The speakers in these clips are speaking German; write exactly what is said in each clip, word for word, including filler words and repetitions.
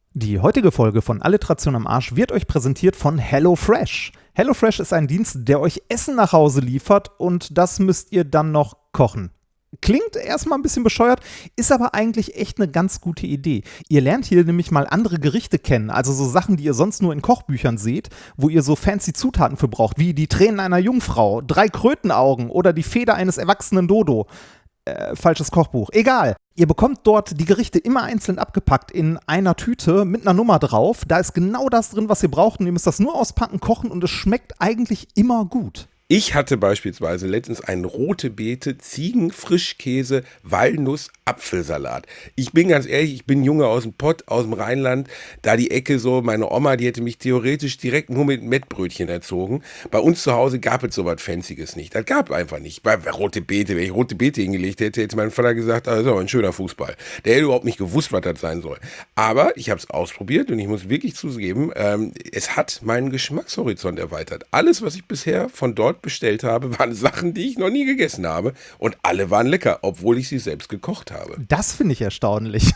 Die heutige Folge von Alliteration am Arsch wird euch präsentiert von HelloFresh. HelloFresh ist ein Dienst, der euch Essen nach Hause liefert und das müsst ihr dann noch kochen. Klingt erstmal ein bisschen bescheuert, ist aber eigentlich echt eine ganz gute Idee. Ihr lernt hier nämlich mal andere Gerichte kennen, also so Sachen, die ihr sonst nur in Kochbüchern seht, wo ihr so fancy Zutaten für braucht, wie die Tränen einer Jungfrau, drei Krötenaugen oder die Feder eines erwachsenen Dodo. Äh, falsches Kochbuch. Egal. Ihr bekommt dort die Gerichte immer einzeln abgepackt in einer Tüte mit einer Nummer drauf. Da ist genau das drin, was ihr braucht und ihr müsst das nur auspacken, kochen und es schmeckt eigentlich immer gut. Ich hatte beispielsweise letztens einen rote Beete, Ziegen-Frischkäse, Walnuss, Apfelsalat. Ich bin ganz ehrlich, ich bin Junge aus dem Pott, aus dem Rheinland, da die Ecke so, meine Oma, die hätte mich theoretisch direkt nur mit Mettbrötchen erzogen. Bei uns zu Hause gab es sowas Fancyes nicht. Das gab einfach nicht. Bei, bei rote Beete, wenn ich rote Beete hingelegt hätte, hätte mein Vater gesagt, ah, das ist aber ein schöner Fußball. Der hätte überhaupt nicht gewusst, was das sein soll. Aber ich habe es ausprobiert und ich muss wirklich zugeben, ähm, es hat meinen Geschmackshorizont erweitert. Alles, was ich bisher von dort bestellt habe, waren Sachen, die ich noch nie gegessen habe und alle waren lecker, obwohl ich sie selbst gekocht habe. Das finde ich erstaunlich.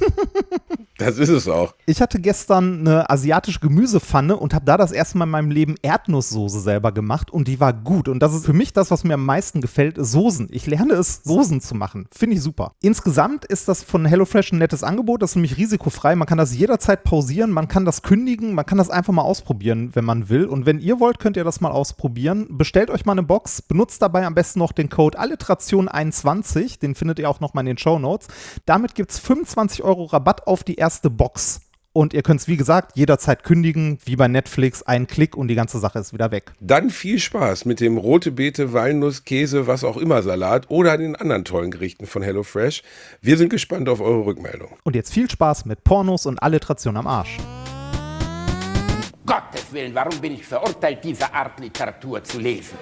Das ist es auch. Ich hatte gestern eine asiatische Gemüsepfanne und habe da das erste Mal in meinem Leben Erdnusssoße selber gemacht und die war gut. Und das ist für mich das, was mir am meisten gefällt, Soßen. Ich lerne es, Soßen zu machen. Finde ich super. Insgesamt ist das von HelloFresh ein nettes Angebot. Das ist nämlich risikofrei. Man kann das jederzeit pausieren, man kann das kündigen, man kann das einfach mal ausprobieren, wenn man will. Und wenn ihr wollt, könnt ihr das mal ausprobieren. Bestellt euch mal eine Box, benutzt dabei am besten noch den Code Alliteration einundzwanzig. Den findet ihr auch noch mal in den Shownotes. Damit gibt es fünfundzwanzig Euro Rabatt auf die erste Box. Und ihr könnt es, wie gesagt, jederzeit kündigen, wie bei Netflix, einen Klick und die ganze Sache ist wieder weg. Dann viel Spaß mit dem rote Beete, Walnuss, Käse, was auch immer Salat oder den anderen tollen Gerichten von HelloFresh. Wir sind gespannt auf eure Rückmeldung. Und jetzt viel Spaß mit Pornos und Alliteration am Arsch. Gottes Willen, warum bin ich verurteilt, diese Art Literatur zu lesen?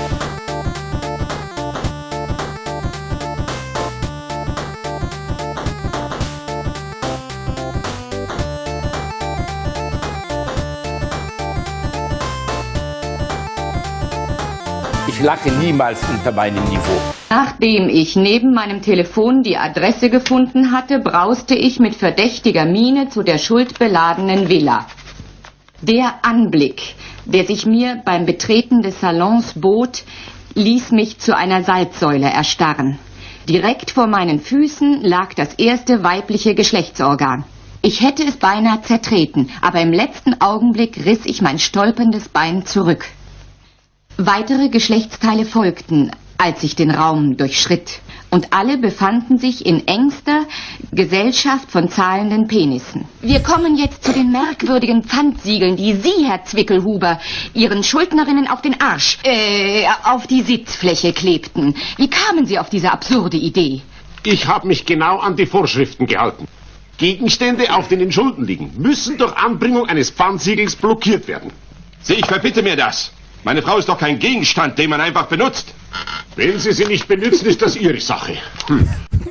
Ich lache niemals unter meinem Niveau. Nachdem ich neben meinem Telefon die Adresse gefunden hatte, brauste ich mit verdächtiger Miene zu der schuldbeladenen Villa. Der Anblick, der sich mir beim Betreten des Salons bot, ließ mich zu einer Salzsäule erstarren. Direkt vor meinen Füßen lag das erste weibliche Geschlechtsorgan. Ich hätte es beinahe zertreten, aber im letzten Augenblick riss ich mein stolperndes Bein zurück. Weitere Geschlechtsteile folgten, als ich den Raum durchschritt. Und alle befanden sich in engster Gesellschaft von zahlenden Penissen. Wir kommen jetzt zu den merkwürdigen Pfandsiegeln, die Sie, Herr Zwickelhuber, Ihren Schuldnerinnen auf den Arsch, äh, auf die Sitzfläche klebten. Wie kamen Sie auf diese absurde Idee? Ich habe mich genau an die Vorschriften gehalten. Gegenstände, auf denen Schulden liegen, müssen durch Anbringung eines Pfandsiegels blockiert werden. Ich verbitte mir das. Meine Frau ist doch kein Gegenstand, den man einfach benutzt. Wenn Sie sie nicht benutzen, ist das Ihre Sache. Hm.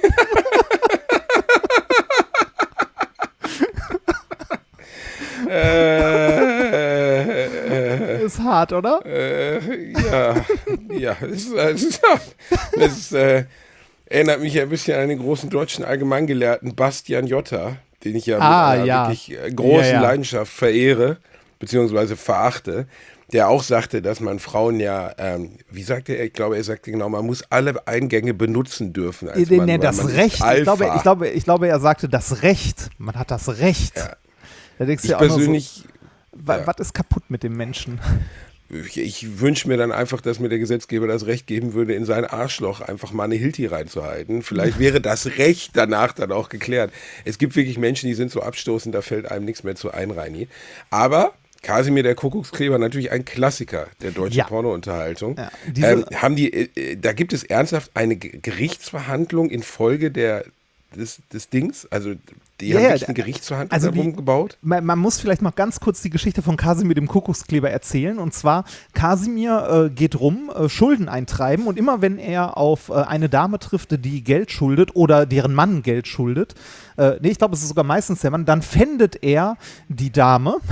äh, ist hart, oder? Äh, ja, ja, das, das, das äh, erinnert mich ein bisschen an den großen deutschen Allgemeingelehrten Bastian Jotta, den ich ja ah, mit einer ja. wirklich großen ja, ja. Leidenschaft verehre, beziehungsweise verachte. Der auch sagte, dass man Frauen ja, ähm, wie sagte er, ich glaube, er sagte genau, man muss alle Eingänge benutzen dürfen. Als nee, Mann, nee, das Recht, ich glaube, ich, glaube, ich glaube, er sagte das Recht, man hat das Recht. Ja. Da denkst du ich ja auch persönlich, so, wa- ja. was ist kaputt mit dem Menschen? Ich, ich wünsche mir dann einfach, dass mir der Gesetzgeber das Recht geben würde, in sein Arschloch einfach mal eine Hilti reinzuhalten. Vielleicht wäre das Recht danach dann auch geklärt. Es gibt wirklich Menschen, die sind so abstoßend, da fällt einem nichts mehr zu ein, Reini. Aber Kasimir der Kuckuckskleber, natürlich ein Klassiker der deutschen ja. Pornounterhaltung. Ja, ähm, haben die, äh, da gibt es ernsthaft eine G- Gerichtsverhandlung infolge der, des, des Dings? Also die ja, haben ja, wirklich eine Gerichtsverhandlung also darum die, gebaut? Man, man muss vielleicht noch ganz kurz die Geschichte von Kasimir dem Kuckuckskleber erzählen. Und zwar, Kasimir äh, geht rum, äh, Schulden eintreiben und immer wenn er auf äh, eine Dame trifft, die Geld schuldet oder deren Mann Geld schuldet, äh, nee, ich glaube, es ist sogar meistens der Mann, dann pfändet er die Dame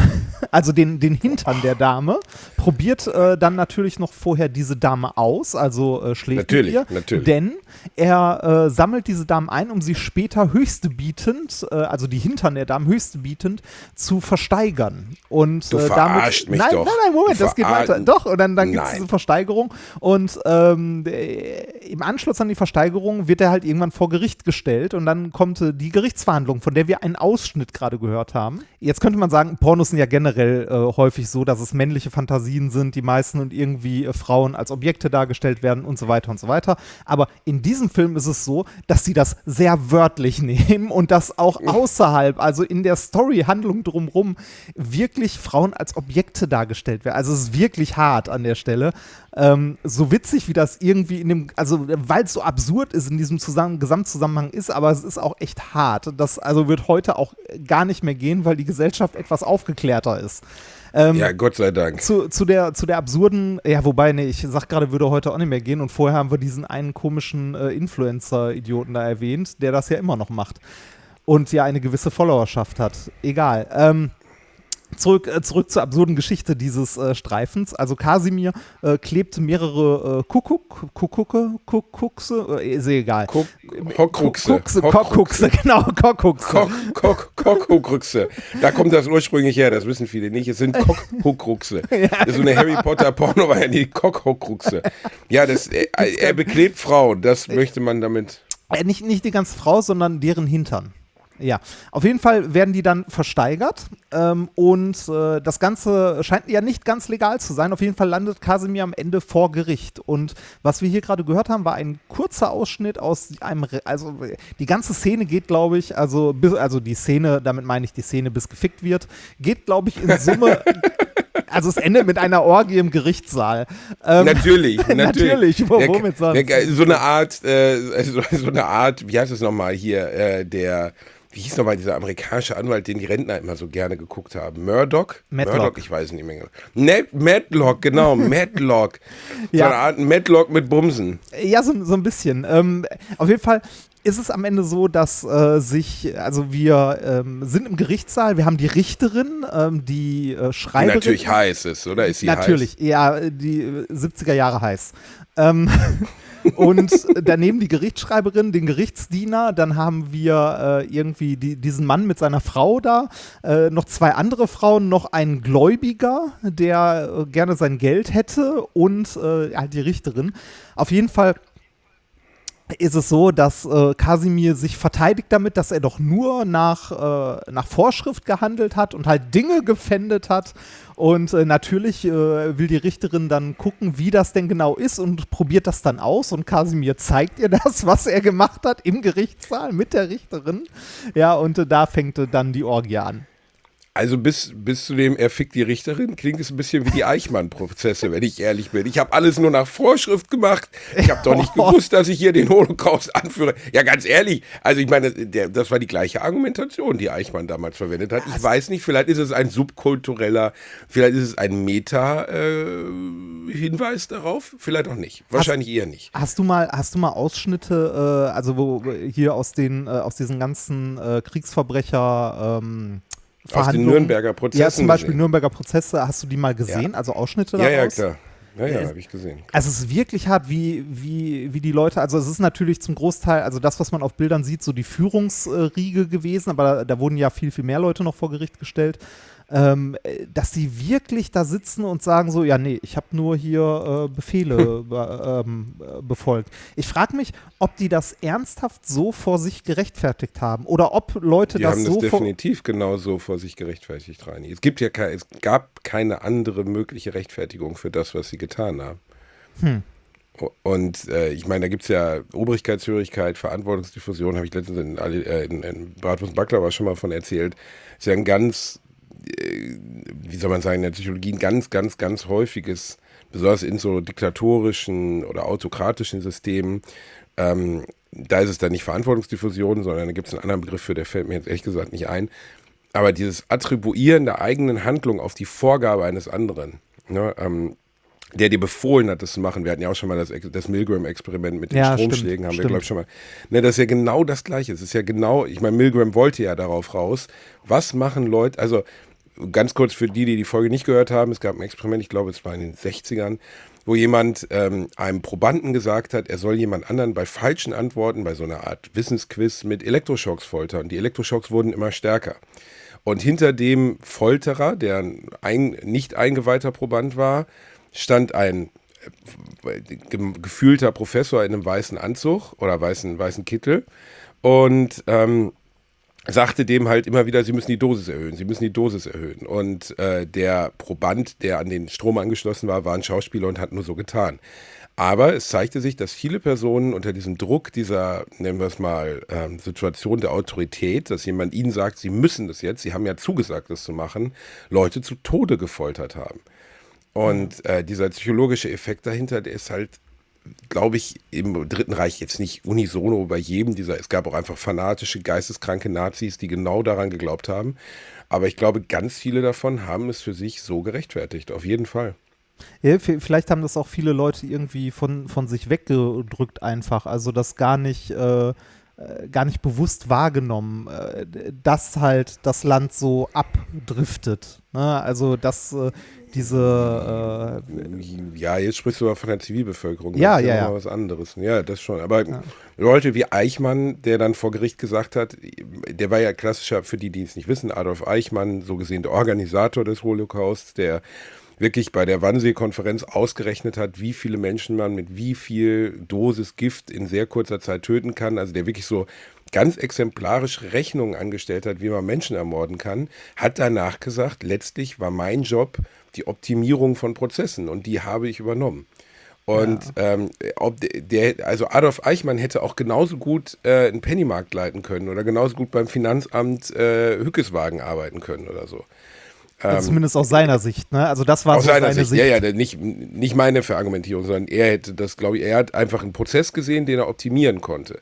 also den, den Hintern der Dame, probiert äh, dann natürlich noch vorher diese Dame aus, also äh, schläft natürlich, mit ihr, natürlich. denn er äh, sammelt diese Damen ein, um sie später höchstbietend, äh, also die Hintern der Damen höchstbietend zu versteigern. Und, Du äh, verarscht damit, mich nein, doch. Nein, nein, Moment, Du das geht verar- weiter. Doch, und dann, dann gibt es Nein. diese Versteigerung und ähm, äh, im Anschluss an die Versteigerung wird er halt irgendwann vor Gericht gestellt und dann kommt äh, die Gerichtsverhandlung, von der wir einen Ausschnitt gerade gehört haben. Jetzt könnte man sagen, Pornos sind ja generell äh, häufig so, dass es männliche Fantasien sind, die meisten und irgendwie äh, Frauen als Objekte dargestellt werden und so weiter und so weiter. Aber in diesem Film ist es so, dass sie das sehr wörtlich nehmen und das auch außerhalb, also in der Story-Handlung drumherum, wirklich Frauen als Objekte dargestellt werden. Also es ist wirklich hart an der Stelle. Ähm, so witzig, wie das irgendwie in dem, also weil es so absurd ist in diesem Zusammen- Gesamtzusammenhang ist, aber es ist auch echt hart. Das also wird heute auch gar nicht mehr gehen, weil die Gesellschaft etwas aufgeklärter ist. Ähm, Ja, Gott sei Dank. Zu, zu, der, zu der absurden, ja, wobei, nee, ich sag gerade, würde heute auch nicht mehr gehen und vorher haben wir diesen einen komischen äh, Influencer-Idioten da erwähnt, der das ja immer noch macht und ja eine gewisse Followerschaft hat. Egal. Ähm, Zurück, äh, zurück zur absurden Geschichte dieses äh, Streifens. Also Kasimir äh, klebt mehrere äh, Kuckuck, Kuckucke, Kuckuckse, äh, ist eh egal. Kuck- Hockruckse. Kuckse, Kockhuckse, genau, Kockhuckse. Kock, Kock, Kockhuckruxe. Da kommt das ursprünglich her, das wissen viele nicht. Es sind Kockhuckruxe. Das ist so eine Harry Potter Porno, war ja die Kockhuckruxe. Ja, das, er, er beklebt Frauen, das möchte man damit. Äh, nicht, nicht die ganze Frau, sondern deren Hintern. Ja, auf jeden Fall werden die dann versteigert ähm, und äh, das Ganze scheint ja nicht ganz legal zu sein. Auf jeden Fall landet Kasimir am Ende vor Gericht. Und was wir hier gerade gehört haben, war ein kurzer Ausschnitt aus einem, Re- also die ganze Szene geht, glaube ich, also, bis, also die Szene, damit meine ich die Szene, bis gefickt wird, geht, glaube ich, in Summe. Also es endet mit einer Orgie im Gerichtssaal. Ähm, Natürlich, natürlich. natürlich, wo, Der- womit sonst? der- So eine Art, äh, so, so eine Art, wie heißt es nochmal hier, äh, der, wie hieß nochmal dieser amerikanische Anwalt, den die Rentner immer so gerne geguckt haben? Murdoch? Matlock. Murdoch, ich weiß nicht mehr genau. Ne, Matlock, genau, Matlock. So Ja. eine Art Matlock mit Bumsen. Ja, so, so ein bisschen. Ähm, auf jeden Fall ist es am Ende so, dass äh, sich, also wir ähm, sind im Gerichtssaal, wir haben die Richterin, ähm, die äh, Die Schreiberin. natürlich heiß ist, oder? Ist sie Natürlich, ja, die äh, siebziger Jahre heiß. Ähm, und daneben die Gerichtsschreiberin, den Gerichtsdiener, dann haben wir äh, irgendwie die, diesen Mann mit seiner Frau da, äh, noch zwei andere Frauen, noch einen Gläubiger, der äh, gerne sein Geld hätte und äh, halt die Richterin. Auf jeden Fall ist es so, dass äh, Kasimir sich verteidigt damit, dass er doch nur nach, äh, nach Vorschrift gehandelt hat und halt Dinge gefändet hat. Und äh, natürlich äh, will die Richterin dann gucken, wie das denn genau ist und probiert das dann aus. Und Kasimir zeigt ihr das, was er gemacht hat im Gerichtssaal mit der Richterin. Ja, und äh, da fängt äh, dann die Orgie an. Also bis, bis zu dem er fickt die Richterin, klingt es ein bisschen wie die Eichmann-Prozesse, wenn ich ehrlich bin. Ich habe alles nur nach Vorschrift gemacht. Ich habe doch nicht gewusst, dass ich hier den Holocaust anführe. Ja, ganz ehrlich, also ich meine, der, das war die gleiche Argumentation, die Eichmann damals verwendet hat. Ich weiß nicht, vielleicht ist es ein subkultureller, vielleicht ist es ein Meta-Hinweis äh, darauf, vielleicht auch nicht. Wahrscheinlich hast, eher nicht. Hast du mal, hast du mal Ausschnitte, äh, also wo hier aus den, äh, aus diesen ganzen äh, Kriegsverbrecher ähm, Aus den Nürnberger Prozessen. Ja, zum Beispiel gesehen. Nürnberger Prozesse, hast du die mal gesehen? Ja. Also Ausschnitte Ja, daraus? ja, klar. Ja, ja, Äh, habe ich gesehen. Also es ist wirklich hart, wie, wie, wie die Leute, also es ist natürlich zum Großteil, also das, was man auf Bildern sieht, so die Führungsriege gewesen, aber da, da wurden ja viel, viel mehr Leute noch vor Gericht gestellt, ähm, dass sie wirklich da sitzen und sagen so, ja nee, ich habe nur hier äh, Befehle be, ähm, äh, befolgt. Ich frage mich, ob die das ernsthaft so vor sich gerechtfertigt haben oder ob Leute Die das haben das so vor definitiv genauso vor sich gerechtfertigt, Reini. Es gibt ja kein, es gab keine andere mögliche Rechtfertigung für das, was sie getan haben. Hm. Und äh, ich meine, da gibt es ja Obrigkeitshörigkeit, Verantwortungsdiffusion, habe ich letztens in, äh, in, in Bratwurst Baklava schon mal von erzählt. Ist ja ein ganz, äh, wie soll man sagen, in der Psychologie ein ganz, ganz, ganz häufiges, besonders in so diktatorischen oder autokratischen Systemen, ähm, da ist es dann nicht Verantwortungsdiffusion, sondern da gibt es einen anderen Begriff für, der fällt mir jetzt ehrlich gesagt nicht ein. Aber dieses Attribuieren der eigenen Handlung auf die Vorgabe eines anderen, ne, ähm, der dir befohlen hat, das zu machen. Wir hatten ja auch schon mal das, das Milgram-Experiment mit den Ja, Stromschlägen, stimmt, haben wir, stimmt. glaube ich, schon mal. Ne, das ist ja genau das Gleiche. Es ist ja genau, ich meine, Milgram wollte ja darauf raus. Was machen Leute, also ganz kurz für die, die die Folge nicht gehört haben, es gab ein Experiment, ich glaube, es war in den sechzigern, wo jemand ähm, einem Probanden gesagt hat, er soll jemand anderen bei falschen Antworten, bei so einer Art Wissensquiz mit Elektroschocks foltern. Die Elektroschocks wurden immer stärker. Und hinter dem Folterer, der ein, ein nicht eingeweihter Proband war, stand ein äh, ge- gefühlter Professor in einem weißen Anzug oder weißen, weißen Kittel und ähm, sagte dem halt immer wieder, sie müssen die Dosis erhöhen, sie müssen die Dosis erhöhen. Und äh, der Proband, der an den Strom angeschlossen war, war ein Schauspieler und hat nur so getan. Aber es zeigte sich, dass viele Personen unter diesem Druck dieser, nennen wir es mal, ähm, Situation der Autorität, dass jemand ihnen sagt, sie müssen das jetzt, sie haben ja zugesagt, das zu machen, Leute zu Tode gefoltert haben. Und äh, dieser psychologische Effekt dahinter, der ist halt, glaube ich, im Dritten Reich jetzt nicht unisono bei jedem dieser, es gab auch einfach fanatische, geisteskranke Nazis, die genau daran geglaubt haben. Aber ich glaube, ganz viele davon haben es für sich so gerechtfertigt, auf jeden Fall. Ja, vielleicht haben das auch viele Leute irgendwie von, von sich weggedrückt einfach, also das gar nicht, äh, gar nicht bewusst wahrgenommen, äh, dass halt das Land so abdriftet. Ne? Also dass äh, diese äh, Ja, jetzt sprichst du aber von der Zivilbevölkerung. Ja, das ist ja, ja ja. noch was anderes. Ja, das schon. Aber Ja. Leute wie Eichmann, der dann vor Gericht gesagt hat, der war ja klassischer, für die, die es nicht wissen, Adolf Eichmann, so gesehen der Organisator des Holocausts, der wirklich bei der Wannsee-Konferenz ausgerechnet hat, wie viele Menschen man mit wie viel Dosis Gift in sehr kurzer Zeit töten kann. Also der wirklich so ganz exemplarisch Rechnungen angestellt hat, wie man Menschen ermorden kann, hat danach gesagt, letztlich war mein Job die Optimierung von Prozessen und die habe ich übernommen. Und ja. ähm, ob der, also Adolf Eichmann hätte auch genauso gut äh, einen Pennymarkt leiten können oder genauso gut beim Finanzamt äh, Hückeswagen arbeiten können oder so. Ähm, zumindest aus seiner Sicht, ne? Also das war aus so seiner seine Sicht. Sicht. Ja, ja, nicht, nicht meine Verargumentierung, sondern er hätte das, glaube ich, er hat einfach einen Prozess gesehen, den er optimieren konnte.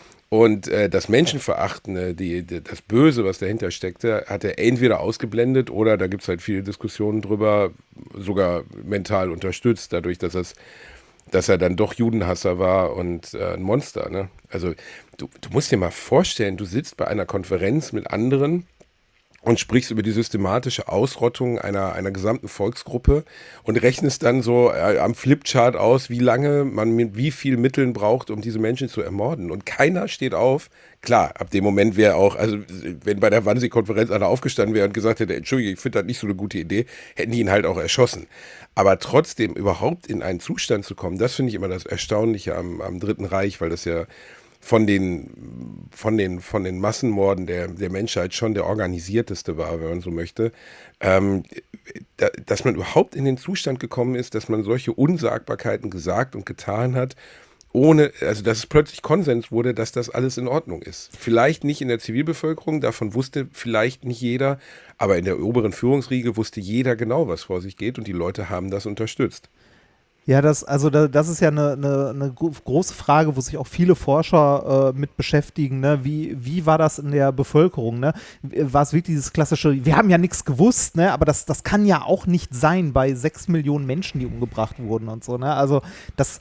Und äh, das Menschenverachtende, die, die, das Böse, was dahinter steckte, hat er entweder ausgeblendet oder, da gibt es halt viele Diskussionen drüber, sogar mental unterstützt, dadurch, dass, es, dass er dann doch Judenhasser war und äh, ein Monster. Ne? Also du, du musst dir mal vorstellen, du sitzt bei einer Konferenz mit anderen und sprichst über die systematische Ausrottung einer, einer gesamten Volksgruppe und rechnest dann so äh, am Flipchart aus, wie lange man mit wie viel Mitteln braucht, um diese Menschen zu ermorden. Und keiner steht auf. Klar, ab dem Moment wäre auch, also wenn bei der Wannsee-Konferenz einer aufgestanden wäre und gesagt hätte, Entschuldigung, ich finde das nicht so eine gute Idee, hätten die ihn halt auch erschossen. Aber trotzdem überhaupt in einen Zustand zu kommen, das finde ich immer das Erstaunliche am, am Dritten Reich, weil das ja von den, von den, von den Massenmorden der, der Menschheit schon der organisierteste war, wenn man so möchte, ähm, da, dass man überhaupt in den Zustand gekommen ist, dass man solche Unsagbarkeiten gesagt und getan hat, ohne, also dass es plötzlich Konsens wurde, dass das alles in Ordnung ist. Vielleicht nicht in der Zivilbevölkerung, davon wusste vielleicht nicht jeder, aber in der oberen Führungsriege wusste jeder genau, was vor sich geht und die Leute haben das unterstützt. Ja, das, also da, das ist ja eine, eine, eine große Frage, wo sich auch viele Forscher äh, mit beschäftigen. Ne? Wie, wie war das in der Bevölkerung? Ne? War es wirklich dieses klassische, wir haben ja nichts gewusst, ne? Aber das, das kann ja auch nicht sein bei sechs Millionen Menschen, die umgebracht wurden und so. Ne? Also das,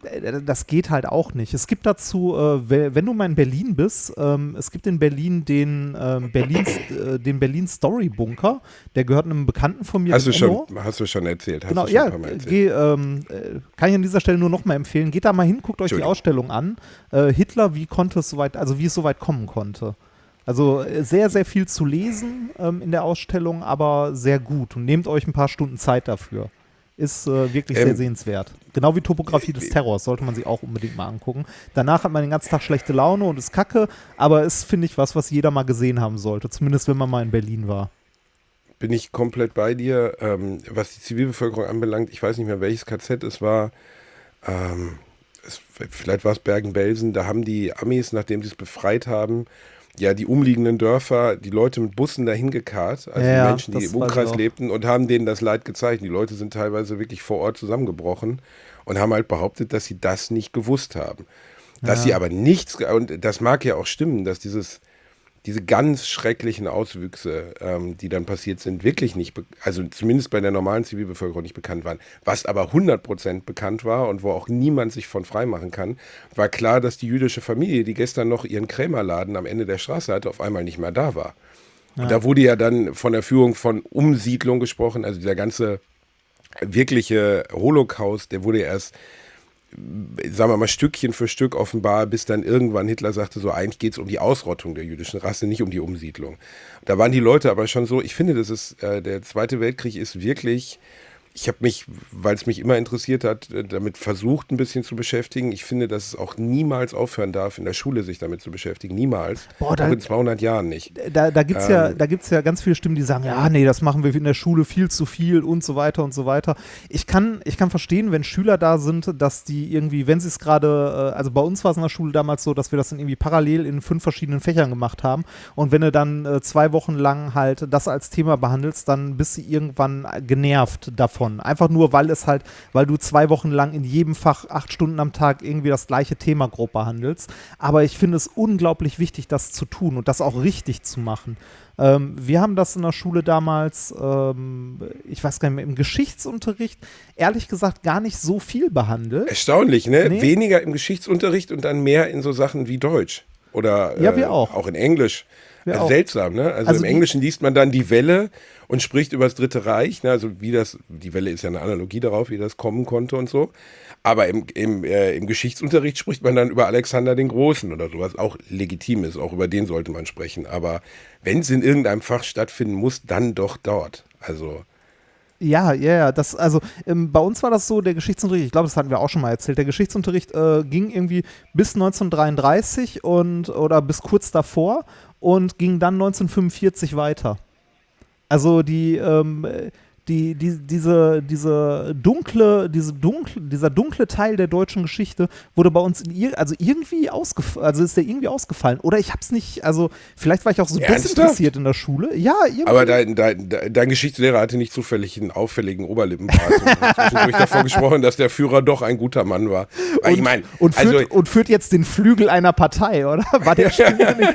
das geht halt auch nicht. Es gibt dazu, äh, wenn du mal in Berlin bist, ähm, es gibt in Berlin den, ähm, Berlin, äh, den Berlin Story Bunker, der gehört einem Bekannten von mir. Hast du schon, hast du schon erzählt? Hast genau, du schon ja, ein paar Mal erzählt. Geh, ähm, kann ich an dieser Stelle nur noch mal empfehlen. Geht da mal hin, guckt euch die Ausstellung an. Äh, Hitler, wie konnte es so weit, also wie es so weit kommen konnte. Also sehr, sehr viel zu lesen ähm, in der Ausstellung, aber sehr gut. Und nehmt euch ein paar Stunden Zeit dafür. Ist äh, wirklich ähm, sehr sehenswert. Genau wie Topografie des Terrors, sollte man sich auch unbedingt mal angucken. Danach hat man den ganzen Tag schlechte Laune und ist kacke, aber ist, finde ich, was, was jeder mal gesehen haben sollte. Zumindest, wenn man mal in Berlin war. Bin ich komplett bei dir. Ähm, was die Zivilbevölkerung anbelangt, ich weiß nicht mehr, welches K Z es war. Ähm, es, vielleicht war es Bergen-Belsen. Da haben die Amis, nachdem sie es befreit haben, ja, die umliegenden Dörfer, die Leute mit Bussen dahin gekarrt, also ja, die Menschen, die im Umkreis lebten und haben denen das Leid gezeigt. Die Leute sind teilweise wirklich vor Ort zusammengebrochen und haben halt behauptet, dass sie das nicht gewusst haben. Dass ja. sie aber nichts, und das mag ja auch stimmen, dass dieses, diese ganz schrecklichen Auswüchse, ähm, die dann passiert sind, wirklich nicht, be- also zumindest bei der normalen Zivilbevölkerung nicht bekannt waren. Was aber hundert Prozent bekannt war und wo auch niemand sich von freimachen kann, war klar, dass die jüdische Familie, die gestern noch ihren Krämerladen am Ende der Straße hatte, auf einmal nicht mehr da war. Ja. Und da wurde ja dann von der Führung von Umsiedlung gesprochen, also dieser ganze wirkliche Holocaust, der wurde ja erst, sagen wir mal, Stückchen für Stück offenbar, bis dann irgendwann Hitler sagte, so eigentlich geht es um die Ausrottung der jüdischen Rasse, nicht um die Umsiedlung. Da waren die Leute aber schon so, ich finde, das ist, äh, der Zweite Weltkrieg ist wirklich, ich habe mich, weil es mich immer interessiert hat, damit versucht, ein bisschen zu beschäftigen. Ich finde, dass es auch niemals aufhören darf, in der Schule sich damit zu beschäftigen. Niemals. Boah, da, auch in zweihundert Jahren nicht. Da, da gibt es ähm, ja, da gibt's ja ganz viele Stimmen, die sagen, ja, nee, das machen wir in der Schule viel zu viel und so weiter und so weiter. Ich kann, ich kann verstehen, wenn Schüler da sind, dass die irgendwie, wenn sie es gerade, also bei uns war es in der Schule damals so, dass wir das dann irgendwie parallel in fünf verschiedenen Fächern gemacht haben. Und wenn du dann äh, zwei Wochen lang halt das als Thema behandelst, dann bist du irgendwann genervt davon. Einfach nur, weil es halt, weil du zwei Wochen lang in jedem Fach acht Stunden am Tag irgendwie das gleiche Thema grob behandelst. Aber ich finde es unglaublich wichtig, das zu tun und das auch richtig zu machen. Ähm, wir haben das in der Schule damals, ähm, ich weiß gar nicht mehr, im Geschichtsunterricht, ehrlich gesagt, gar nicht so viel behandelt. Erstaunlich, ne? Nee. Weniger im Geschichtsunterricht und dann mehr in so Sachen wie Deutsch. Oder Ja, wir äh, auch. auch in Englisch. Wir Also auch. seltsam, ne? Also, Also im die- Englischen liest man dann die Welle und spricht über das Dritte Reich. Ne? Also wie das, die Welle ist ja eine Analogie darauf, wie das kommen konnte und so. Aber im, im, äh, im Geschichtsunterricht spricht man dann über Alexander den Großen oder sowas. Auch legitim ist, auch über den sollte man sprechen. Aber wenn es in irgendeinem Fach stattfinden muss, dann doch dort. Also Ja, ja, ja. Das, also ähm, bei uns war das so, der Geschichtsunterricht, ich glaube, das hatten wir auch schon mal erzählt, der Geschichtsunterricht äh, ging irgendwie bis neunzehnhundertdreiunddreißig und oder bis kurz davor und ging dann neunzehnhundertfünfundvierzig weiter. Also die, ähm, die, die, diese, diese dunkle, diese dunkle, dieser dunkle Teil der deutschen Geschichte wurde bei uns in ir also irgendwie ausgefallen, also ist der irgendwie ausgefallen. Oder ich hab's nicht, also vielleicht war ich auch so Ernsthaft? desinteressiert in der Schule. Ja, irgendwie. Aber dein, dein, dein Geschichtslehrer hatte nicht zufällig einen auffälligen Oberlippenbart. Und hat zwischendurch davon gesprochen, dass der Führer doch ein guter Mann war. Weil ich meine, und, führt, also, und führt jetzt den Flügel einer Partei, oder? War der Stimme nicht?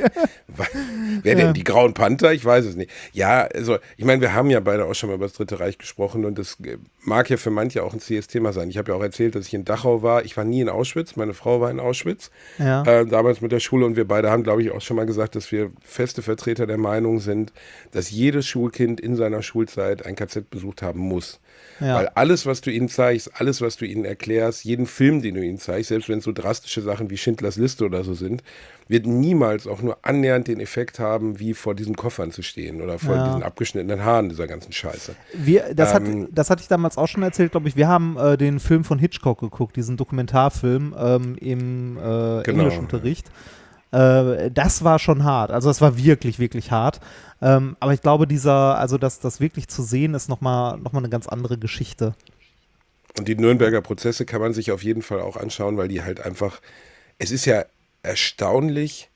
wer denn, die Grauen Panther? Ich weiß es nicht. Ja, also, ich meine, wir haben ja beide auch schon mal über das Dritte Reich gesprochen und das mag ja für manche auch ein zähes Thema sein. Ich habe ja auch erzählt, dass ich in Dachau war. Ich war nie in Auschwitz, meine Frau war in Auschwitz, Ja. äh, damals mit der Schule und wir beide haben, glaube ich, auch schon mal gesagt, dass wir feste Vertreter der Meinung sind, dass jedes Schulkind in seiner Schulzeit ein K Z besucht haben muss. Ja. Weil alles, was du ihnen zeigst, alles, was du ihnen erklärst, jeden Film, den du ihnen zeigst, selbst wenn es so drastische Sachen wie Schindlers Liste oder so sind, wird niemals auch nur annähernd den Effekt haben, wie vor diesen Koffern zu stehen oder vor Ja. diesen abgeschnittenen Haaren dieser ganzen Scheiße. Wir, das, Ähm, hat, das hatte ich damals auch schon erzählt, glaube ich. Wir haben äh, den Film von Hitchcock geguckt, diesen Dokumentarfilm ähm, im äh, Genau. Englischunterricht. Äh, das war schon hart. Also das war wirklich, wirklich hart. Ähm, aber ich glaube, dieser, also das, das wirklich zu sehen, ist nochmal noch mal eine ganz andere Geschichte. Und die Nürnberger Prozesse kann man sich auf jeden Fall auch anschauen, weil die halt einfach, es ist ja erstaunlich,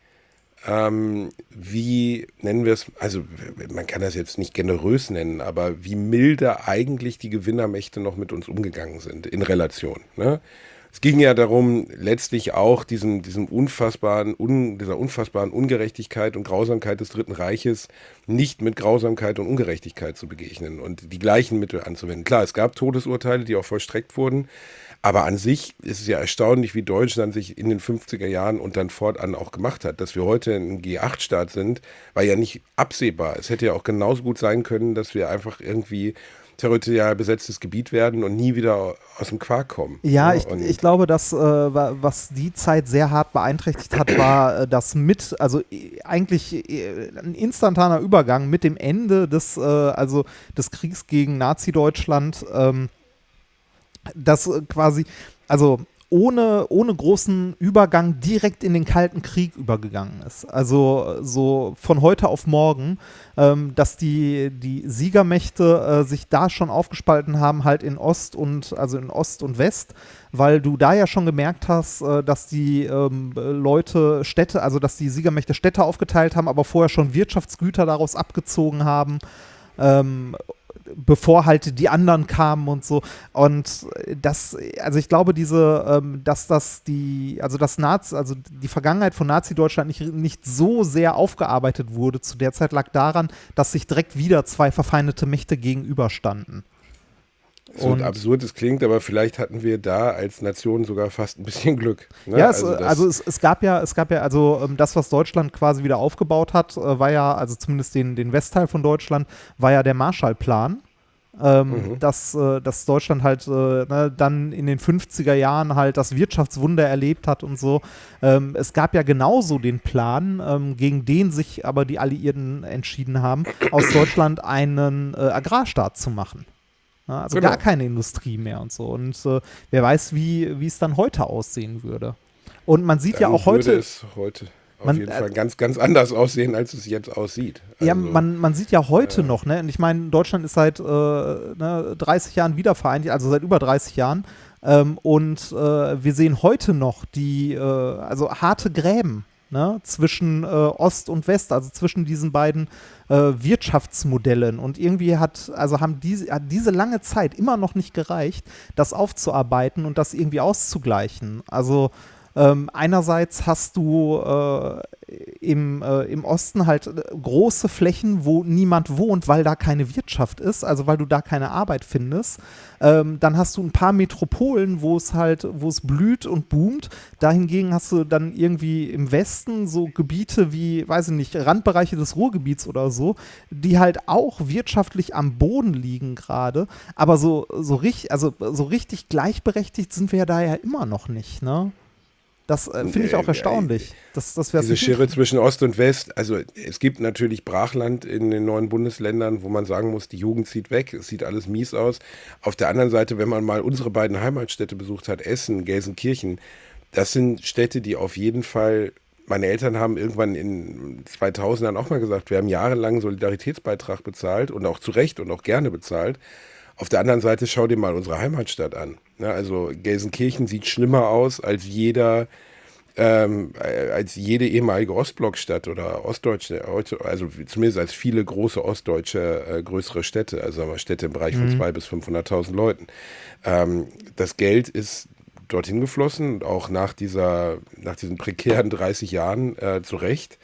ähm, wie, nennen wir es, also man kann das jetzt nicht generös nennen, aber wie milde eigentlich die Gewinnermächte noch mit uns umgegangen sind in Relation. Ne? Es ging ja darum, letztlich auch diesem, diesem unfassbaren, un, dieser unfassbaren Ungerechtigkeit und Grausamkeit des Dritten Reiches nicht mit Grausamkeit und Ungerechtigkeit zu begegnen und die gleichen Mittel anzuwenden. Klar, es gab Todesurteile, die auch vollstreckt wurden, aber an sich ist es ja erstaunlich, wie Deutschland sich in den fünfziger Jahren und dann fortan auch gemacht hat. Dass wir heute ein G acht Staat sind, war ja nicht absehbar. Es hätte ja auch genauso gut sein können, dass wir einfach irgendwie territorial besetztes Gebiet werden und nie wieder aus dem Quark kommen. Ja, ich, und ich glaube, dass äh, wa- was die Zeit sehr hart beeinträchtigt hat, war äh, das mit, also äh, eigentlich äh, ein instantaner Übergang mit dem Ende des, äh, also des Kriegs gegen Nazi-Deutschland, ähm, das äh, quasi, also ohne, ohne großen Übergang direkt in den Kalten Krieg übergegangen ist. Also äh, so von heute auf morgen, ähm, dass die, die Siegermächte äh, sich da schon aufgespalten haben, halt in Ost und, also in Ost und West, weil du da ja schon gemerkt hast, äh, dass die ähm, Leute Städte, also dass die Siegermächte Städte aufgeteilt haben, aber vorher schon Wirtschaftsgüter daraus abgezogen haben. Ähm, bevor halt die anderen kamen und so. Und das, also ich glaube, diese, ähm, dass das die, also das Nazi, also die Vergangenheit von Nazi-Deutschland nicht, nicht so sehr aufgearbeitet wurde zu der Zeit, lag daran, dass sich direkt wieder zwei verfeindete Mächte gegenüberstanden. So absurd es klingt, aber vielleicht hatten wir da als Nation sogar fast ein bisschen Glück. Ne? Ja, es, also, also es, es gab ja, es gab ja, also ähm, das, was Deutschland quasi wieder aufgebaut hat, äh, war ja, also zumindest den, den Westteil von Deutschland, war ja der Marshallplan. Ähm, Mhm. dass, äh, dass Deutschland halt äh, ne, dann in den fünfziger Jahren halt das Wirtschaftswunder erlebt hat und so. Ähm, es gab ja genauso den Plan, ähm, gegen den sich aber die Alliierten entschieden haben, aus Deutschland einen äh, Agrarstaat zu machen. Ja, also Genau. gar keine Industrie mehr und so. Und äh, wer weiß, wie wie es dann heute aussehen würde. Und man sieht Dann ja auch würde heute. es heute auf Man, jeden äh, Fall ganz, ganz anders aussehen, als es jetzt aussieht. Ja, Also, man, man sieht ja heute noch, ne? Und ich meine, Deutschland ist seit äh, ne, dreißig Jahren wiedervereinigt, also seit über dreißig Jahren. Ähm, und äh, wir sehen heute noch die, äh, also harte Gräben, ne? Zwischen äh, Ost und West, also zwischen diesen beiden äh, Wirtschaftsmodellen. Und irgendwie hat, also haben diese, hat diese lange Zeit immer noch nicht gereicht, das aufzuarbeiten und das irgendwie auszugleichen. Also Ähm, einerseits hast du äh, im, äh, im Osten halt äh, große Flächen, wo niemand wohnt, weil da keine Wirtschaft ist, also weil du da keine Arbeit findest. Ähm, dann hast du ein paar Metropolen, wo es halt, wo es blüht und boomt. Dahingegen hast du dann irgendwie im Westen so Gebiete wie, weiß ich nicht, Randbereiche des Ruhrgebiets oder so, die halt auch wirtschaftlich am Boden liegen gerade. Aber so, so, richtig, also, so richtig gleichberechtigt sind wir ja da ja immer noch nicht, ne? Das äh, finde ich auch erstaunlich. Das, das Diese Schere zwischen Ost und West, also es gibt natürlich Brachland in den neuen Bundesländern, wo man sagen muss, die Jugend zieht weg, es sieht alles mies aus. Auf der anderen Seite, wenn man mal unsere beiden Heimatstädte besucht hat, Essen, Gelsenkirchen, das sind Städte, die auf jeden Fall, meine Eltern haben irgendwann in zweitausendern auch mal gesagt, wir haben jahrelang einen Solidaritätsbeitrag bezahlt und auch zu Recht und auch gerne bezahlt. Auf der anderen Seite, schau dir mal unsere Heimatstadt an. Ja, also Gelsenkirchen sieht schlimmer aus als jeder, ähm, als jede ehemalige Ostblockstadt oder ostdeutsche, also zumindest als viele große ostdeutsche äh, größere Städte, also sagen wir Städte im Bereich von Mhm. zweihunderttausend bis fünfhunderttausend Leuten. Ähm, das Geld ist dorthin geflossen und auch nach dieser, nach diesen prekären dreißig Jahren äh, zu Recht.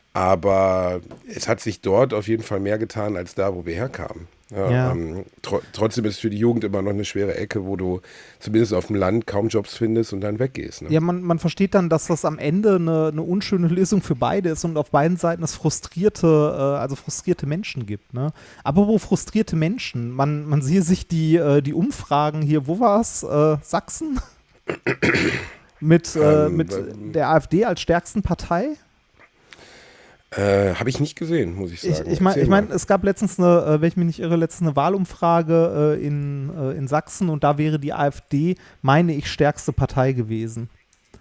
Aber es hat sich dort auf jeden Fall mehr getan als da, wo wir herkamen. Ja, Ja. ähm, tr- trotzdem ist es für die Jugend immer noch eine schwere Ecke, wo du zumindest auf dem Land kaum Jobs findest und dann weggehst. Ne? Ja, man, man versteht dann, dass das am Ende eine, eine unschöne Lösung für beide ist und auf beiden Seiten es frustrierte, äh, also frustrierte Menschen gibt. Ne? Aber wo frustrierte Menschen? Man, man sehe sich die, äh, die Umfragen hier, wo war es? Äh, Sachsen? mit äh, Ähm, mit ähm, der AfD als stärksten Partei? Äh, Habe ich nicht gesehen, muss ich Ich, sagen. ich meine, Erzähl ich mein, mal. es gab letztens eine, äh, wenn ich mich nicht irre, letztens eine Wahlumfrage äh, in, äh, in Sachsen und da wäre die AfD, meine ich, stärkste Partei gewesen.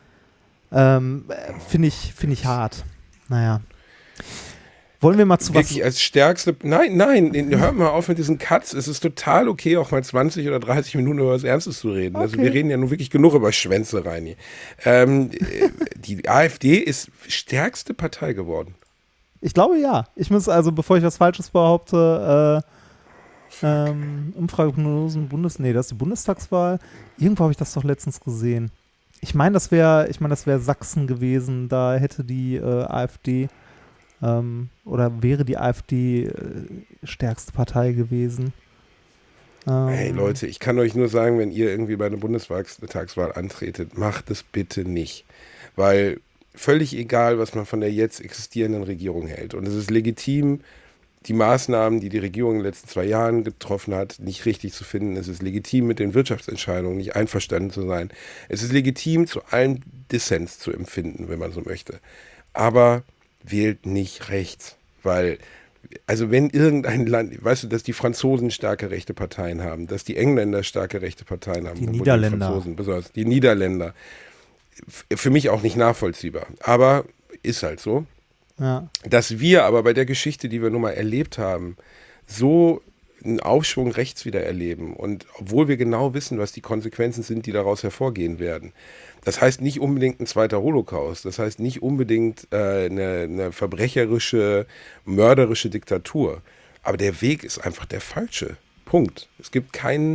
Ähm, äh, Finde ich, find ich hart. Naja. Wollen wir mal zu was... Wirklich als stärkste. Nein, nein, hör mal auf mit diesen Cuts. Es ist total okay, auch mal zwanzig oder dreißig Minuten über was Ernstes zu reden. Also Okay. wir reden ja nun wirklich genug über Schwänze, Reini. Ähm, äh, die AfD ist stärkste Partei geworden. Ich glaube ja. Ich muss also, bevor ich was Falsches behaupte, äh, ähm, Umfrageprognosen Bundes... Nee, das ist die Bundestagswahl. Irgendwo habe ich das doch letztens gesehen. Ich meine, das wäre, ich meine, das wäre Sachsen gewesen. Da hätte die äh, AfD ähm, oder wäre die AfD äh, stärkste Partei gewesen. Ähm, Hey Leute, ich kann euch nur sagen, wenn ihr irgendwie bei einer Bundestagswahl antretet, macht es bitte nicht. Weil völlig egal, was man von der jetzt existierenden Regierung hält. Und es ist legitim, die Maßnahmen, die die Regierung in den letzten zwei Jahren getroffen hat, nicht richtig zu finden. Es ist legitim, mit den Wirtschaftsentscheidungen nicht einverstanden zu sein. Es ist legitim, zu allem Dissens zu empfinden, wenn man so möchte. Aber wählt nicht rechts. Weil, also wenn irgendein Land, weißt du, dass die Franzosen starke rechte Parteien haben, dass die Engländer starke rechte Parteien haben. Die obwohl Niederländer. Die Franzosen, besonders die Niederländer. Für mich auch nicht nachvollziehbar. Aber ist halt so. ja. Dass wir aber bei der Geschichte, die wir nun mal erlebt haben, so einen Aufschwung rechts wieder erleben und obwohl wir genau wissen, was die Konsequenzen sind, die daraus hervorgehen werden. Das heißt nicht unbedingt ein zweiter Holocaust, das heißt nicht unbedingt äh, eine, eine verbrecherische, mörderische Diktatur. Aber der Weg ist einfach der falsche. Punkt. Es gibt keinen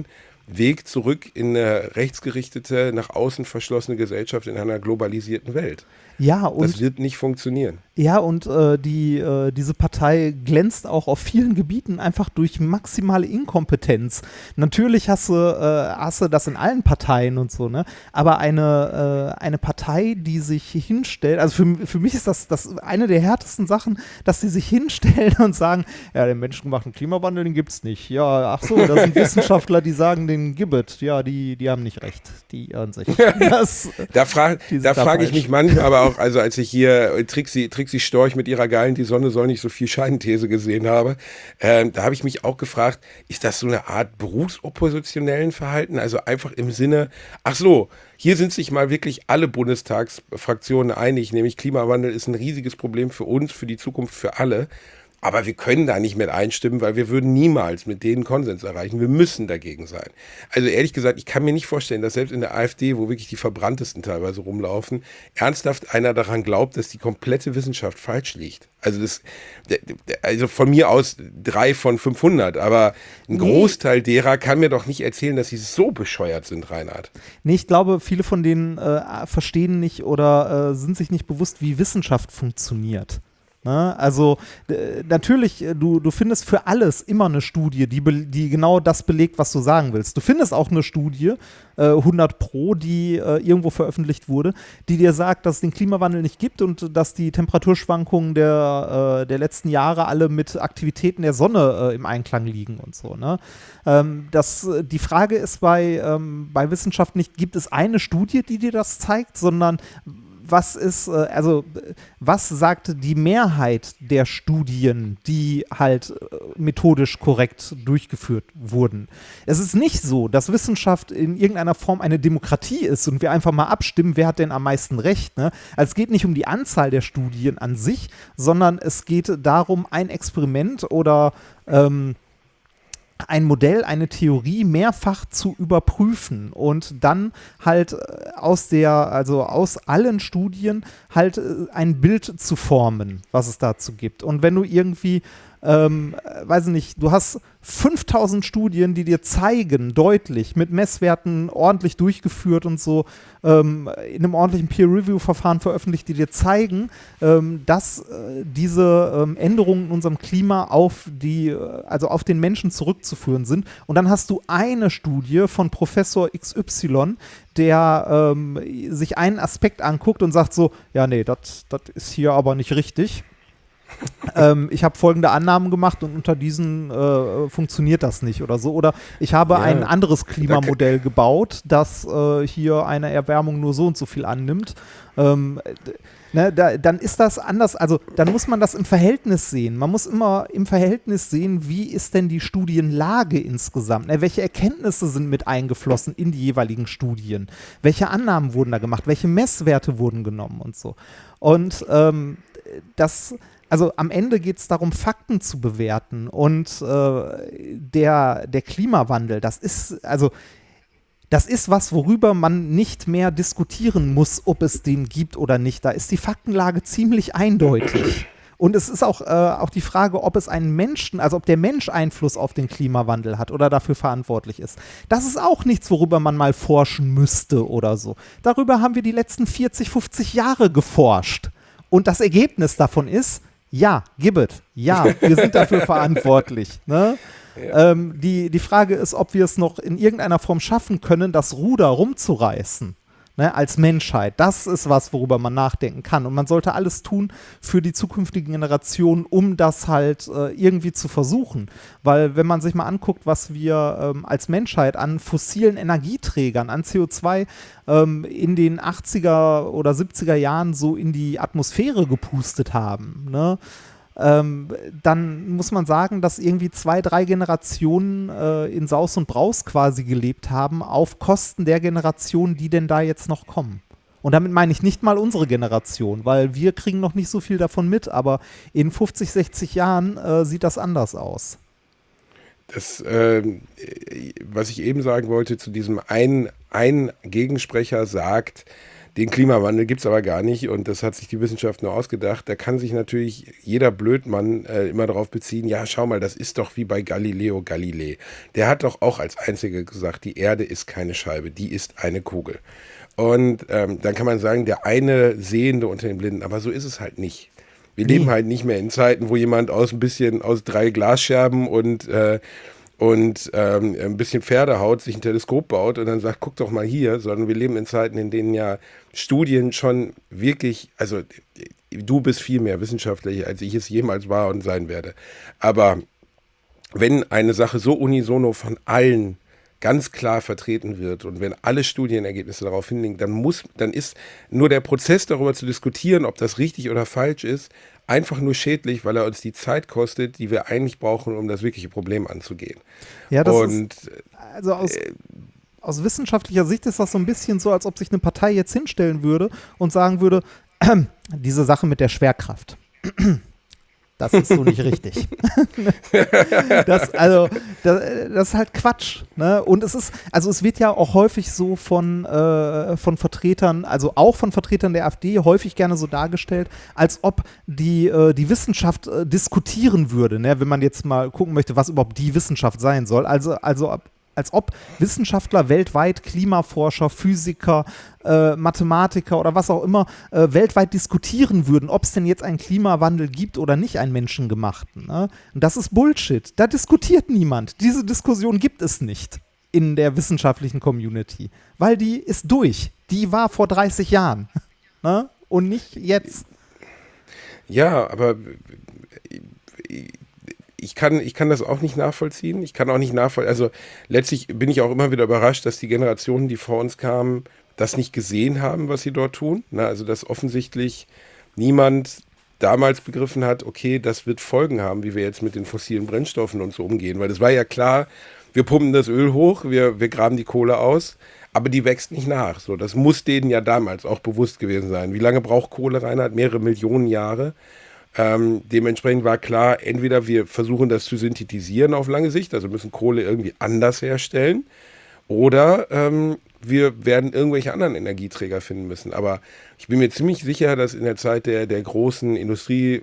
Weg zurück in eine rechtsgerichtete, nach außen verschlossene Gesellschaft in einer globalisierten Welt. Ja, und das wird nicht funktionieren. Ja, und äh, die, äh, diese Partei glänzt auch auf vielen Gebieten einfach durch maximale Inkompetenz. Natürlich hast du, äh, hast du das in allen Parteien und so, ne? Aber eine, äh, eine Partei, die sich hinstellt, also für, für mich ist das, das eine der härtesten Sachen, dass sie sich hinstellen und sagen, ja, den menschengemachten Klimawandel, den gibt's nicht. Ja, ach so, da sind Wissenschaftler, die sagen, den gibt. Ja, die, die haben nicht recht. Die irren sich. Das, da frage da frag ich mich manchmal aber auch, also als ich hier Trixie, Trixie Storch mit ihrer geilen Die Sonne soll nicht so viel Scheinthese gesehen habe, äh, da habe ich mich auch gefragt, ist das so eine Art berufsoppositionellen Verhalten? Also einfach im Sinne, ach so, hier sind sich mal wirklich alle Bundestagsfraktionen einig, nämlich Klimawandel ist ein riesiges Problem für uns, für die Zukunft, für alle. Aber wir können da nicht mit einstimmen, weil wir würden niemals mit denen Konsens erreichen. Wir müssen dagegen sein. Also ehrlich gesagt, ich kann mir nicht vorstellen, dass selbst in der AfD, wo wirklich die Verbranntesten teilweise rumlaufen, ernsthaft einer daran glaubt, dass die komplette Wissenschaft falsch liegt. Also das, also von mir aus drei von fünfhundert, aber ein Großteil derer kann mir doch nicht erzählen, dass sie so bescheuert sind, Reinhard. Nee, ich glaube, viele von denen äh, verstehen nicht oder äh, sind sich nicht bewusst, wie Wissenschaft funktioniert. Ne? Also äh, natürlich, du, du findest für alles immer eine Studie, die, be- die genau das belegt, was du sagen willst. Du findest auch eine Studie, äh, hundert Pro, die äh, irgendwo veröffentlicht wurde, die dir sagt, dass es den Klimawandel nicht gibt und dass die Temperaturschwankungen der, äh, der letzten Jahre alle mit Aktivitäten der Sonne äh, im Einklang liegen und so. Ne? Ähm, das, die Frage ist bei, ähm, bei Wissenschaft nicht, gibt es eine Studie, die dir das zeigt, sondern was ist, also was sagt die Mehrheit der Studien, die halt methodisch korrekt durchgeführt wurden? Es ist nicht so, dass Wissenschaft in irgendeiner Form eine Demokratie ist und wir einfach mal abstimmen, wer hat denn am meisten Recht. Ne? Also es geht nicht um die Anzahl der Studien an sich, sondern es geht darum, ein Experiment oder ähm, ein Modell, eine Theorie mehrfach zu überprüfen und dann halt aus der, also aus allen Studien halt ein Bild zu formen, was es dazu gibt. Und wenn du irgendwie, ähm, weiß ich nicht, du hast fünftausend Studien, die dir zeigen, deutlich, mit Messwerten ordentlich durchgeführt und so, ähm, in einem ordentlichen Peer-Review-Verfahren veröffentlicht, die dir zeigen, ähm, dass äh, diese ähm, Änderungen in unserem Klima auf die, äh, also auf den Menschen zurückzuführen sind. Und dann hast du eine Studie von Professor X Y, der ähm, sich einen Aspekt anguckt und sagt so, ja, nee, das ist hier aber nicht richtig. ähm, ich habe folgende Annahmen gemacht und unter diesen äh, funktioniert das nicht oder so. Oder ich habe ja ein anderes Klimamodell gebaut, das äh, hier eine Erwärmung nur so und so viel annimmt. Ähm, ne, da, dann ist das anders, also dann muss man das im Verhältnis sehen. Man muss immer im Verhältnis sehen, wie ist denn die Studienlage insgesamt? Ne, welche Erkenntnisse sind mit eingeflossen in die jeweiligen Studien? Welche Annahmen wurden da gemacht? Welche Messwerte wurden genommen und so? Und ähm, das Also am Ende geht es darum, Fakten zu bewerten und äh, der, der Klimawandel, das ist, also das ist was, worüber man nicht mehr diskutieren muss, ob es den gibt oder nicht. Da ist die Faktenlage ziemlich eindeutig. Und es ist auch, äh, auch die Frage, ob es einen Menschen, also ob der Mensch Einfluss auf den Klimawandel hat oder dafür verantwortlich ist. Das ist auch nichts, worüber man mal forschen müsste oder so. Darüber haben wir die letzten vierzig, fünfzig Jahre geforscht. Und das Ergebnis davon ist, ja, Gibbet, ja, wir sind dafür verantwortlich. Ne? Ja. Ähm, die, die Frage ist, ob wir es noch in irgendeiner Form schaffen können, das Ruder rumzureißen, ne, als Menschheit. Das ist was, worüber man nachdenken kann. Und man sollte alles tun für die zukünftigen Generationen, um das halt äh, irgendwie zu versuchen. Weil wenn man sich mal anguckt, was wir ähm, als Menschheit an fossilen Energieträgern, an C O zwei ähm, in den achtziger oder siebziger Jahren so in die Atmosphäre gepustet haben, ne? Ähm, dann muss man sagen, dass irgendwie zwei, drei Generationen äh, in Saus und Braus quasi gelebt haben, auf Kosten der Generationen, die denn da jetzt noch kommen. Und damit meine ich nicht mal unsere Generation, weil wir kriegen noch nicht so viel davon mit, aber in fünfzig, sechzig Jahren äh, sieht das anders aus. Das, äh, was ich eben sagen wollte, zu diesem ein, ein Gegensprecher sagt, Den Klimawandel gibt es aber gar nicht und das hat sich die Wissenschaft nur ausgedacht. Da kann sich natürlich jeder Blödmann äh, immer darauf beziehen, ja, schau mal, das ist doch wie bei Galileo Galilei. Der hat doch auch als Einziger gesagt, die Erde ist keine Scheibe, die ist eine Kugel. Und ähm, dann kann man sagen, der eine Sehende unter den Blinden, aber so ist es halt nicht. Wir leben halt nicht mehr in Zeiten, wo jemand aus ein bisschen, aus drei Glasscherben und äh, und ähm, ein bisschen Pferdehaut sich ein Teleskop baut und dann sagt, guck doch mal hier, sondern wir leben in Zeiten, in denen ja Studien schon wirklich, also du bist viel mehr wissenschaftlich, als ich es jemals war und sein werde. Aber wenn eine Sache so unisono von allen ganz klar vertreten wird und wenn alle Studienergebnisse darauf hinlegen, dann muss, dann ist nur der Prozess darüber zu diskutieren, ob das richtig oder falsch ist, einfach nur schädlich, weil er uns die Zeit kostet, die wir eigentlich brauchen, um das wirkliche Problem anzugehen. Ja, das und, ist, also aus, äh, aus wissenschaftlicher Sicht ist das so ein bisschen so, als ob sich eine Partei jetzt hinstellen würde und sagen würde, äh, diese Sache mit der Schwerkraft. Das ist so nicht richtig. das, also, das, das ist halt Quatsch. Ne? Und es ist, also es wird ja auch häufig so von, äh, von Vertretern, also auch von Vertretern der AfD, häufig gerne so dargestellt, als ob die, äh, die Wissenschaft äh, diskutieren würde, ne? Wenn man jetzt mal gucken möchte, was überhaupt die Wissenschaft sein soll. Also, also ab als ob Wissenschaftler weltweit, Klimaforscher, Physiker, äh, Mathematiker oder was auch immer, äh, weltweit diskutieren würden, ob es denn jetzt einen Klimawandel gibt oder nicht, einen menschengemachten. Ne? Und das ist Bullshit. Da diskutiert niemand. Diese Diskussion gibt es nicht in der wissenschaftlichen Community, weil die ist durch. Die war vor dreißig Jahren. Ne? Und nicht jetzt. Ja, aber Ich kann, ich kann das auch nicht nachvollziehen. Ich kann auch nicht nachvollziehen. Also letztlich bin ich auch immer wieder überrascht, dass die Generationen, die vor uns kamen, das nicht gesehen haben, was sie dort tun. Na, also dass offensichtlich niemand damals begriffen hat, okay, das wird Folgen haben, wie wir jetzt mit den fossilen Brennstoffen und so umgehen. Weil das war ja klar, wir pumpen das Öl hoch, wir, wir graben die Kohle aus, aber die wächst nicht nach. So, das muss denen ja damals auch bewusst gewesen sein. Wie lange braucht Kohle, Reinhard? Mehrere Millionen Jahre. Ähm, dementsprechend war klar, entweder wir versuchen das zu synthetisieren auf lange Sicht, also müssen Kohle irgendwie anders herstellen, oder ähm, wir werden irgendwelche anderen Energieträger finden müssen. Aber ich bin mir ziemlich sicher, dass in der Zeit der, der großen Industrie,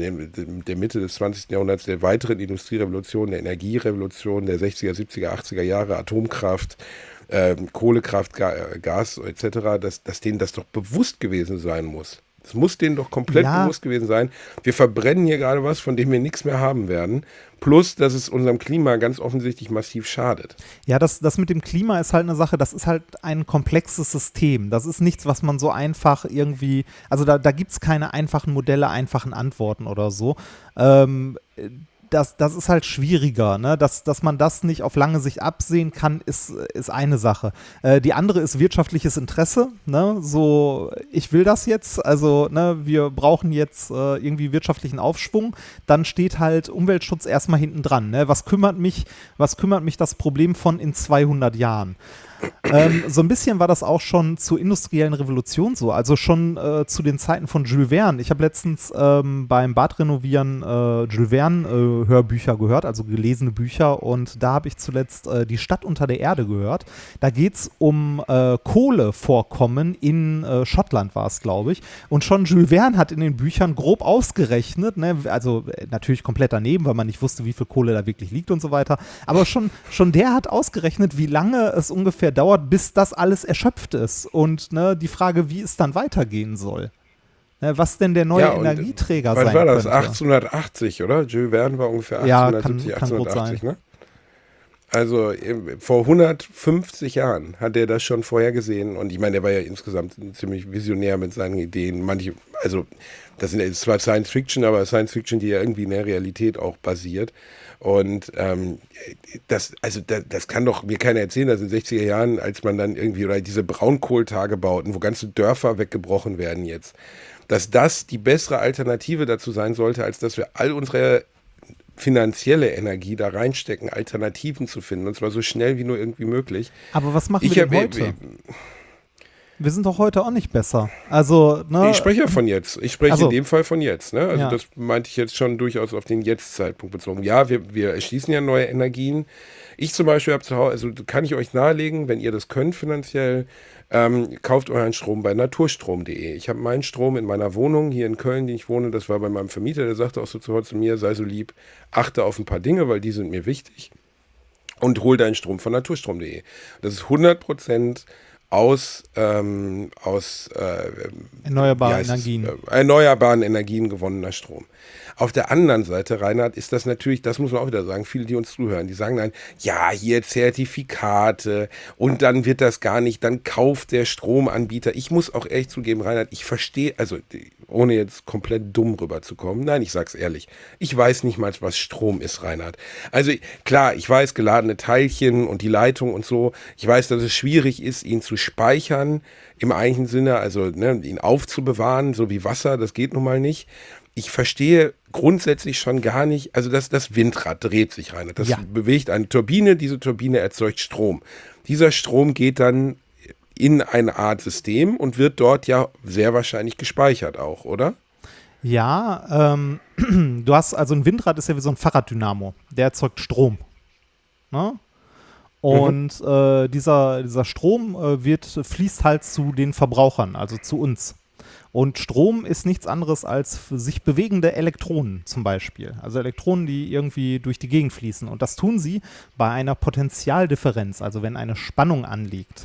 der Mitte des zwanzigsten Jahrhunderts, der weiteren Industrierevolution, der Energierevolution, der sechziger, siebziger, achtziger Jahre, Atomkraft, äh, Kohlekraft, Ga Gas et cetera, dass, dass denen das doch bewusst gewesen sein muss. Es muss denen doch komplett ja. bewusst gewesen sein. Wir verbrennen hier gerade was, von dem wir nichts mehr haben werden. Plus, dass es unserem Klima ganz offensichtlich massiv schadet. Ja, das, das mit dem Klima ist halt eine Sache, das ist halt ein komplexes System. Das ist nichts, was man so einfach irgendwie, also da, da gibt es keine einfachen Modelle, einfachen Antworten oder so. Ähm, Das, das ist halt schwieriger, ne? dass, dass man das nicht auf lange Sicht absehen kann, ist, ist eine Sache. Äh, die andere ist wirtschaftliches Interesse, ne? So, ich will das jetzt, also ne, wir brauchen jetzt äh, irgendwie wirtschaftlichen Aufschwung, dann steht halt Umweltschutz erstmal hinten dran. Ne? Was kümmert mich, was kümmert mich das Problem von in zweihundert Jahren? Ähm, so ein bisschen war das auch schon zur industriellen Revolution so, also schon äh, zu den Zeiten von Jules Verne. Ich habe letztens ähm, beim Badrenovieren äh, Jules Verne äh, Hörbücher gehört, also gelesene Bücher, und da habe ich zuletzt äh, Die Stadt unter der Erde gehört. Da geht es um äh, Kohlevorkommen in äh, Schottland, war es, glaube ich, und schon Jules Verne hat in den Büchern grob ausgerechnet, ne? Also äh, natürlich komplett daneben, weil man nicht wusste, wie viel Kohle da wirklich liegt und so weiter, aber schon, schon der hat ausgerechnet, wie lange es ungefähr dauert, bis das alles erschöpft ist. Und ne, die Frage, wie es dann weitergehen soll. Ne, was denn der neue ja, Energieträger sein könnte. Was war das? achtzehnhundertachtzig, oder? Jules Verne war ungefähr achtzehnhundertsiebzig, ja, kann, kann achtzehnhundertachtzig, ne? Also vor hundertfünfzig Jahren hat er das schon vorhergesehen. Und ich meine, der war ja insgesamt ziemlich visionär mit seinen Ideen. Manche, also das sind zwar Science Fiction, aber Science Fiction, die ja irgendwie in der Realität auch basiert. Und ähm, das, also das, das kann doch mir keiner erzählen, dass in den sechziger Jahren, als man dann irgendwie, oder diese Braunkohltagebauten, wo ganze Dörfer weggebrochen werden jetzt, dass das die bessere Alternative dazu sein sollte, als dass wir all unsere finanzielle Energie da reinstecken, Alternativen zu finden, und zwar so schnell wie nur irgendwie möglich. Aber was machen ich wir denn hab, heute? Wir sind doch heute auch nicht besser. Also, ne? Ich spreche ja von jetzt. Ich spreche also, in dem Fall von jetzt. Ne? Also ja. Das meinte ich jetzt schon durchaus auf den Jetzt-Zeitpunkt bezogen. Ja, wir, wir erschließen ja neue Energien, Ich zum Beispiel habe zu Hause, also kann ich euch nahelegen, wenn ihr das könnt finanziell, ähm, kauft euren Strom bei naturstrom punkt de. Ich habe meinen Strom in meiner Wohnung hier in Köln, die ich wohne, das war bei meinem Vermieter, der sagte auch so zu, zu mir, sei so lieb, achte auf ein paar Dinge, weil die sind mir wichtig und hol deinen Strom von naturstrom punkt de. Das ist hundert Prozent aus, ähm, aus äh, erneuerbaren Energien. Es, äh, erneuerbaren Energien gewonnener Strom. Auf der anderen Seite, Reinhard, ist das natürlich, das muss man auch wieder sagen, viele, die uns zuhören, die sagen dann, ja, hier Zertifikate und dann wird das gar nicht, dann kauft der Stromanbieter. Ich muss auch ehrlich zugeben, Reinhard, ich verstehe, also ohne jetzt komplett dumm rüberzukommen, nein, ich sag's ehrlich, ich weiß nicht mal, was Strom ist, Reinhard. Also klar, ich weiß, geladene Teilchen und die Leitung und so, ich weiß, dass es schwierig ist, ihn zu speichern, im eigentlichen Sinne, also ne, ihn aufzubewahren, so wie Wasser, das geht nun mal nicht. Ich verstehe grundsätzlich schon gar nicht, also das, das Windrad dreht sich rein. Das ja. bewegt eine Turbine, diese Turbine erzeugt Strom. Dieser Strom geht dann in eine Art System und wird dort ja sehr wahrscheinlich gespeichert auch, oder? Ja, ähm, du hast, also ein Windrad ist ja wie so ein Fahrraddynamo, der erzeugt Strom. Ne? Und mhm. äh, dieser, dieser Strom äh, wird, fließt halt zu den Verbrauchern, also zu uns. Und Strom ist nichts anderes als sich bewegende Elektronen zum Beispiel. Also Elektronen, die irgendwie durch die Gegend fließen. Und das tun sie bei einer Potentialdifferenz, also wenn eine Spannung anliegt.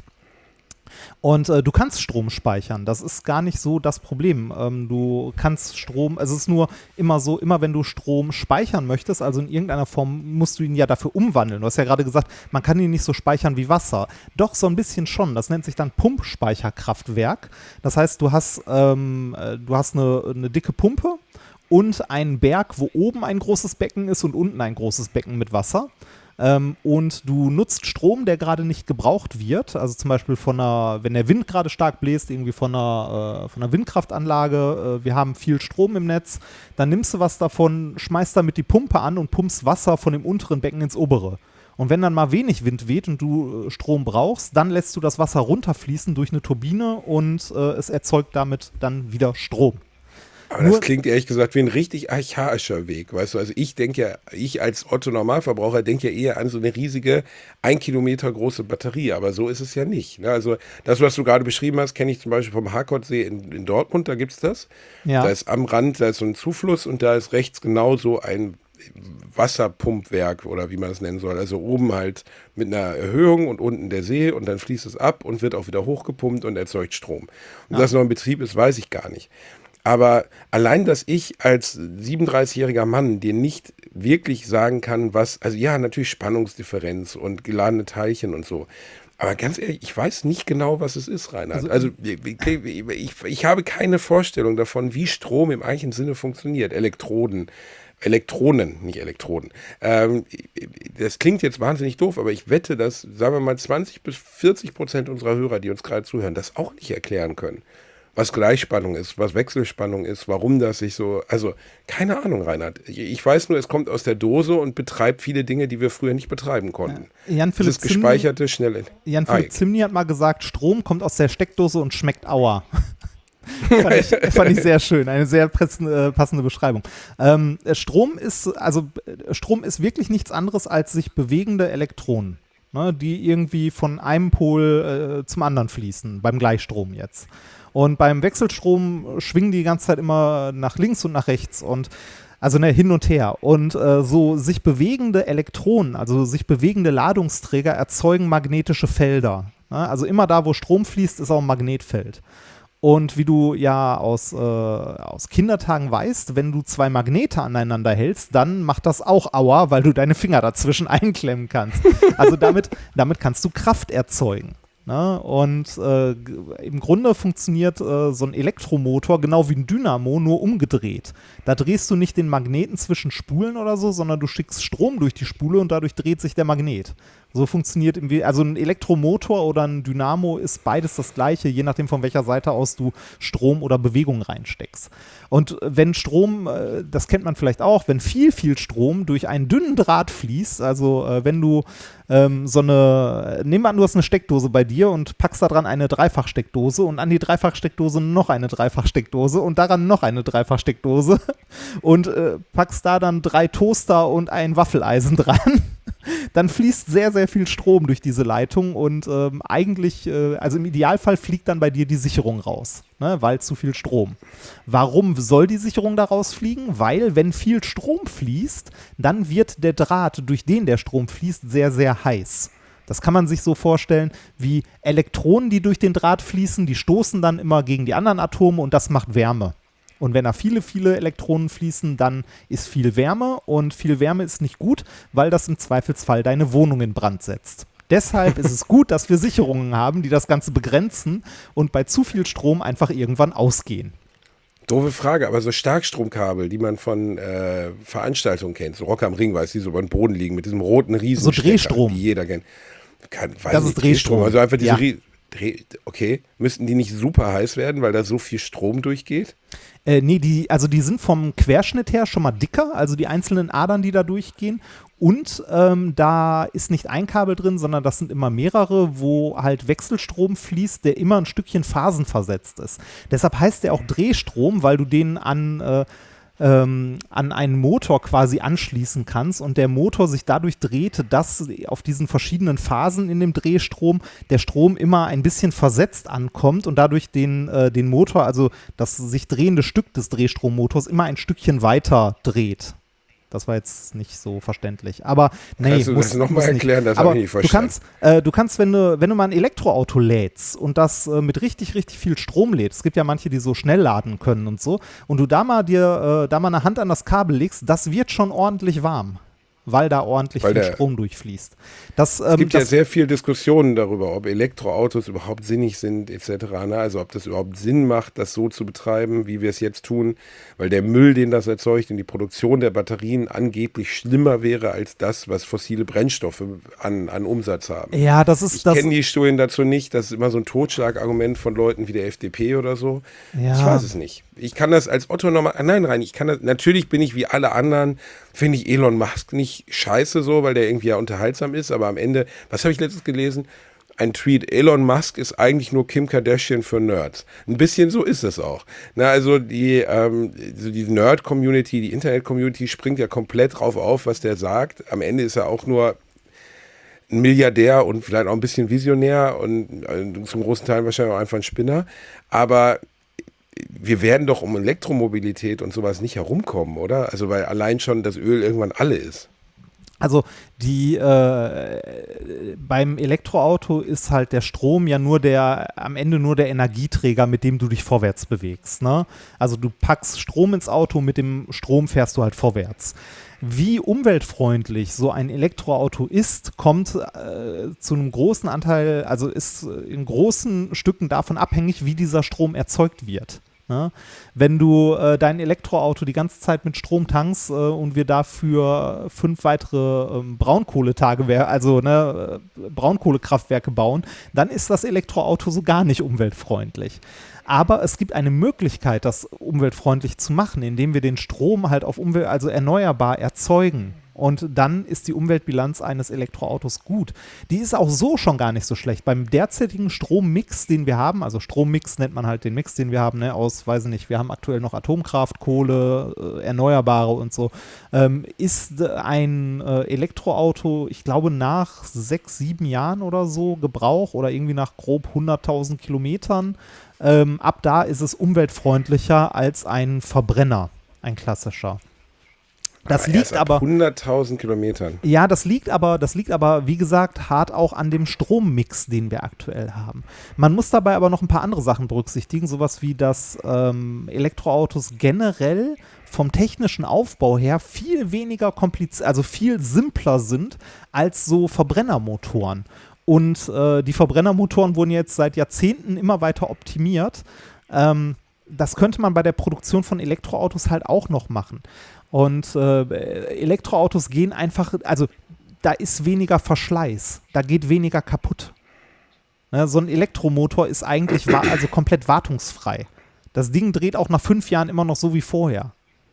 Und äh, du kannst Strom speichern, das ist gar nicht so das Problem. Ähm, du kannst Strom, also es ist nur immer so, immer wenn du Strom speichern möchtest, also in irgendeiner Form musst du ihn ja dafür umwandeln. Du hast ja gerade gesagt, man kann ihn nicht so speichern wie Wasser. Doch, so ein bisschen schon. Das nennt sich dann Pumpspeicherkraftwerk. Das heißt, du hast, ähm, du hast eine, eine dicke Pumpe und einen Berg, wo oben ein großes Becken ist und unten ein großes Becken mit Wasser. Ähm, und du nutzt Strom, der gerade nicht gebraucht wird, also zum Beispiel von einer, wenn der Wind gerade stark bläst, irgendwie von einer, äh, von einer Windkraftanlage, äh, wir haben viel Strom im Netz, dann nimmst du was davon, schmeißt damit die Pumpe an und pumpst Wasser von dem unteren Becken ins obere. Und wenn dann mal wenig Wind weht und du äh, Strom brauchst, dann lässt du das Wasser runterfließen durch eine Turbine und äh, es erzeugt damit dann wieder Strom. Aber das klingt ehrlich gesagt wie ein richtig archaischer Weg, weißt du, also ich denke ja, ich als Otto-Normalverbraucher denke ja eher an so eine riesige, ein Kilometer große Batterie, aber so ist es ja nicht. Ne? Also das, was du gerade beschrieben hast, kenne ich zum Beispiel vom Harkordsee in, in Dortmund, da gibt es das. Ja. Da ist am Rand, da ist so ein Zufluss und da ist rechts genau so ein Wasserpumpwerk oder wie man das nennen soll, also oben halt mit einer Erhöhung und unten der See und dann fließt es ab und wird auch wieder hochgepumpt und erzeugt Strom. Und ja. dass noch ein Betrieb ist, weiß ich gar nicht. Aber allein, dass ich als siebenunddreißigjähriger Mann dir nicht wirklich sagen kann, was, also ja, natürlich Spannungsdifferenz und geladene Teilchen und so. Aber ganz ehrlich, ich weiß nicht genau, was es ist, Reinhard. Also, also ich, ich, ich habe keine Vorstellung davon, wie Strom im eigentlichen Sinne funktioniert. Elektroden, Elektronen, nicht Elektroden. Ähm, das klingt jetzt wahnsinnig doof, aber ich wette, dass, sagen wir mal, zwanzig bis vierzig Prozent unserer Hörer, die uns gerade zuhören, das auch nicht erklären können. Was Gleichspannung ist, was Wechselspannung ist, warum das sich so, also keine Ahnung, Reinhard. Ich, ich weiß nur, es kommt aus der Dose und betreibt viele Dinge, die wir früher nicht betreiben konnten. Ja, Jan-Philipp das ist gespeicherte, schnelle. Jan-Philipp Zimny hat mal gesagt, Strom kommt aus der Steckdose und schmeckt Aua. fand, ich, fand ich sehr schön, eine sehr passende, passende Beschreibung. Ähm, Strom ist, also Strom ist wirklich nichts anderes als sich bewegende Elektronen, ne, die irgendwie von einem Pol äh, zum anderen fließen, beim Gleichstrom jetzt. Und beim Wechselstrom schwingen die die ganze Zeit immer nach links und nach rechts und also ne, hin und her. Und äh, so sich bewegende Elektronen, also sich bewegende Ladungsträger erzeugen magnetische Felder. Ne? Also immer da, wo Strom fließt, ist auch ein Magnetfeld. Und wie du ja aus, äh, aus Kindertagen weißt, wenn du zwei Magnete aneinander hältst, dann macht das auch Aua, weil du deine Finger dazwischen einklemmen kannst. Also damit, damit kannst du Kraft erzeugen. Ne? Und äh, im Grunde funktioniert äh, so ein Elektromotor genau wie ein Dynamo, nur umgedreht. Da drehst du nicht den Magneten zwischen Spulen oder so, sondern du schickst Strom durch die Spule und dadurch dreht sich der Magnet. So funktioniert im We- also ein Elektromotor oder ein Dynamo ist beides das gleiche, je nachdem von welcher Seite aus du Strom oder Bewegung reinsteckst. Und wenn Strom, äh, das kennt man vielleicht auch, wenn viel, viel Strom durch einen dünnen Draht fließt, also äh, wenn du ähm, so eine, nehmen wir an, du hast eine Steckdose bei dir und packst da dran eine Dreifachsteckdose und an die Dreifachsteckdose noch eine Dreifachsteckdose und daran noch eine Dreifachsteckdose und äh, packst da dann drei Toaster und ein Waffeleisen dran, dann fließt sehr, sehr viel Strom durch diese Leitung und ähm, eigentlich, äh, also im Idealfall fliegt dann bei dir die Sicherung raus, ne, weil zu viel Strom. Warum soll die Sicherung da rausfliegen? Weil, wenn viel Strom fließt, dann wird der Draht, durch den der Strom fließt, sehr, sehr heiß. Das kann man sich so vorstellen, wie Elektronen, die durch den Draht fließen, die stoßen dann immer gegen die anderen Atome und das macht Wärme. Und wenn da viele, viele Elektronen fließen, dann ist viel Wärme und viel Wärme ist nicht gut, weil das im Zweifelsfall deine Wohnung in Brand setzt. Deshalb ist es gut, dass wir Sicherungen haben, die das Ganze begrenzen und bei zu viel Strom einfach irgendwann ausgehen. Doofe Frage, aber so Starkstromkabel, die man von äh, Veranstaltungen kennt, so Rock am Ring, weiß die so über den Boden liegen, mit diesem roten Riesen. So Drehstrom. Die jeder kennt. Kann, weiß das nicht, ist Drehstrom. Also einfach diese ja. Rie- Dreh- okay, müssten die nicht super heiß werden, weil da so viel Strom durchgeht? Äh, nee, die, also die sind vom Querschnitt her schon mal dicker, also die einzelnen Adern, die da durchgehen. Und ähm, da ist nicht ein Kabel drin, sondern das sind immer mehrere, wo halt Wechselstrom fließt, der immer ein Stückchen phasenversetzt ist. Deshalb heißt der auch Drehstrom, weil du den an äh, Ähm, an einen Motor quasi anschließen kannst und der Motor sich dadurch dreht, dass auf diesen verschiedenen Phasen in dem Drehstrom der Strom immer ein bisschen versetzt ankommt und dadurch den, äh, den Motor, also das sich drehende Stück des Drehstrommotors, immer ein Stückchen weiter dreht. Das war jetzt nicht so verständlich. Aber nee, kannst du muss, das nochmal erklären? Das habe ich nicht verstanden. Du kannst, äh, du kannst, wenn du, wenn du mal ein Elektroauto lädst und das äh, mit richtig, richtig viel Strom lädst, es gibt ja manche, die so schnell laden können und so, und du da mal dir, äh, da mal eine Hand an das Kabel legst, das wird schon ordentlich warm, weil da ordentlich weil viel der, Strom durchfließt. Das, ähm, es gibt das, ja sehr viel Diskussionen darüber, ob Elektroautos überhaupt sinnig sind et cetera. Ne? Also ob das überhaupt Sinn macht, das so zu betreiben, wie wir es jetzt tun, weil der Müll, den das erzeugt und die Produktion der Batterien angeblich schlimmer wäre als das, was fossile Brennstoffe an, an Umsatz haben. ja, das ist Ich das. kenne die Studien dazu nicht, das ist immer so ein Totschlagargument von Leuten wie der F D P oder so. Ja. Ich weiß es nicht. Ich kann das als Otto nochmal, nein, rein, ich kann das, natürlich bin ich wie alle anderen, finde ich Elon Musk nicht scheiße so, weil der irgendwie ja unterhaltsam ist, aber am Ende, was habe ich letztens gelesen? Ein Tweet, Elon Musk ist eigentlich nur Kim Kardashian für Nerds. Ein bisschen so ist es auch. Na, also die, ähm, so die Nerd-Community, die Internet-Community springt ja komplett drauf auf, was der sagt. Am Ende ist er auch nur ein Milliardär und vielleicht auch ein bisschen Visionär und äh, zum großen Teil wahrscheinlich auch einfach ein Spinner. Aber wir werden doch um Elektromobilität und sowas nicht herumkommen, oder? Also weil allein schon das Öl irgendwann alle ist. Also die äh, beim Elektroauto ist halt der Strom ja nur der, am Ende nur der Energieträger, mit dem du dich vorwärts bewegst. Ne? Also du packst Strom ins Auto, mit dem Strom fährst du halt vorwärts. Wie umweltfreundlich so ein Elektroauto ist, kommt äh, zu einem großen Anteil, also ist in großen Stücken davon abhängig, wie dieser Strom erzeugt wird. Ne? Wenn du äh, dein Elektroauto die ganze Zeit mit Strom tankst äh, und wir dafür fünf weitere ähm, Braunkohletagewerke, also ne, äh, Braunkohlekraftwerke bauen, dann ist das Elektroauto so gar nicht umweltfreundlich. Aber es gibt eine Möglichkeit, das umweltfreundlich zu machen, indem wir den Strom halt auf Umwelt, also erneuerbar erzeugen. Und dann ist die Umweltbilanz eines Elektroautos gut. Die ist auch so schon gar nicht so schlecht. Beim derzeitigen Strommix, den wir haben, also Strommix nennt man halt den Mix, den wir haben, ne, aus, weiß ich nicht, wir haben aktuell noch Atomkraft, Kohle, äh, Erneuerbare und so, ähm, ist ein äh, Elektroauto, ich glaube nach sechs, sieben Jahren oder so Gebrauch oder irgendwie nach grob hunderttausend Kilometern, ähm, ab da ist es umweltfreundlicher als ein Verbrenner, ein klassischer. Das aber liegt aber hunderttausend Kilometern. Ja, das liegt aber, das liegt aber, wie gesagt, hart auch an dem Strommix, den wir aktuell haben. Man muss dabei aber noch ein paar andere Sachen berücksichtigen, sowas wie, dass ähm, Elektroautos generell vom technischen Aufbau her viel weniger kompliziert, also viel simpler sind als so Verbrennermotoren. Und äh, die Verbrennermotoren wurden jetzt seit Jahrzehnten immer weiter optimiert. Ähm, das könnte man bei der Produktion von Elektroautos halt auch noch machen. Und äh, Elektroautos gehen einfach, also da ist weniger Verschleiß, da geht weniger kaputt. Ne, so ein Elektromotor ist eigentlich wa- also komplett wartungsfrei. Das Ding dreht auch nach fünf Jahren immer noch so wie vorher.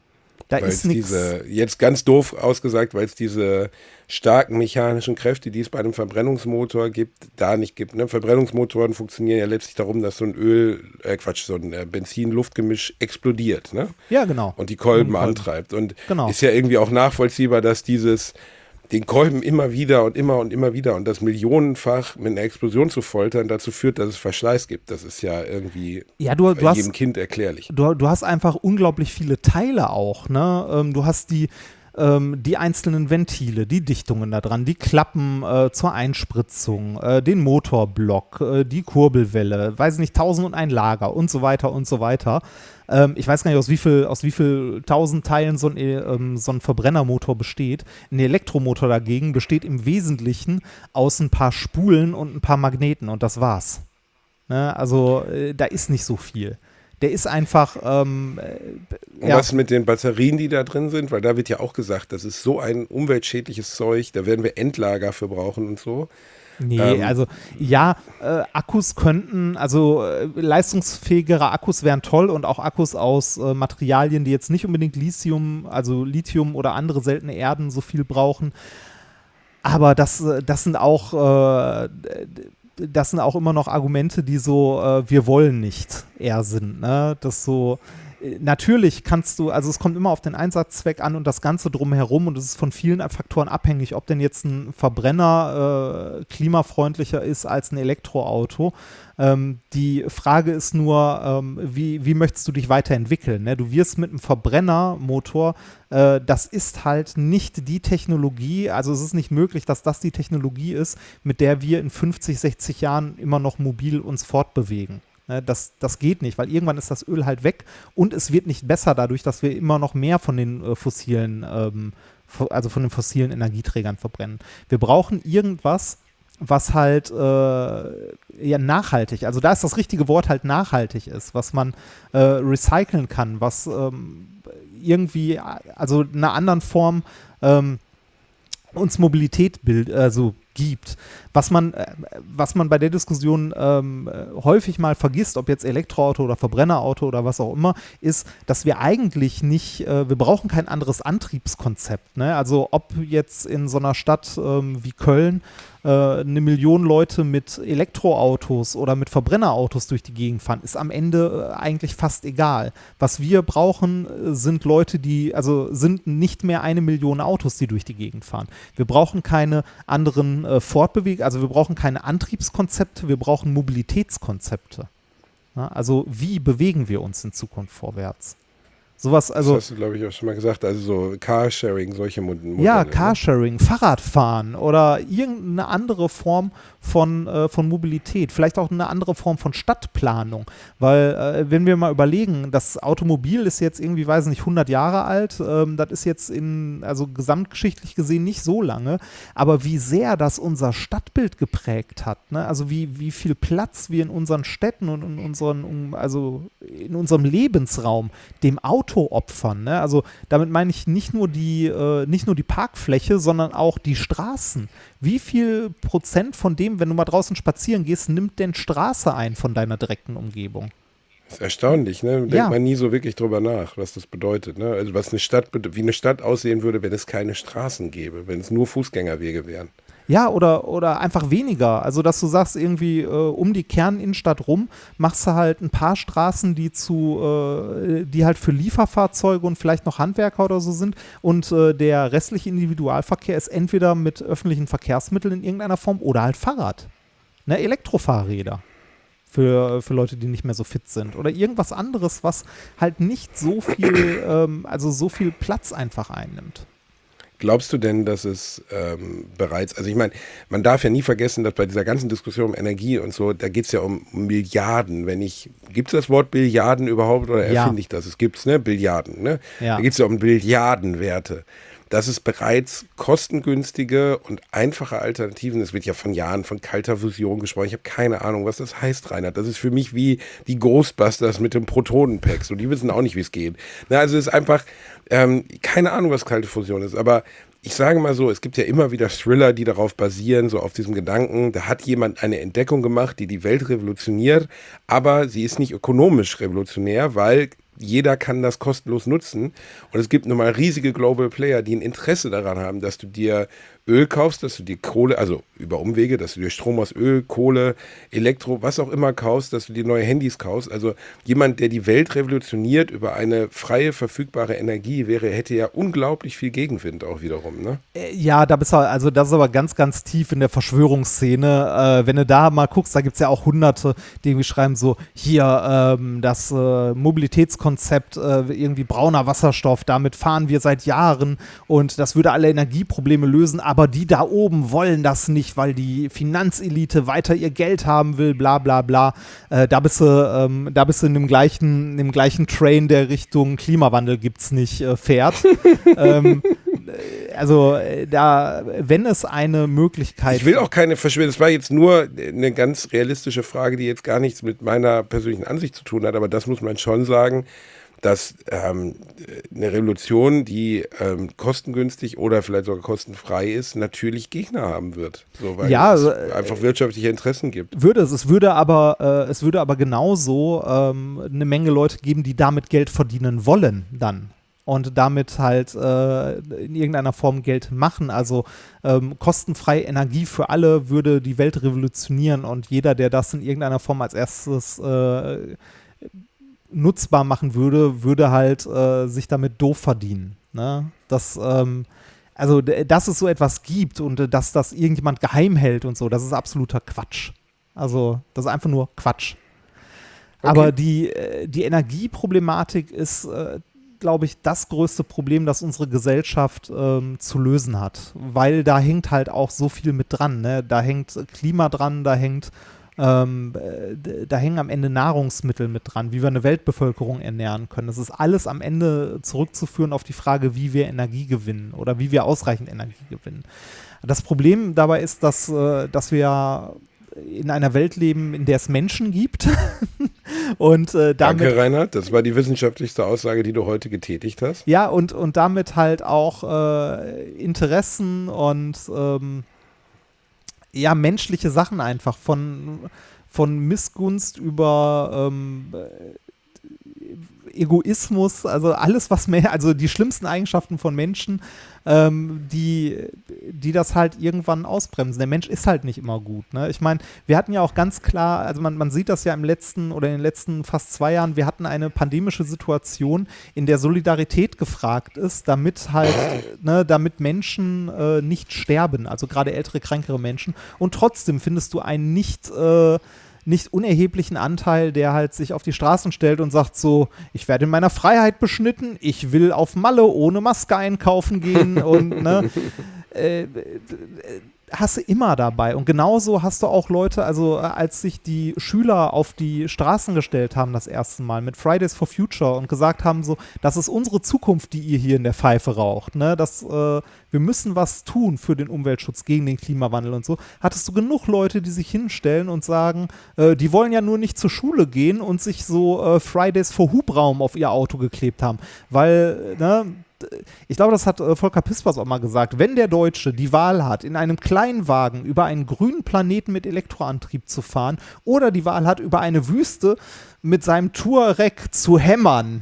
Da weil ist es nichts. diese, jetzt ganz doof ausgesagt, weil es diese starken mechanischen Kräfte, die es bei einem Verbrennungsmotor gibt, da nicht gibt. Ne? Verbrennungsmotoren funktionieren ja letztlich darum, dass so ein Öl, äh Quatsch, so ein äh, Benzin-Luftgemisch explodiert. Ne? Ja, genau. Und die Kolben Und Kolben. antreibt. Und Genau. ist ja irgendwie auch nachvollziehbar, dass dieses den Kolben immer wieder und immer und immer wieder und das millionenfach mit einer Explosion zu foltern, dazu führt, dass es Verschleiß gibt. Das ist ja irgendwie ja, du, du jedem hast, Kind erklärlich. Du, du hast einfach unglaublich viele Teile auch, ne? Ähm, du hast die ähm, die einzelnen Ventile, die Dichtungen da dran, die Klappen äh, zur Einspritzung, äh, den Motorblock, äh, die Kurbelwelle, weiß nicht, tausend und ein Lager und so weiter und so weiter. Ähm, ich weiß gar nicht, aus wie viel, aus wie viel tausend Teilen so ein, ähm, so ein Verbrennermotor besteht. Ein Elektromotor dagegen besteht im Wesentlichen aus ein paar Spulen und ein paar Magneten und das war's. Ne? Also äh, da ist nicht so viel. Der ist einfach ähm, Und ja. was mit den Batterien, die da drin sind? Weil da wird ja auch gesagt, das ist so ein umweltschädliches Zeug, da werden wir Endlager für brauchen und so. Nee, ähm, also ja, äh, Akkus könnten, also äh, leistungsfähigere Akkus wären toll und auch Akkus aus äh, Materialien, die jetzt nicht unbedingt Lithium, also Lithium oder andere seltene Erden so viel brauchen. Aber das, das sind auch äh, das sind auch immer noch Argumente, die so, äh, wir wollen nicht eher sind, ne? Das so, äh, natürlich kannst du, also es kommt immer auf den Einsatzzweck an und das Ganze drumherum und es ist von vielen Faktoren abhängig, ob denn jetzt ein Verbrenner äh, klimafreundlicher ist als ein Elektroauto. Ähm, die Frage ist nur, ähm, wie, wie möchtest du dich weiterentwickeln? Ne? Du wirst mit einem Verbrennermotor, äh, das ist halt nicht die Technologie, also es ist nicht möglich, dass das die Technologie ist, mit der wir in fünfzig, sechzig Jahren immer noch mobil uns fortbewegen. Ne? Das, das geht nicht, weil irgendwann ist das Öl halt weg und es wird nicht besser dadurch, dass wir immer noch mehr von den äh, fossilen, ähm, fo- also von den fossilen Energieträgern verbrennen. Wir brauchen irgendwas, was halt äh, ja nachhaltig, also da ist das richtige Wort halt nachhaltig ist, was man äh, recyceln kann, was ähm, irgendwie, also in einer anderen Form ähm, uns Mobilität bild, also gibt. Was man, äh, was man bei der Diskussion ähm, häufig mal vergisst, ob jetzt Elektroauto oder Verbrennerauto oder was auch immer, ist, dass wir eigentlich nicht, äh, wir brauchen kein anderes Antriebskonzept. Ne? Also ob jetzt in so einer Stadt ähm, wie Köln äh, eine Million Leute mit Elektroautos oder mit Verbrennerautos durch die Gegend fahren, ist am Ende äh, eigentlich fast egal. Was wir brauchen, äh, sind Leute, die, also sind nicht mehr eine Million Autos, die durch die Gegend fahren. Wir brauchen keine anderen äh, Fortbewegungen, also wir brauchen keine Antriebskonzepte, wir brauchen Mobilitätskonzepte. Ja, also wie bewegen wir uns in Zukunft vorwärts? Sowas, also, das hast du, glaube ich, auch schon mal gesagt. Also so Carsharing, solche Modelle. Ja, Carsharing, Fahrradfahren oder irgendeine andere Form von, äh, von Mobilität. Vielleicht auch eine andere Form von Stadtplanung. Weil, äh, wenn wir mal überlegen, das Automobil ist jetzt irgendwie, weiß nicht, hundert Jahre alt. Ähm, das ist jetzt in, also gesamtgeschichtlich gesehen nicht so lange. Aber wie sehr das unser Stadtbild geprägt hat, ne? Also wie, wie viel Platz wir in unseren Städten und in unseren, um, also in unserem Lebensraum dem Auto opfern. Ne? Also damit meine ich nicht nur die, äh, nicht nur die Parkfläche, sondern auch die Straßen. Wie viel Prozent von dem, wenn du mal draußen spazieren gehst, nimmt denn Straße ein von deiner direkten Umgebung? Das ist erstaunlich, ne? Denkt Ja. man nie so wirklich drüber nach, was das bedeutet. Ne? Also was eine Stadt, wie eine Stadt aussehen würde, wenn es keine Straßen gäbe, wenn es nur Fußgängerwege wären. Ja, oder, oder einfach weniger. Also, dass du sagst, irgendwie äh, um die Kerninnenstadt rum machst du halt ein paar Straßen, die zu, äh, die halt für Lieferfahrzeuge und vielleicht noch Handwerker oder so sind. Und äh, der restliche Individualverkehr ist entweder mit öffentlichen Verkehrsmitteln in irgendeiner Form oder halt Fahrrad. Ne, Elektrofahrräder. Für, für Leute, die nicht mehr so fit sind. Oder irgendwas anderes, was halt nicht so viel, ähm, also so viel Platz einfach einnimmt. Glaubst du denn, dass es ähm, bereits, also ich meine, man darf ja nie vergessen, dass bei dieser ganzen Diskussion um Energie und so, da geht es ja um Milliarden. Wenn ich, gibt es das Wort Billiarden überhaupt oder Ja. erfinde ich das? Es gibt es, ne? Billiarden, ne? Ja. Da geht es ja um Billiardenwerte. Dass es bereits kostengünstige und einfache Alternativen, es wird ja von Jahren von kalter Fusion gesprochen, ich habe keine Ahnung, was das heißt, Reinhard. Das ist für mich wie die Ghostbusters mit dem Protonenpack, so die wissen auch nicht, wie es geht. Na, also es ist einfach, ähm, keine Ahnung, was kalte Fusion ist, aber ich sage mal so, es gibt ja immer wieder Thriller, die darauf basieren, so auf diesem Gedanken, da hat jemand eine Entdeckung gemacht, die die Welt revolutioniert, aber sie ist nicht ökonomisch revolutionär, weil jeder kann das kostenlos nutzen und es gibt nun mal riesige Global Player, die ein Interesse daran haben, dass du dir Öl kaufst, dass du dir Kohle, also über Umwege, dass du dir Strom aus Öl, Kohle, Elektro, was auch immer kaufst, dass du dir neue Handys kaufst. Also jemand, der die Welt revolutioniert über eine freie, verfügbare Energie wäre, hätte ja unglaublich viel Gegenwind auch wiederum, ne? Ja, da bist du, also das ist aber ganz, ganz tief in der Verschwörungsszene. Äh, wenn du da mal guckst, da gibt es ja auch Hunderte, die irgendwie schreiben so, hier, ähm, das äh, Mobilitätskonzept, äh, irgendwie brauner Wasserstoff, damit fahren wir seit Jahren und das würde alle Energieprobleme lösen, aber die da oben wollen das nicht, weil die Finanzelite weiter ihr Geld haben will, bla bla bla. Äh, da bist du, ähm, da bist du in dem gleichen, in dem gleichen Train, der Richtung Klimawandel gibt's nicht äh, fährt. ähm, also da, wenn es eine Möglichkeit... Ich will auch keine Verschwörung, das war jetzt nur eine ganz realistische Frage, die jetzt gar nichts mit meiner persönlichen Ansicht zu tun hat, aber das muss man schon sagen, dass ähm, eine Revolution, die ähm, kostengünstig oder vielleicht sogar kostenfrei ist, natürlich Gegner haben wird. So, weil ja, es äh, einfach wirtschaftliche Interessen gibt. Würde es. Es würde aber, äh, es würde aber genauso ähm, eine Menge Leute geben, die damit Geld verdienen wollen dann. Und damit halt äh, in irgendeiner Form Geld machen. Also ähm, kostenfreie Energie für alle würde die Welt revolutionieren und jeder, der das in irgendeiner Form als erstes äh, nutzbar machen würde, würde halt äh, sich damit doof verdienen. Ne? Das, ähm, also, d- dass es so etwas gibt und äh, dass das irgendjemand geheim hält und so, das ist absoluter Quatsch. Also, das ist einfach nur Quatsch. Okay. Aber die, äh, die Energieproblematik ist, äh, glaube ich, das größte Problem, das unsere Gesellschaft ähm, zu lösen hat. Weil da hängt halt auch so viel mit dran. Ne? Da hängt Klima dran, da hängt Ähm, da hängen am Ende Nahrungsmittel mit dran, wie wir eine Weltbevölkerung ernähren können. Das ist alles am Ende zurückzuführen auf die Frage, wie wir Energie gewinnen oder wie wir ausreichend Energie gewinnen. Das Problem dabei ist, dass, äh, dass wir in einer Welt leben, in der es Menschen gibt. und äh, damit, Danke, Reinhard. Das war die wissenschaftlichste Aussage, die du heute getätigt hast. Ja, und, und damit halt auch äh, Interessen und ähm, ja, menschliche Sachen einfach, von, von Missgunst über ähm, Egoismus, also alles, was mehr, also die schlimmsten Eigenschaften von Menschen, ähm, die, die das halt irgendwann ausbremsen. Der Mensch ist halt nicht immer gut. Ne? Ich meine, wir hatten ja auch ganz klar, also man, man sieht das ja im letzten oder in den letzten fast zwei Jahren, wir hatten eine pandemische Situation, in der Solidarität gefragt ist, damit halt, ne, damit Menschen äh, nicht sterben, also gerade ältere, krankere Menschen. Und trotzdem findest du einen nicht äh, nicht unerheblichen Anteil, der halt sich auf die Straßen stellt und sagt so, ich werde in meiner Freiheit beschnitten, ich will auf Malle ohne Maske einkaufen gehen und ne, äh, äh, hast du immer dabei. Und genauso hast du auch Leute, also als sich die Schüler auf die Straßen gestellt haben das erste Mal mit Fridays for Future und gesagt haben so, das ist unsere Zukunft, die ihr hier in der Pfeife raucht, ne, das, äh, wir müssen was tun für den Umweltschutz, gegen den Klimawandel und so, hattest du genug Leute, die sich hinstellen und sagen, äh, die wollen ja nur nicht zur Schule gehen und sich so äh, Fridays for Hubraum auf ihr Auto geklebt haben, weil, ne, ich glaube, das hat äh, Volker Pispers auch mal gesagt, wenn der Deutsche die Wahl hat, in einem Kleinwagen über einen grünen Planeten mit Elektroantrieb zu fahren oder die Wahl hat, über eine Wüste mit seinem Touareg zu hämmern,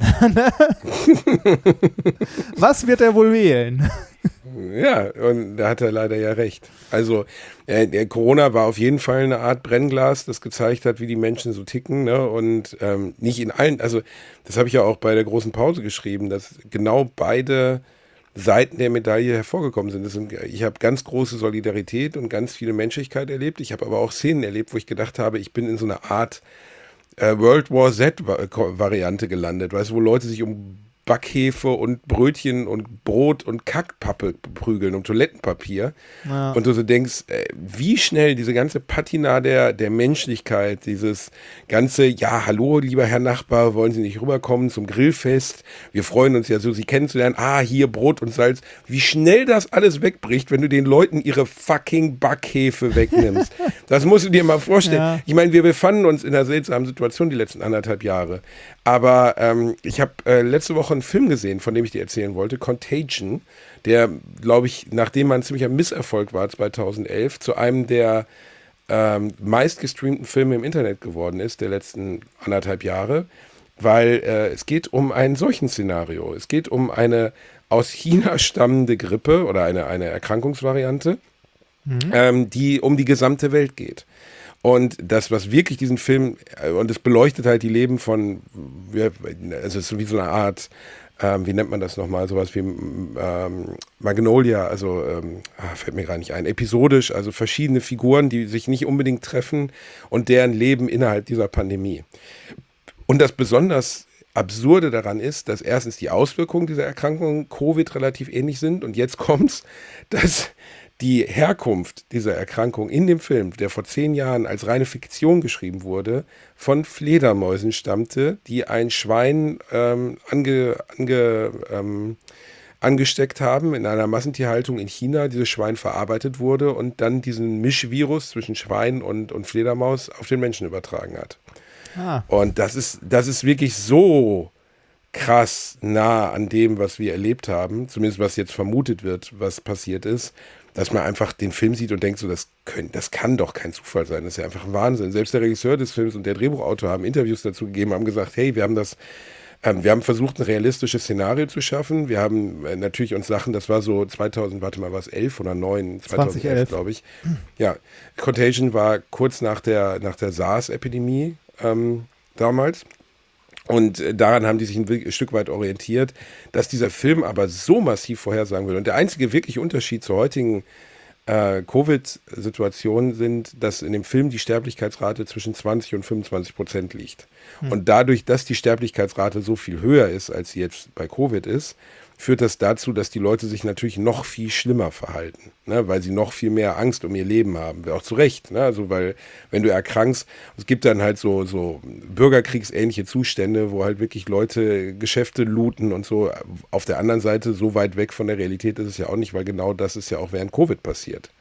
was wird er wohl wählen? Ja, und da hat er leider ja recht. Also äh, der Corona war auf jeden Fall eine Art Brennglas, das gezeigt hat, wie die Menschen so ticken, ne? Und ähm, nicht in allen, also das habe ich ja auch bei der großen Pause geschrieben, dass genau beide Seiten der Medaille hervorgekommen sind. Das sind ich habe ganz große Solidarität und ganz viele Menschlichkeit erlebt. Ich habe aber auch Szenen erlebt, wo ich gedacht habe, ich bin in so einer Art äh, World War Z-Variante gelandet, weißt du, wo Leute sich um Backhefe und Brötchen und Brot und Kackpappe prügeln um Toilettenpapier. Ja. Und du so denkst, äh, wie schnell diese ganze Patina der, der Menschlichkeit, dieses ganze, ja, hallo, lieber Herr Nachbar, wollen Sie nicht rüberkommen zum Grillfest? Wir freuen uns ja so, Sie kennenzulernen. Ah, hier Brot und Salz. Wie schnell das alles wegbricht, wenn du den Leuten ihre fucking Backhefe wegnimmst. Das musst du dir mal vorstellen. Ja. Ich meine, wir befanden uns in einer seltsamen Situation die letzten anderthalb Jahre. Aber ähm, ich habe äh, letzte Woche einen Film gesehen, von dem ich dir erzählen wollte, Contagion, der, glaube ich, nachdem man ein ziemlicher Misserfolg war zweitausendelf, zu einem der ähm, meistgestreamten Filme im Internet geworden ist, der letzten anderthalb Jahre, weil äh, es geht um ein solchen Szenario. Es geht um eine aus China stammende Grippe oder eine, eine Erkrankungsvariante, mhm. ähm, die um die gesamte Welt geht. Und das, was wirklich diesen Film, und es beleuchtet halt die Leben von, also es ist wie so eine Art, ähm, wie nennt man das nochmal, sowas wie ähm, Magnolia, also ähm, ah, fällt mir gerade nicht ein, episodisch, also verschiedene Figuren, die sich nicht unbedingt treffen und deren Leben innerhalb dieser Pandemie. Und das besonders Absurde daran ist, dass erstens die Auswirkungen dieser Erkrankung Covid relativ ähnlich sind und jetzt kommt's, dass die Herkunft dieser Erkrankung in dem Film, der vor zehn Jahren als reine Fiktion geschrieben wurde, von Fledermäusen stammte, die ein Schwein ähm, ange, ange, ähm, angesteckt haben in einer Massentierhaltung in China, dieses Schwein verarbeitet wurde und dann diesen Mischvirus zwischen Schwein und, und Fledermaus auf den Menschen übertragen hat. Ah. Und das ist, das ist wirklich so krass nah an dem, was wir erlebt haben, zumindest was jetzt vermutet wird, was passiert ist, dass man einfach den Film sieht und denkt, so, das, können, das kann doch kein Zufall sein. Das ist ja einfach ein Wahnsinn. Selbst der Regisseur des Films und der Drehbuchautor haben Interviews dazu gegeben, haben gesagt, hey, wir haben das, ähm, wir haben versucht, ein realistisches Szenario zu schaffen. Wir haben äh, natürlich uns Sachen, das war so zweitausend, warte mal, war es elf oder neun? zweitausendelf, glaube ich. Ja, Contagion war kurz nach der, nach der SARS-Epidemie ähm, damals. Und daran haben die sich ein Stück weit orientiert, dass dieser Film aber so massiv vorhersagen will. Und der einzige wirkliche Unterschied zur heutigen äh, Covid-Situation sind, dass in dem Film die Sterblichkeitsrate zwischen zwanzig und fünfundzwanzig Prozent liegt. Hm. Und dadurch, dass die Sterblichkeitsrate so viel höher ist, als sie jetzt bei Covid ist, führt das dazu, dass die Leute sich natürlich noch viel schlimmer verhalten, ne? Weil sie noch viel mehr Angst um ihr Leben haben, auch zu Recht, ne? Also weil, wenn du erkrankst, es gibt dann halt so, so bürgerkriegsähnliche Zustände, wo halt wirklich Leute Geschäfte looten und so. Auf der anderen Seite, so weit weg von der Realität ist es ja auch nicht, weil genau das ist ja auch während Covid passiert.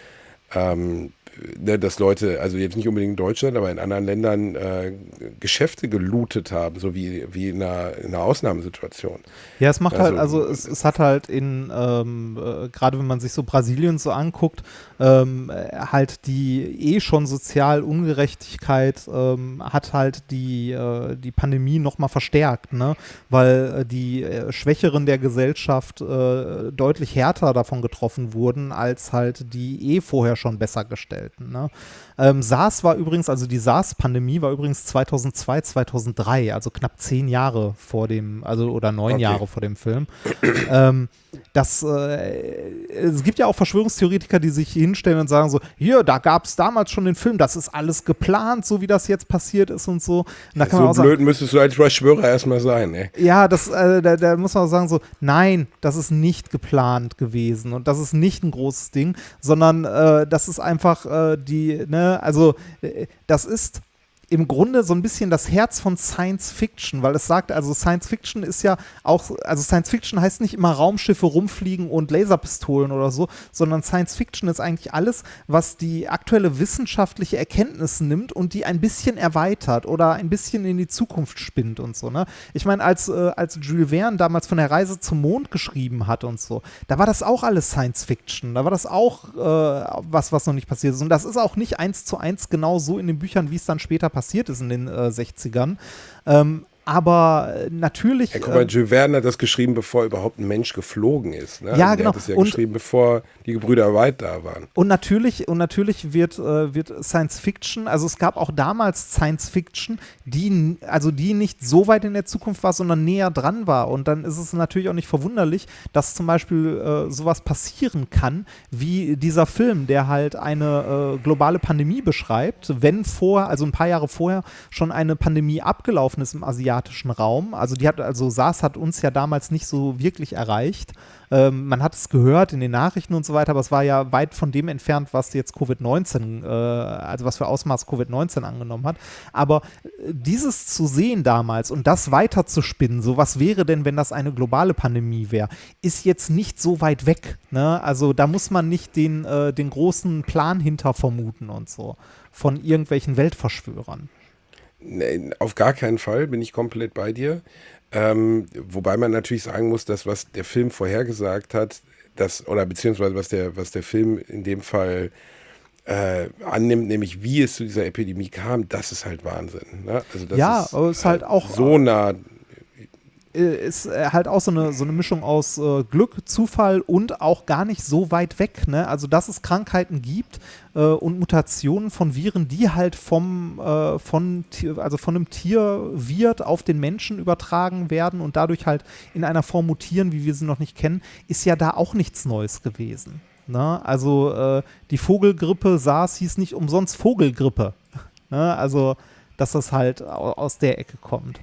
Ähm, ne, dass Leute, also jetzt nicht unbedingt in Deutschland, aber in anderen Ländern äh, Geschäfte gelootet haben, so wie, wie in, einer, in einer Ausnahmesituation. Ja, es macht also, halt, also es, es hat halt in, ähm, äh, gerade wenn man sich so Brasilien so anguckt, ähm, halt die eh schon Sozialungerechtigkeit ähm, hat halt die, äh, die Pandemie nochmal verstärkt, ne? Weil äh, die äh, Schwächeren der Gesellschaft äh, deutlich härter davon getroffen wurden, als halt die eh vorher schon besser gestellten, ne? Ähm, SARS war übrigens, also die SARS-Pandemie war übrigens zweitausendzwei, zweitausenddrei, also knapp zehn Jahre vor dem, also oder neun okay. Jahre vor dem Film. ähm, das, äh, es gibt ja auch Verschwörungstheoretiker, die sich hinstellen und sagen so, hier, da gab es damals schon den Film, das ist alles geplant, so wie das jetzt passiert ist und so. Und da kann so man auch blöd sagen, müsstest du als Verschwörer erstmal sein, ey. Ja, das, äh, da, da muss man auch sagen so, nein, das ist nicht geplant gewesen und das ist nicht ein großes Ding, sondern äh, das ist einfach äh, die, ne, also äh, das ist im Grunde so ein bisschen das Herz von Science Fiction, weil es sagt, also Science Fiction ist ja auch, also Science Fiction heißt nicht immer Raumschiffe rumfliegen und Laserpistolen oder so, sondern Science Fiction ist eigentlich alles, was die aktuelle wissenschaftliche Erkenntnis nimmt und die ein bisschen erweitert oder ein bisschen in die Zukunft spinnt und so, ne? Ich meine, als, äh, als Jules Verne damals von der Reise zum Mond geschrieben hat und so, da war das auch alles Science Fiction, da war das auch äh, was, was noch nicht passiert ist und das ist auch nicht eins zu eins genau so in den Büchern, wie es dann später passiert ist in den äh, sechzigern. Ähm, aber natürlich. Ja, guck mal, Jules Verne hat das geschrieben, bevor überhaupt ein Mensch geflogen ist. Ne? Ja, also genau. Er hat das ja und, geschrieben, bevor die Gebrüder Wright da waren. Und natürlich, und natürlich wird, äh, wird Science Fiction, also es gab auch damals Science Fiction, die, also die nicht so weit in der Zukunft war, sondern näher dran war. Und dann ist es natürlich auch nicht verwunderlich, dass zum Beispiel äh, sowas passieren kann, wie dieser Film, der halt eine äh, globale Pandemie beschreibt, wenn vor, also ein paar Jahre vorher schon eine Pandemie abgelaufen ist im asiatischen Raum. Also die hat, also SARS hat uns ja damals nicht so wirklich erreicht. Ähm, man hat es gehört in den Nachrichten und so weiter, aber es war ja weit von dem entfernt, was jetzt Covid neunzehn, äh, also was für Ausmaß Covid neunzehn angenommen hat. Aber äh, dieses zu sehen damals und das weiter zu spinnen, so was wäre denn, wenn das eine globale Pandemie wäre, ist jetzt nicht so weit weg, ne? Also da muss man nicht den, äh, den großen Plan hinter vermuten und so von irgendwelchen Weltverschwörern. Nee, auf gar keinen Fall, bin ich komplett bei dir. Ähm, wobei man natürlich sagen muss, dass was der Film vorhergesagt hat, dass, oder beziehungsweise was der, was der Film in dem Fall äh, annimmt, nämlich wie es zu dieser Epidemie kam, das ist halt Wahnsinn. Ne? Also das ja, ist aber es ist halt auch so nah. ist halt auch so eine, so eine Mischung aus äh, Glück, Zufall und auch gar nicht so weit weg. Ne? Also, dass es Krankheiten gibt äh, und Mutationen von Viren, die halt vom, äh, von, also von einem Tierwirt auf den Menschen übertragen werden und dadurch halt in einer Form mutieren, wie wir sie noch nicht kennen, ist ja da auch nichts Neues gewesen. Ne? Also, äh, die Vogelgrippe SARS hieß nicht umsonst Vogelgrippe. Ne? Also, dass das halt aus der Ecke kommt.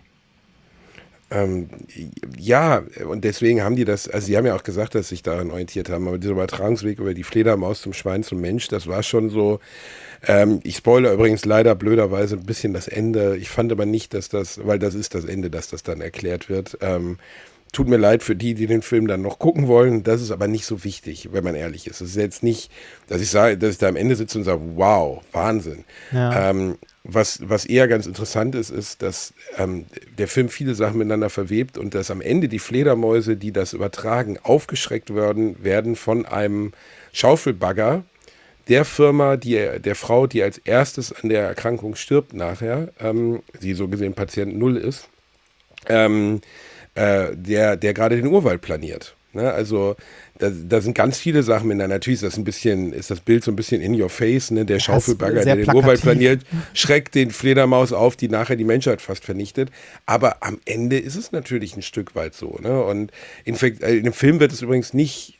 Ähm, ja, und deswegen haben die das, also sie haben ja auch gesagt, dass sie sich daran orientiert haben, aber dieser Übertragungsweg über die Fledermaus zum Schwein zum Mensch, das war schon so, ähm, ich spoilere übrigens leider blöderweise ein bisschen das Ende, ich fand aber nicht, dass das, weil das ist das Ende, dass das dann erklärt wird, ähm, tut mir leid für die, die den Film dann noch gucken wollen, das ist aber nicht so wichtig, wenn man ehrlich ist. Es ist jetzt nicht, dass ich sage, dass ich da am Ende sitze und sage, wow, Wahnsinn. Ja. Ähm, was, was eher ganz interessant ist, ist, dass ähm, der Film viele Sachen miteinander verwebt und dass am Ende die Fledermäuse, die das übertragen, aufgeschreckt werden, werden von einem Schaufelbagger der Firma, die, der Frau, die als erstes an der Erkrankung stirbt nachher, ähm, die so gesehen Patient Null ist, ähm, äh, der, der gerade den Urwald planiert. Ne? Also da, da sind ganz viele Sachen miteinander. Natürlich ist das ein bisschen, ist das Bild so ein bisschen in your face, ne? Der Schaufelbagger, der den plakativ. Urwald planiert, schreckt den Fledermaus auf, die nachher die Menschheit fast vernichtet. Aber am Ende ist es natürlich ein Stück weit so. Ne? Und in, in dem Film wird es übrigens nicht,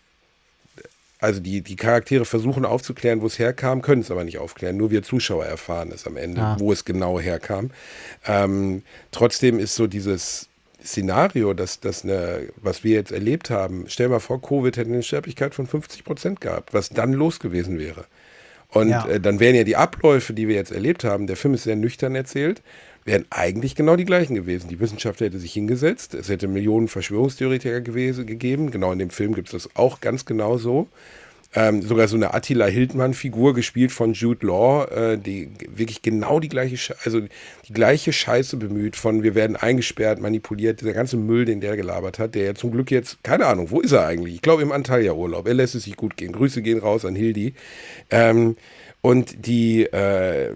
also die, die Charaktere versuchen aufzuklären, wo es herkam, können es aber nicht aufklären. Nur wir Zuschauer erfahren es am Ende, ah. wo es genau herkam. Ähm, trotzdem ist so dieses Szenario, dass das eine, was wir jetzt erlebt haben, stell mal vor, Covid hätte eine Sterblichkeit von fünfzig Prozent gehabt, was dann los gewesen wäre. Und ja. äh, dann wären ja die Abläufe, die wir jetzt erlebt haben, der Film ist sehr nüchtern erzählt, wären eigentlich genau die gleichen gewesen. Die Wissenschaftler hätte sich hingesetzt, es hätte Millionen Verschwörungstheoretiker gewesen, gegeben, genau in dem Film gibt es das auch ganz genau so. Ähm, sogar so eine Attila Hildmann-Figur, gespielt von Jude Law, äh, die wirklich genau die gleiche, Sche- also die gleiche Scheiße bemüht von, wir werden eingesperrt, manipuliert, dieser ganze Müll, den der gelabert hat, der ja zum Glück jetzt, keine Ahnung, wo ist er eigentlich? Ich glaube im Antalya-Urlaub, er lässt es sich gut gehen. Grüße gehen raus an Hildi. Ähm, und die, äh,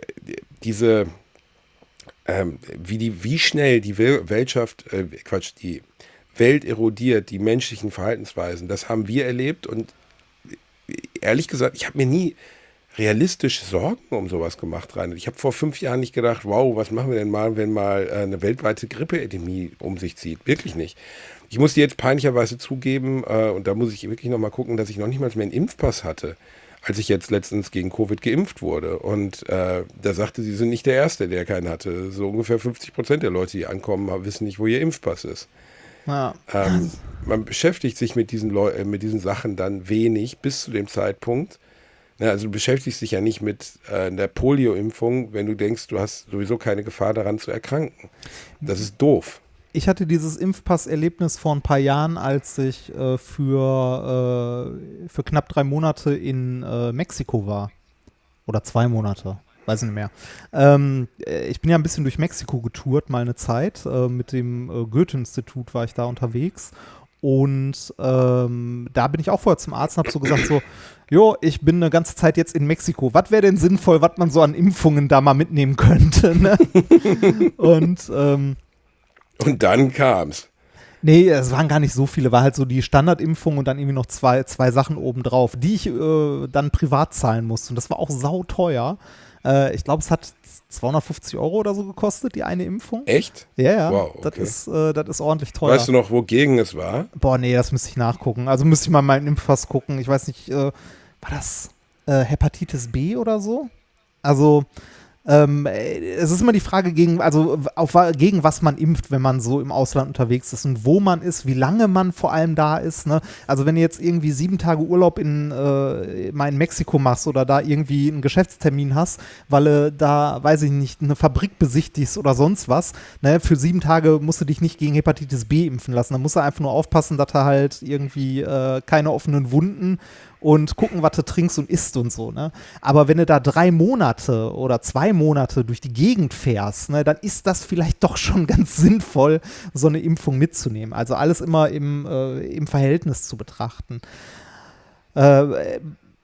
diese, ähm, wie die, wie schnell die Weltschaft, äh, Quatsch, die Welt erodiert, die menschlichen Verhaltensweisen, das haben wir erlebt und ehrlich gesagt, ich habe mir nie realistisch Sorgen um sowas gemacht, Reinhard. Ich habe vor fünf Jahren nicht gedacht, wow, was machen wir denn mal, wenn mal eine weltweite Grippeepidemie um sich zieht. Wirklich nicht. Ich muss dir jetzt peinlicherweise zugeben, äh, und da muss ich wirklich nochmal gucken, dass ich noch nicht mal mehr einen Impfpass hatte, als ich jetzt letztens gegen Covid geimpft wurde. Und äh, da sagte sie, sind nicht der Erste, der keinen hatte. So ungefähr fünfzig Prozent der Leute, die ankommen, wissen nicht, wo ihr Impfpass ist. Ja. Ähm, man beschäftigt sich mit diesen, Leu- mit diesen Sachen dann wenig bis zu dem Zeitpunkt. Ja, also du beschäftigst dich ja nicht mit äh, der Polio-Impfung, wenn du denkst, du hast sowieso keine Gefahr daran zu erkranken. Das ist doof. Ich hatte dieses Impfpass-Erlebnis vor ein paar Jahren, als ich äh, für, äh, für knapp drei Monate in äh, Mexiko war. Oder zwei Monate. Weiß nicht mehr. Ähm, ich bin ja ein bisschen durch Mexiko getourt, mal eine Zeit. Äh, mit dem äh, Goethe-Institut war ich da unterwegs. Und ähm, da bin ich auch vorher zum Arzt und habe so gesagt, so, jo, ich bin eine ganze Zeit jetzt in Mexiko. Was wäre denn sinnvoll, was man so an Impfungen da mal mitnehmen könnte? Ne? und, ähm, und dann kam's. Nee, es waren gar nicht so viele, war halt so die Standardimpfung und dann irgendwie noch zwei, zwei Sachen obendrauf, die ich äh, dann privat zahlen musste. Und das war auch sauteuer. Ich glaube, es hat zweihundertfünfzig Euro oder so gekostet, die eine Impfung. Echt? Ja, ja. Wow, okay. Das ist, äh, das ist ordentlich teuer. Weißt du noch, wogegen es war? Boah, nee, das müsste ich nachgucken. Also müsste ich mal meinen Impfpass gucken. Ich weiß nicht, äh, war das äh, Hepatitis B oder so? Also, ähm, es ist immer die Frage, gegen, also auf, gegen was man impft, wenn man so im Ausland unterwegs ist und wo man ist, wie lange man vor allem da ist. Ne? Also wenn du jetzt irgendwie sieben Tage Urlaub in, äh, mal in Mexiko machst oder da irgendwie einen Geschäftstermin hast, weil du da, weiß ich nicht, eine Fabrik besichtigst oder sonst was, ne? Für sieben Tage musst du dich nicht gegen Hepatitis B impfen lassen. Da musst du einfach nur aufpassen, dass du halt irgendwie äh, keine offenen Wunden und gucken, was du trinkst und isst und so, ne? Aber wenn du da drei Monate oder zwei Monate durch die Gegend fährst, ne, dann ist das vielleicht doch schon ganz sinnvoll, so eine Impfung mitzunehmen. Also alles immer im, äh, im Verhältnis zu betrachten. Äh,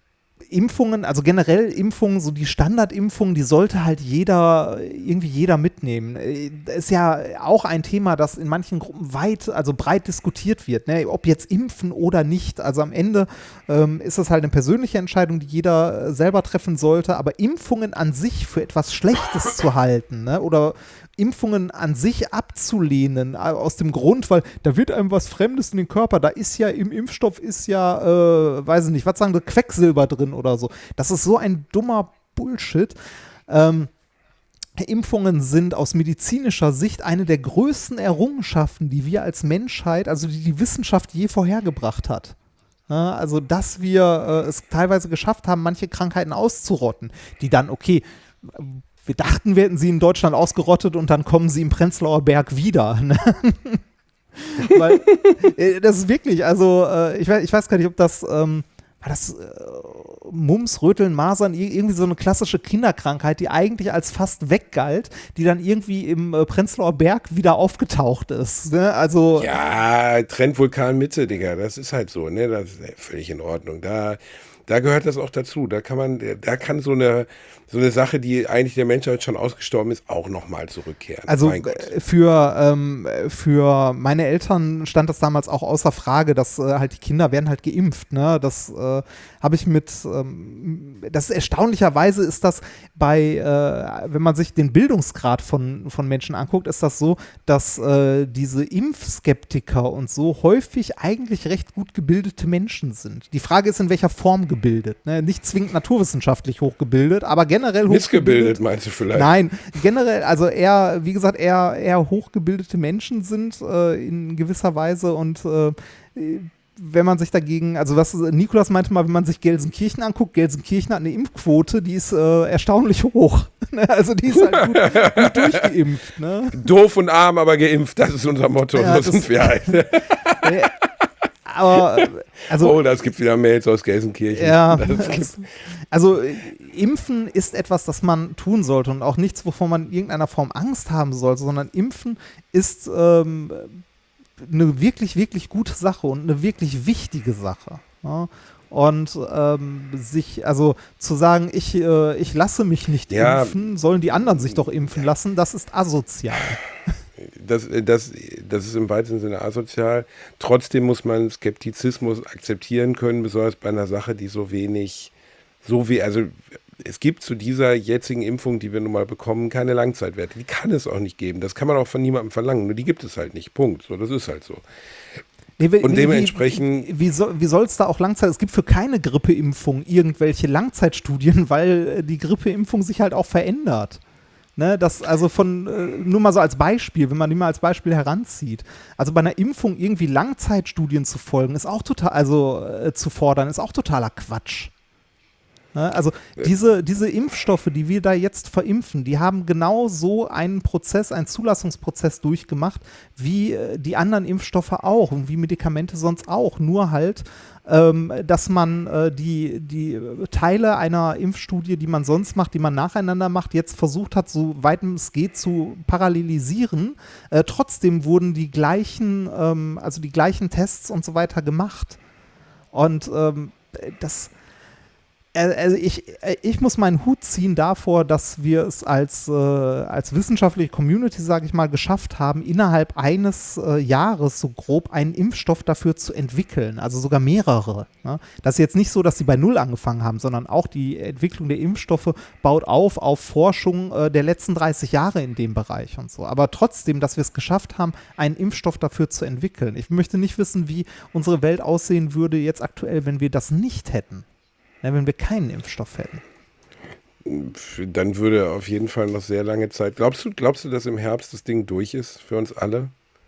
Impfungen, also generell Impfungen, so die Standardimpfungen, die sollte halt jeder, irgendwie jeder mitnehmen. Ist ja auch ein Thema, das in manchen Gruppen weit, also breit diskutiert wird, ne? Ob jetzt impfen oder nicht. Also am Ende ähm, ist das halt eine persönliche Entscheidung, die jeder äh, selber treffen sollte, aber Impfungen an sich für etwas Schlechtes zu halten, ne? Oder Impfungen an sich abzulehnen, aus dem Grund, weil da wird einem was Fremdes in den Körper, da ist ja im Impfstoff ist ja, äh, weiß ich nicht, was sagen wir, Quecksilber drin oder so. Das ist so ein dummer Bullshit. Ähm, Impfungen sind aus medizinischer Sicht eine der größten Errungenschaften, die wir als Menschheit, also die die Wissenschaft je vorhergebracht hat. Ja, also, dass wir äh, es teilweise geschafft haben, manche Krankheiten auszurotten, die dann, okay, wir dachten, wir hätten sie in Deutschland ausgerottet und dann kommen sie im Prenzlauer Berg wieder. Ne? Weil, äh, das ist wirklich, also äh, ich, weiß, ich weiß gar nicht, ob das, ähm, war das äh, Mumps, Röteln, Masern, irgendwie so eine klassische Kinderkrankheit, die eigentlich als fast weggalt, die dann irgendwie im äh, Prenzlauer Berg wieder aufgetaucht ist. Ne? Also, ja, Trendvulkan Mitte, Digga, das ist halt so, ne? Das ist völlig in Ordnung. Da, da gehört das auch dazu. Da kann man, da kann so eine so eine Sache, die eigentlich der Menschheit schon ausgestorben ist, auch nochmal zurückkehren. Also für, ähm, für meine Eltern stand das damals auch außer Frage, dass äh, halt die Kinder werden halt geimpft. Ne? Das äh, habe ich mit, ähm, das ist erstaunlicherweise ist das bei, äh, wenn man sich den Bildungsgrad von, von Menschen anguckt, ist das so, dass äh, diese Impfskeptiker und so häufig eigentlich recht gut gebildete Menschen sind. Die Frage ist, in welcher Form gebildet. Ne? Nicht zwingend naturwissenschaftlich hochgebildet, aber generell generell missgebildet, meinst du vielleicht? Nein, generell, also eher, wie gesagt, eher, eher hochgebildete Menschen sind äh, in gewisser Weise und äh, wenn man sich dagegen, also was Nikolas meinte mal, wenn man sich Gelsenkirchen anguckt, Gelsenkirchen hat eine Impfquote, die ist äh, erstaunlich hoch. Also die ist halt gut, gut durchgeimpft. Ne? Doof und arm, aber geimpft, das ist unser Motto, ja, so sind wir halt. äh, aber, also, oh, das gibt wieder Mails aus Gelsenkirchen. Ja, das, also Impfen ist etwas, das man tun sollte und auch nichts, wovon man in irgendeiner Form Angst haben sollte, sondern Impfen ist ähm, eine wirklich, wirklich gute Sache und eine wirklich wichtige Sache. Ja? Und ähm, sich, also zu sagen, ich, äh, ich lasse mich nicht ja, impfen, sollen die anderen sich doch impfen lassen, das ist asozial. Das, das, das ist im weitesten Sinne asozial. Trotzdem muss man Skeptizismus akzeptieren können, besonders bei einer Sache, die so wenig, so wie, also es gibt zu dieser jetzigen Impfung, die wir nun mal bekommen, keine Langzeitwerte. Die kann es auch nicht geben. Das kann man auch von niemandem verlangen. Nur die gibt es halt nicht. Punkt. So, das ist halt so. Nee, wie, und dementsprechend. Wie, wie, soll, wie soll es da auch Langzeit? Es gibt für keine Grippeimpfung irgendwelche Langzeitstudien, weil die Grippeimpfung sich halt auch verändert. Ne, das also von, äh, nur mal so als Beispiel, wenn man die mal als Beispiel heranzieht. Also bei einer Impfung irgendwie Langzeitstudien zu folgen, ist auch total, also äh, zu fordern, ist auch totaler Quatsch. Ne, also diese, diese Impfstoffe, die wir da jetzt verimpfen, die haben genau so einen Prozess, einen Zulassungsprozess durchgemacht, wie äh, die anderen Impfstoffe auch und wie Medikamente sonst auch, nur halt Ähm, dass man äh, die, die Teile einer Impfstudie, die man sonst macht, die man nacheinander macht, jetzt versucht hat, so weit es geht, zu parallelisieren. Äh, trotzdem wurden die gleichen, ähm, also die gleichen Tests und so weiter gemacht. Und ähm, das Also ich, ich muss meinen Hut ziehen davor, dass wir es als, äh, als wissenschaftliche Community, sage ich mal, geschafft haben, innerhalb eines äh, Jahres so grob einen Impfstoff dafür zu entwickeln, also sogar mehrere. Ne? Das ist jetzt nicht so, dass sie bei Null angefangen haben, sondern auch die Entwicklung der Impfstoffe baut auf auf Forschung äh, der letzten dreißig Jahre in dem Bereich und so. Aber trotzdem, dass wir es geschafft haben, einen Impfstoff dafür zu entwickeln. Ich möchte nicht wissen, wie unsere Welt aussehen würde jetzt aktuell, wenn wir das nicht hätten. Ja, wenn wir keinen Impfstoff hätten. Dann würde auf jeden Fall noch sehr lange Zeit. Glaubst du, glaubst du, dass im Herbst das Ding durch ist für uns alle?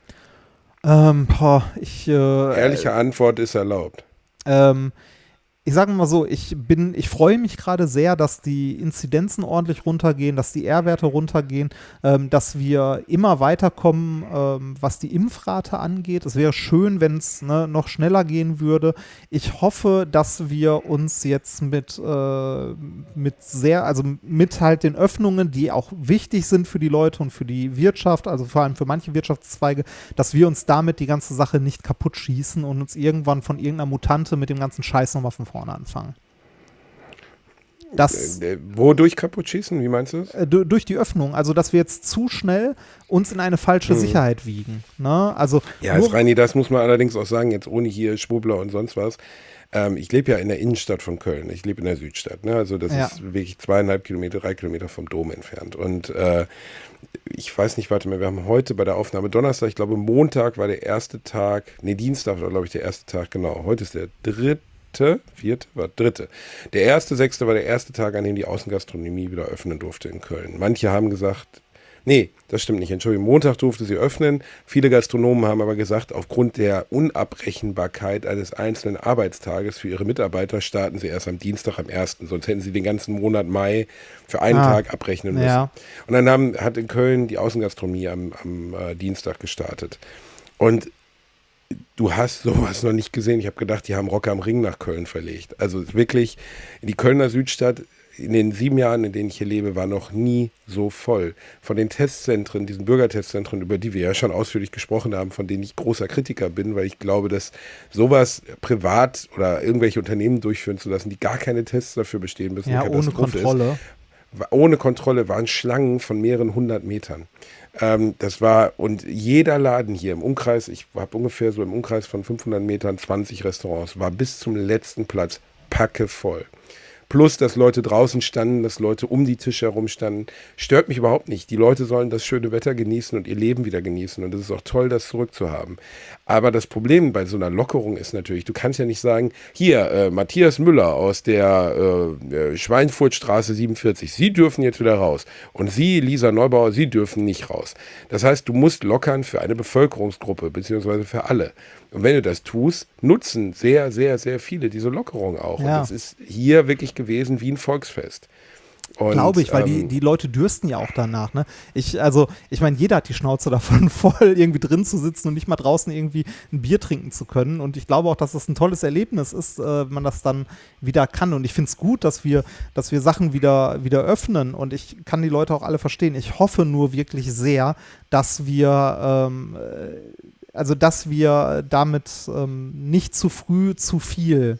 Ähm, boah, ich. Äh, Ehrliche äh, Antwort ist erlaubt. Ähm, ich sage mal so, ich bin, ich freue mich gerade sehr, dass die Inzidenzen ordentlich runtergehen, dass die R-Werte runtergehen, ähm, dass wir immer weiterkommen, ähm, was die Impfrate angeht. Es wäre schön, wenn es ne, noch schneller gehen würde. Ich hoffe, dass wir uns jetzt mit, äh, mit sehr, also mit halt den Öffnungen, die auch wichtig sind für die Leute und für die Wirtschaft, also vor allem für manche Wirtschaftszweige, dass wir uns damit die ganze Sache nicht kaputt schießen und uns irgendwann von irgendeiner Mutante mit dem ganzen Scheiß nochmal von vorne anfangen. Das, äh, wodurch kaputt schießen? Wie meinst du das? äh, du- durch die Öffnung, also dass wir jetzt zu schnell uns in eine falsche Hm. Sicherheit wiegen. Ne? Also Ja, nur, ist Reini, das muss man allerdings auch sagen, jetzt ohne hier Schwurbler und sonst was. Ähm, ich lebe ja in der Innenstadt von Köln. Ich lebe in der Südstadt. Ne? Also das Ja. ist wirklich zweieinhalb Kilometer, drei Kilometer vom Dom entfernt. Und äh, ich weiß nicht, warte mal, wir haben heute bei der Aufnahme Donnerstag, ich glaube Montag war der erste Tag, nee, Dienstag war glaube ich der erste Tag, genau. Heute ist der dritte, vierte, war dritte. Der erste, sechste war der erste Tag, an dem die Außengastronomie wieder öffnen durfte in Köln. Manche haben gesagt, nee, das stimmt nicht. Entschuldigung, Montag durfte sie öffnen. Viele Gastronomen haben aber gesagt, aufgrund der Unabrechenbarkeit eines einzelnen Arbeitstages für ihre Mitarbeiter starten sie erst am Dienstag, am ersten. Sonst hätten sie den ganzen Monat Mai für einen Ah, Tag abrechnen müssen. ja. Und dann haben, hat in Köln die Außengastronomie am, am äh, Dienstag gestartet. Und du hast sowas noch nicht gesehen. Ich habe gedacht, die haben Rock am Ring nach Köln verlegt. Also wirklich, die Kölner Südstadt in den sieben Jahren, in denen ich hier lebe, war noch nie so voll. Von den Testzentren, diesen Bürgertestzentren, über die wir ja schon ausführlich gesprochen haben, von denen ich großer Kritiker bin, weil ich glaube, dass sowas privat oder irgendwelche Unternehmen durchführen zu lassen, die gar keine Tests dafür bestehen müssen, ja, eine ohne Katastrophe ist. Kontrolle. Ohne Kontrolle waren Schlangen von mehreren hundert Metern. Ähm, das war, und jeder Laden hier im Umkreis, ich habe ungefähr so im Umkreis von fünfhundert Metern zwanzig Restaurants, war bis zum letzten Platz packevoll. Plus, dass Leute draußen standen, dass Leute um die Tische herum standen. Stört mich überhaupt nicht. Die Leute sollen das schöne Wetter genießen und ihr Leben wieder genießen. Und es ist auch toll, das zurückzuhaben. Aber das Problem bei so einer Lockerung ist natürlich, du kannst ja nicht sagen, hier, äh, Matthias Müller aus der äh, Schweinfurtstraße siebenundvierzig, Sie dürfen jetzt wieder raus. Und Sie, Lisa Neubauer, Sie dürfen nicht raus. Das heißt, du musst lockern für eine Bevölkerungsgruppe, beziehungsweise für alle. Und wenn du das tust, nutzen sehr, sehr, sehr viele diese Lockerung auch. Ja. Und es ist hier wirklich gewesen wie ein Volksfest. Und, Glaube ich, weil ähm, die, die Leute dürsten ja auch danach. Ne? Ich, also, ich meine, jeder hat die Schnauze davon voll, irgendwie drin zu sitzen und nicht mal draußen irgendwie ein Bier trinken zu können. Und ich glaube auch, dass das ein tolles Erlebnis ist, äh, wenn man das dann wieder kann. Und ich finde es gut, dass wir, dass wir Sachen wieder, wieder öffnen. Und ich kann die Leute auch alle verstehen. Ich hoffe nur wirklich sehr, dass wir ähm, also dass wir damit ähm, nicht zu früh zu viel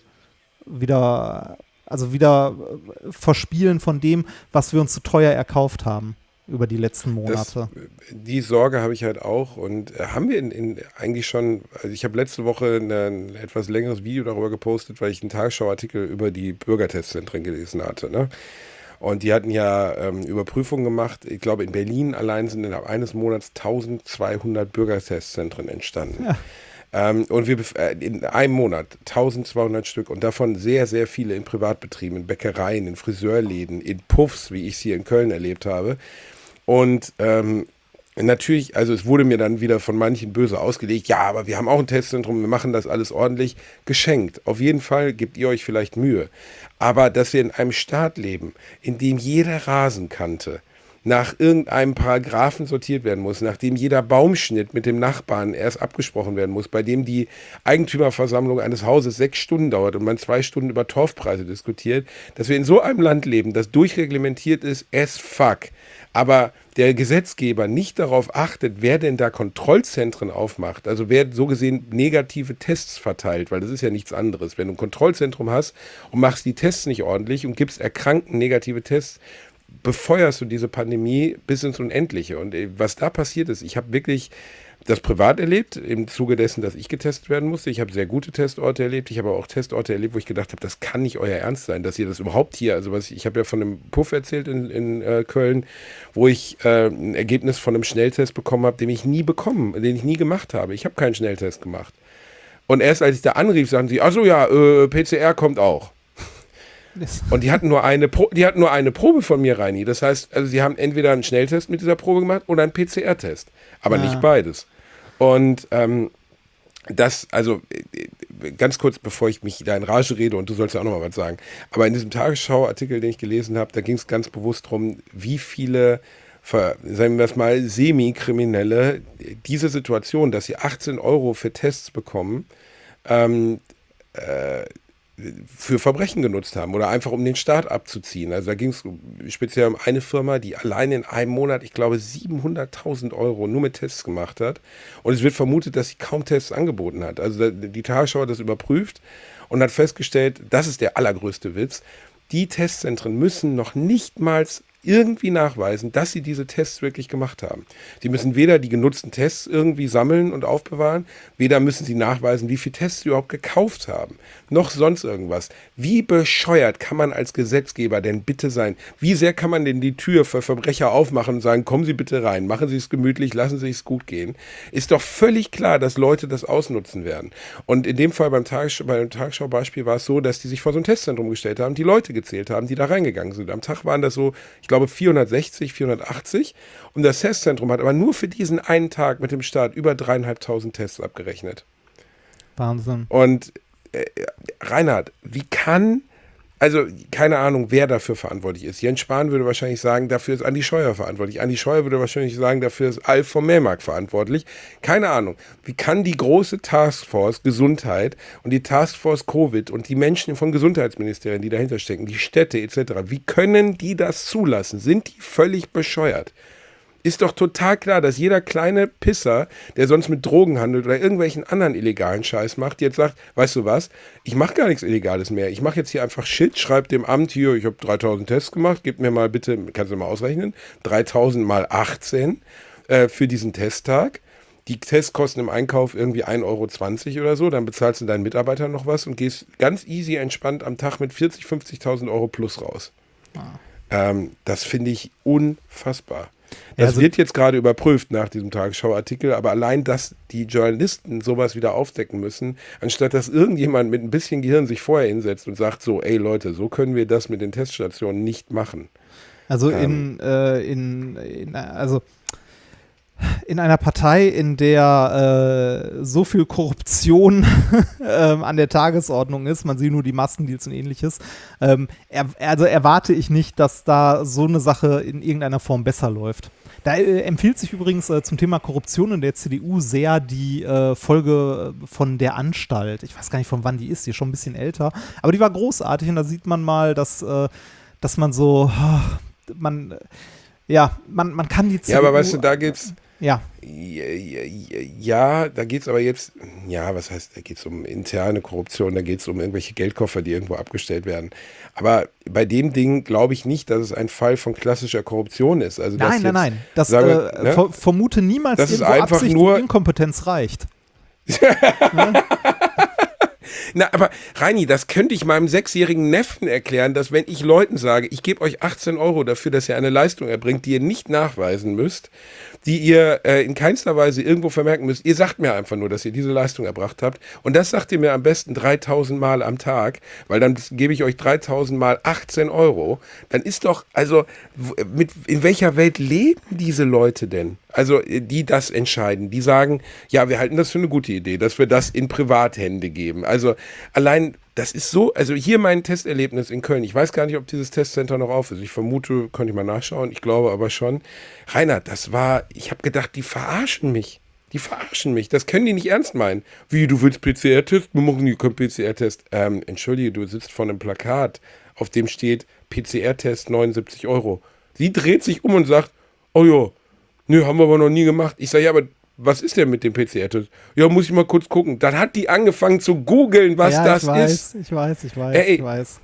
wieder, also wieder äh, verspielen von dem, was wir uns zu teuer erkauft haben über die letzten Monate. Das, die Sorge habe ich halt auch und äh, haben wir in, in eigentlich schon, also ich habe letzte Woche eine, ein etwas längeres Video darüber gepostet, weil ich einen Tagesschau-Artikel über die Bürgertestzentren gelesen hatte, ne? Und die hatten ja ähm, Überprüfungen gemacht. Ich glaube, in Berlin allein sind innerhalb eines Monats eintausendzweihundert Bürgertestzentren entstanden. Ja. Ähm, und wir äh, in einem Monat eintausendzweihundert Stück und davon sehr, sehr viele in Privatbetrieben, in Bäckereien, in Friseurläden, in Puffs, wie ich es hier in Köln erlebt habe. Und ähm, natürlich, also es wurde mir dann wieder von manchen böse ausgelegt, ja, aber wir haben auch ein Testzentrum, wir machen das alles ordentlich, geschenkt. Auf jeden Fall gebt ihr euch vielleicht Mühe. Aber dass wir in einem Staat leben, in dem jede Rasenkante nach irgendeinem Paragraphen sortiert werden muss, nachdem jeder Baumschnitt mit dem Nachbarn erst abgesprochen werden muss, bei dem die Eigentümerversammlung eines Hauses sechs Stunden dauert und man zwei Stunden über Torfpreise diskutiert, dass wir in so einem Land leben, das durchreglementiert ist as fuck, aber der Gesetzgeber nicht darauf achtet, wer denn da Kontrollzentren aufmacht, also wer so gesehen negative Tests verteilt, weil das ist ja nichts anderes. Wenn du ein Kontrollzentrum hast und machst die Tests nicht ordentlich und gibst Erkrankten negative Tests, befeuerst du diese Pandemie bis ins Unendliche. Und was da passiert ist, ich habe wirklich das privat erlebt, im Zuge dessen, dass ich getestet werden musste. Ich habe sehr gute Testorte erlebt. Ich habe auch Testorte erlebt, wo ich gedacht habe, das kann nicht euer Ernst sein, dass ihr das überhaupt hier, also was ich, ich habe ja von einem Puff erzählt in, in äh, Köln, wo ich äh, ein Ergebnis von einem Schnelltest bekommen habe, den ich nie bekommen, den ich nie gemacht habe. Ich habe keinen Schnelltest gemacht. Und erst als ich da anrief, sagten sie, ach so, ja, äh, P C R kommt auch. Und die hatten nur eine Pro- die hatten nur eine Probe von mir, Reini. Das heißt, also sie haben entweder einen Schnelltest mit dieser Probe gemacht oder einen P C R-Test. Aber Ja. nicht beides. Und ähm, das, also äh, ganz kurz, bevor ich mich da in Rage rede, und du sollst ja auch noch mal was sagen, aber in diesem Tagesschau-Artikel, den ich gelesen habe, da ging es ganz bewusst darum, wie viele, sagen wir es mal, Semi-Kriminelle diese Situation, dass sie achtzehn Euro für Tests bekommen, ähm, äh, für Verbrechen genutzt haben oder einfach um den Staat abzuziehen. Also da ging es speziell um eine Firma, die allein in einem Monat, ich glaube, siebenhunderttausend Euro nur mit Tests gemacht hat. Und es wird vermutet, dass sie kaum Tests angeboten hat. Also die Tagesschau hat das überprüft und hat festgestellt, das ist der allergrößte Witz, die Testzentren müssen noch nicht mal irgendwie nachweisen, dass sie diese Tests wirklich gemacht haben. Die müssen weder die genutzten Tests irgendwie sammeln und aufbewahren, weder müssen sie nachweisen, wie viele Tests sie überhaupt gekauft haben, noch sonst irgendwas. Wie bescheuert kann man als Gesetzgeber denn bitte sein? Wie sehr kann man denn die Tür für Verbrecher aufmachen und sagen, kommen Sie bitte rein, machen Sie es gemütlich, lassen Sie es gut gehen? Ist doch völlig klar, dass Leute das ausnutzen werden. Und in dem Fall beim Tagesschau, bei dem Tagesschau-Beispiel war es so, dass die sich vor so ein Testzentrum gestellt haben, die Leute gezählt haben, die da reingegangen sind. Am Tag waren das so, ich glaube, vierhundertsechzig, vierhundertachtzig. Und das Testzentrum hat aber nur für diesen einen Tag mit dem Start über dreieinhalbtausend Tests abgerechnet. Wahnsinn. Und äh, Reinhard, wie kann, also keine Ahnung, wer dafür verantwortlich ist. Jens Spahn würde wahrscheinlich sagen, dafür ist Andi Scheuer verantwortlich. Andi Scheuer würde wahrscheinlich sagen, dafür ist Alf vom Melmark verantwortlich. Keine Ahnung. Wie kann die große Taskforce Gesundheit und die Taskforce Covid und die Menschen von Gesundheitsministerien, die dahinter stecken, die Städte et cetera, wie können die das zulassen? Sind die völlig bescheuert? Ist doch total klar, dass jeder kleine Pisser, der sonst mit Drogen handelt oder irgendwelchen anderen illegalen Scheiß macht, jetzt sagt, weißt du was, ich mache gar nichts Illegales mehr. Ich mache jetzt hier einfach Shit, schreibe dem Amt hier, ich habe dreitausend Tests gemacht, gib mir mal bitte, kannst du mal ausrechnen, dreitausend mal achtzehn äh, für diesen Testtag. Die Tests kosten im Einkauf irgendwie ein Euro zwanzig oder so, dann bezahlst du deinen Mitarbeitern noch was und gehst ganz easy entspannt am Tag mit vierzig, fünfzigtausend Euro plus raus. Ah. Ähm, das finde ich unfassbar. Das also, wird jetzt gerade überprüft nach diesem Tagesschau-Artikel, aber allein, dass die Journalisten sowas wieder aufdecken müssen, anstatt dass irgendjemand mit ein bisschen Gehirn sich vorher hinsetzt und sagt so, ey Leute, so können wir das mit den Teststationen nicht machen. Also ähm, in, äh, in, in, also in einer Partei, in der äh, so viel Korruption ähm, an der Tagesordnung ist, man sieht nur die Massendeals und ähnliches, ähm, er, also erwarte ich nicht, dass da so eine Sache in irgendeiner Form besser läuft. Da äh, empfiehlt sich übrigens äh, zum Thema Korruption in der C D U sehr die äh, Folge von Der Anstalt. Ich weiß gar nicht, von wann die ist, die ist schon ein bisschen älter, aber die war großartig und da sieht man mal, dass, äh, dass man so, man, ja, man, man kann die C D U... Ja, aber weißt du, da geht's... Ja. Ja, ja, ja, da geht es aber jetzt, ja, was heißt, da geht es um interne Korruption, da geht es um irgendwelche Geldkoffer, die irgendwo abgestellt werden. Aber bei dem Ding glaube ich nicht, dass es ein Fall von klassischer Korruption ist. Also nein, jetzt, nein, nein. Das wir, äh, ne? ver vermute niemals, dass irgendwo es einfach Absicht nur und Inkompetenz reicht. ne? Na, aber Reini, das könnte ich meinem sechsjährigen Neffen erklären, dass wenn ich Leuten sage, ich gebe euch achtzehn Euro dafür, dass ihr eine Leistung erbringt, die ihr nicht nachweisen müsst, die ihr äh, in keinster Weise irgendwo vermerken müsst. Ihr sagt mir einfach nur, dass ihr diese Leistung erbracht habt. Und das sagt ihr mir am besten dreitausend Mal am Tag, weil dann gebe ich euch dreitausend Mal achtzehn Euro. Dann ist doch, also, mit, in welcher Welt leben diese Leute denn? Also, die das entscheiden. Die sagen, ja, wir halten das für eine gute Idee, dass wir das in Privathände geben. Also, allein... Das ist so, also hier mein Testerlebnis in Köln. Ich weiß gar nicht, ob dieses Testcenter noch auf ist. Ich vermute, könnte ich mal nachschauen. Ich glaube aber schon. Reinhard, das war, ich habe gedacht, die verarschen mich. Die verarschen mich. Das können die nicht ernst meinen. Wie, du willst P C R-Test? Wir machen hier keinen P C R-Test. Ähm, entschuldige, du sitzt vor einem Plakat, auf dem steht P C R-Test neunundsiebzig Euro. Sie dreht sich um und sagt, oh ja, nö, haben wir aber noch nie gemacht. Ich sage, ja, aber was ist denn mit dem P C R-Test? Ja, muss ich mal kurz gucken. Dann hat die angefangen zu googeln, was ja, das ich weiß, ist. Ich weiß, ich weiß, Ey, ich weiß.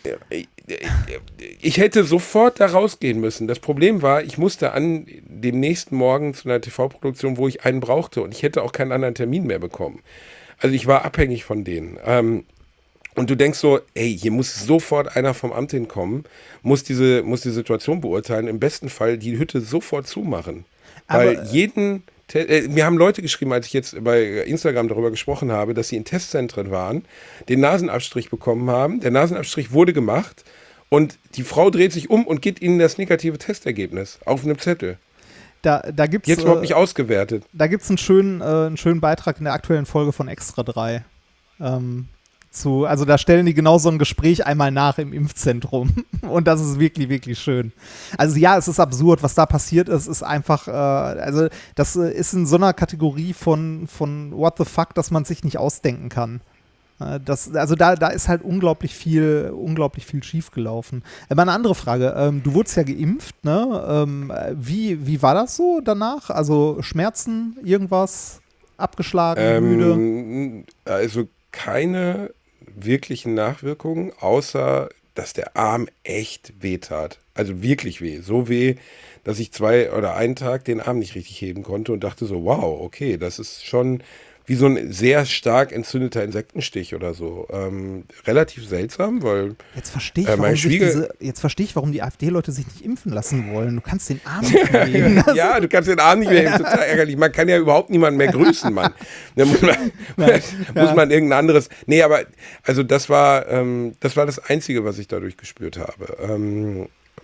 Ich hätte sofort da rausgehen müssen. Das Problem war, ich musste an dem nächsten Morgen zu einer T V-Produktion, wo ich einen brauchte und ich hätte auch keinen anderen Termin mehr bekommen. Also ich war abhängig von denen. Ähm, Und du denkst so, ey, hier muss sofort einer vom Amt hinkommen, muss diese, muss die Situation beurteilen, im besten Fall die Hütte sofort zumachen. Weil Aber, jeden, äh, mir haben Leute geschrieben, als ich jetzt bei Instagram darüber gesprochen habe, dass sie in Testzentren waren, den Nasenabstrich bekommen haben, der Nasenabstrich wurde gemacht und die Frau dreht sich um und gibt ihnen das negative Testergebnis auf einem Zettel. Da, da gibt's, Jetzt überhaupt nicht ausgewertet. Da gibt es einen schönen, äh, einen schönen Beitrag in der aktuellen Folge von Extra drei. Ähm, zu, also da stellen die genau so ein Gespräch einmal nach im Impfzentrum. Und das ist wirklich, wirklich schön. Also ja, es ist absurd, was da passiert ist, ist einfach, äh, also das äh, ist in so einer Kategorie von, von What the fuck, dass man sich nicht ausdenken kann. Äh, das, also da, da ist halt unglaublich viel, unglaublich viel schiefgelaufen. Äh, mal eine andere Frage, ähm, du wurdest ja geimpft, ne? Ähm, wie, wie war das so danach? Also Schmerzen, irgendwas, abgeschlagen, Ähm, müde? Also keine wirklichen Nachwirkungen, außer dass der Arm echt weh tat. Also wirklich weh. So weh, dass ich zwei oder einen Tag den Arm nicht richtig heben konnte und dachte so, wow, okay, das ist schon wie so ein sehr stark entzündeter Insektenstich oder so. Ähm, relativ seltsam, weil Jetzt verstehe ich, äh, warum mein sich Schwieger diese, jetzt verstehe ich, warum die AfD-Leute sich nicht impfen lassen wollen. Du kannst den Arm nicht nehmen. ja, du kannst den Arm nicht mehr heben, total ärgerlich. Man kann ja überhaupt niemanden mehr grüßen, Mann. Da muss man, muss man irgendein anderes. Nee, aber also das war, ähm, das war das Einzige, was ich dadurch gespürt habe. Ähm,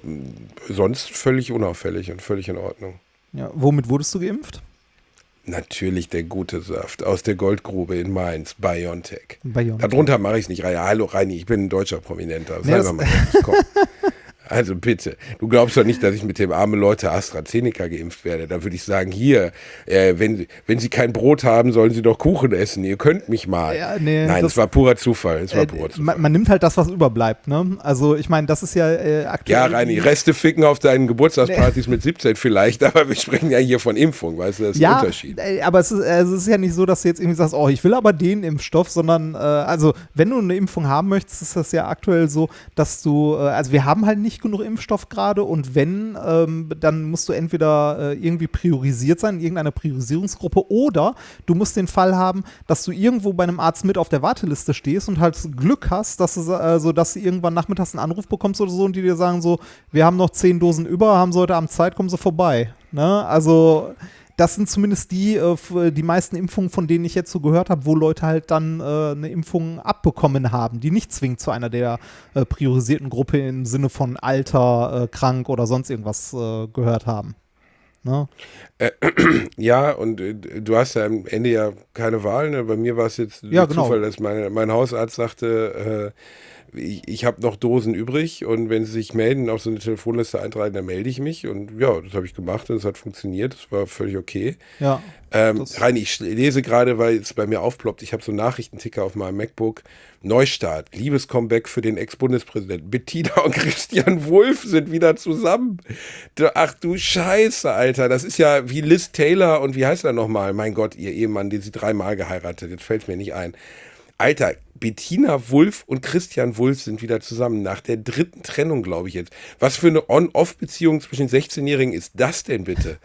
sonst völlig unauffällig und völlig in Ordnung. Ja, womit wurdest du geimpft? Natürlich der gute Saft aus der Goldgrube in Mainz, BioNTech. BioNTech. Darunter mache ich es nicht rein. Ja, hallo Reini, ich bin ein deutscher Prominenter. Nee, Sei doch mal ehrlich, komm. Also bitte, du glaubst doch nicht, dass ich mit dem armen Leute AstraZeneca geimpft werde. Da würde ich sagen, hier, äh, wenn, wenn Sie kein Brot haben, sollen Sie doch Kuchen essen. Ihr könnt mich mal. Ja, nee, Nein, das, es war purer Zufall. Es war äh, purer Zufall. man, man nimmt halt das, was überbleibt. Ne? Also ich meine, das ist ja äh, aktuell. Ja, Reini, Reste ficken auf deinen Geburtstagspartys nee. mit siebzehn vielleicht, aber wir sprechen ja hier von Impfung, weißt du, das ist ja, ein Unterschied. Äh, aber es ist, äh, es ist ja nicht so, dass du jetzt irgendwie sagst, oh, ich will aber den Impfstoff, sondern äh, also wenn du eine Impfung haben möchtest, ist das ja aktuell so, dass du, äh, also wir haben halt nicht genug Impfstoff gerade und wenn, ähm, dann musst du entweder äh, irgendwie priorisiert sein, in irgendeiner Priorisierungsgruppe oder du musst den Fall haben, dass du irgendwo bei einem Arzt mit auf der Warteliste stehst und halt Glück hast, dass du, äh, so, dass du irgendwann nachmittags einen Anruf bekommst oder so und die dir sagen so, wir haben noch zehn Dosen über, haben sie heute Abend Zeit, kommen sie vorbei. Ne? Also das sind zumindest die, äh, die meisten Impfungen, von denen ich jetzt so gehört habe, wo Leute halt dann äh, eine Impfung abbekommen haben, die nicht zwingend zu einer der äh, priorisierten Gruppe im Sinne von Alter, äh, krank oder sonst irgendwas äh, gehört haben. Ne? Äh, ja, und äh, du hast ja am Ende ja keine Wahl. Ne? Bei mir war es jetzt ja, genau. Zufall, dass meine, mein Hausarzt sagte, äh, ich, ich habe noch Dosen übrig und wenn Sie sich melden, auf so eine Telefonliste eintragen, dann melde ich mich. Und ja, das habe ich gemacht und es hat funktioniert. Das war völlig okay. Ja. Ähm, Reini, ich lese gerade, weil es bei mir aufploppt, ich habe so einen Nachrichtenticker auf meinem MacBook. Neustart, Liebescomeback für den Ex-Bundespräsidenten. Bettina und Christian Wulff sind wieder zusammen. Ach du Scheiße, Alter. Das ist ja wie Liz Taylor und wie heißt er nochmal? Mein Gott, ihr Ehemann, den sie dreimal geheiratet. Jetzt fällt es mir nicht ein. Alter, Bettina Wulff und Christian Wulff sind wieder zusammen. Nach der dritten Trennung, glaube ich jetzt. Was für eine On-Off-Beziehung zwischen sechzehnjährigen ist das denn bitte?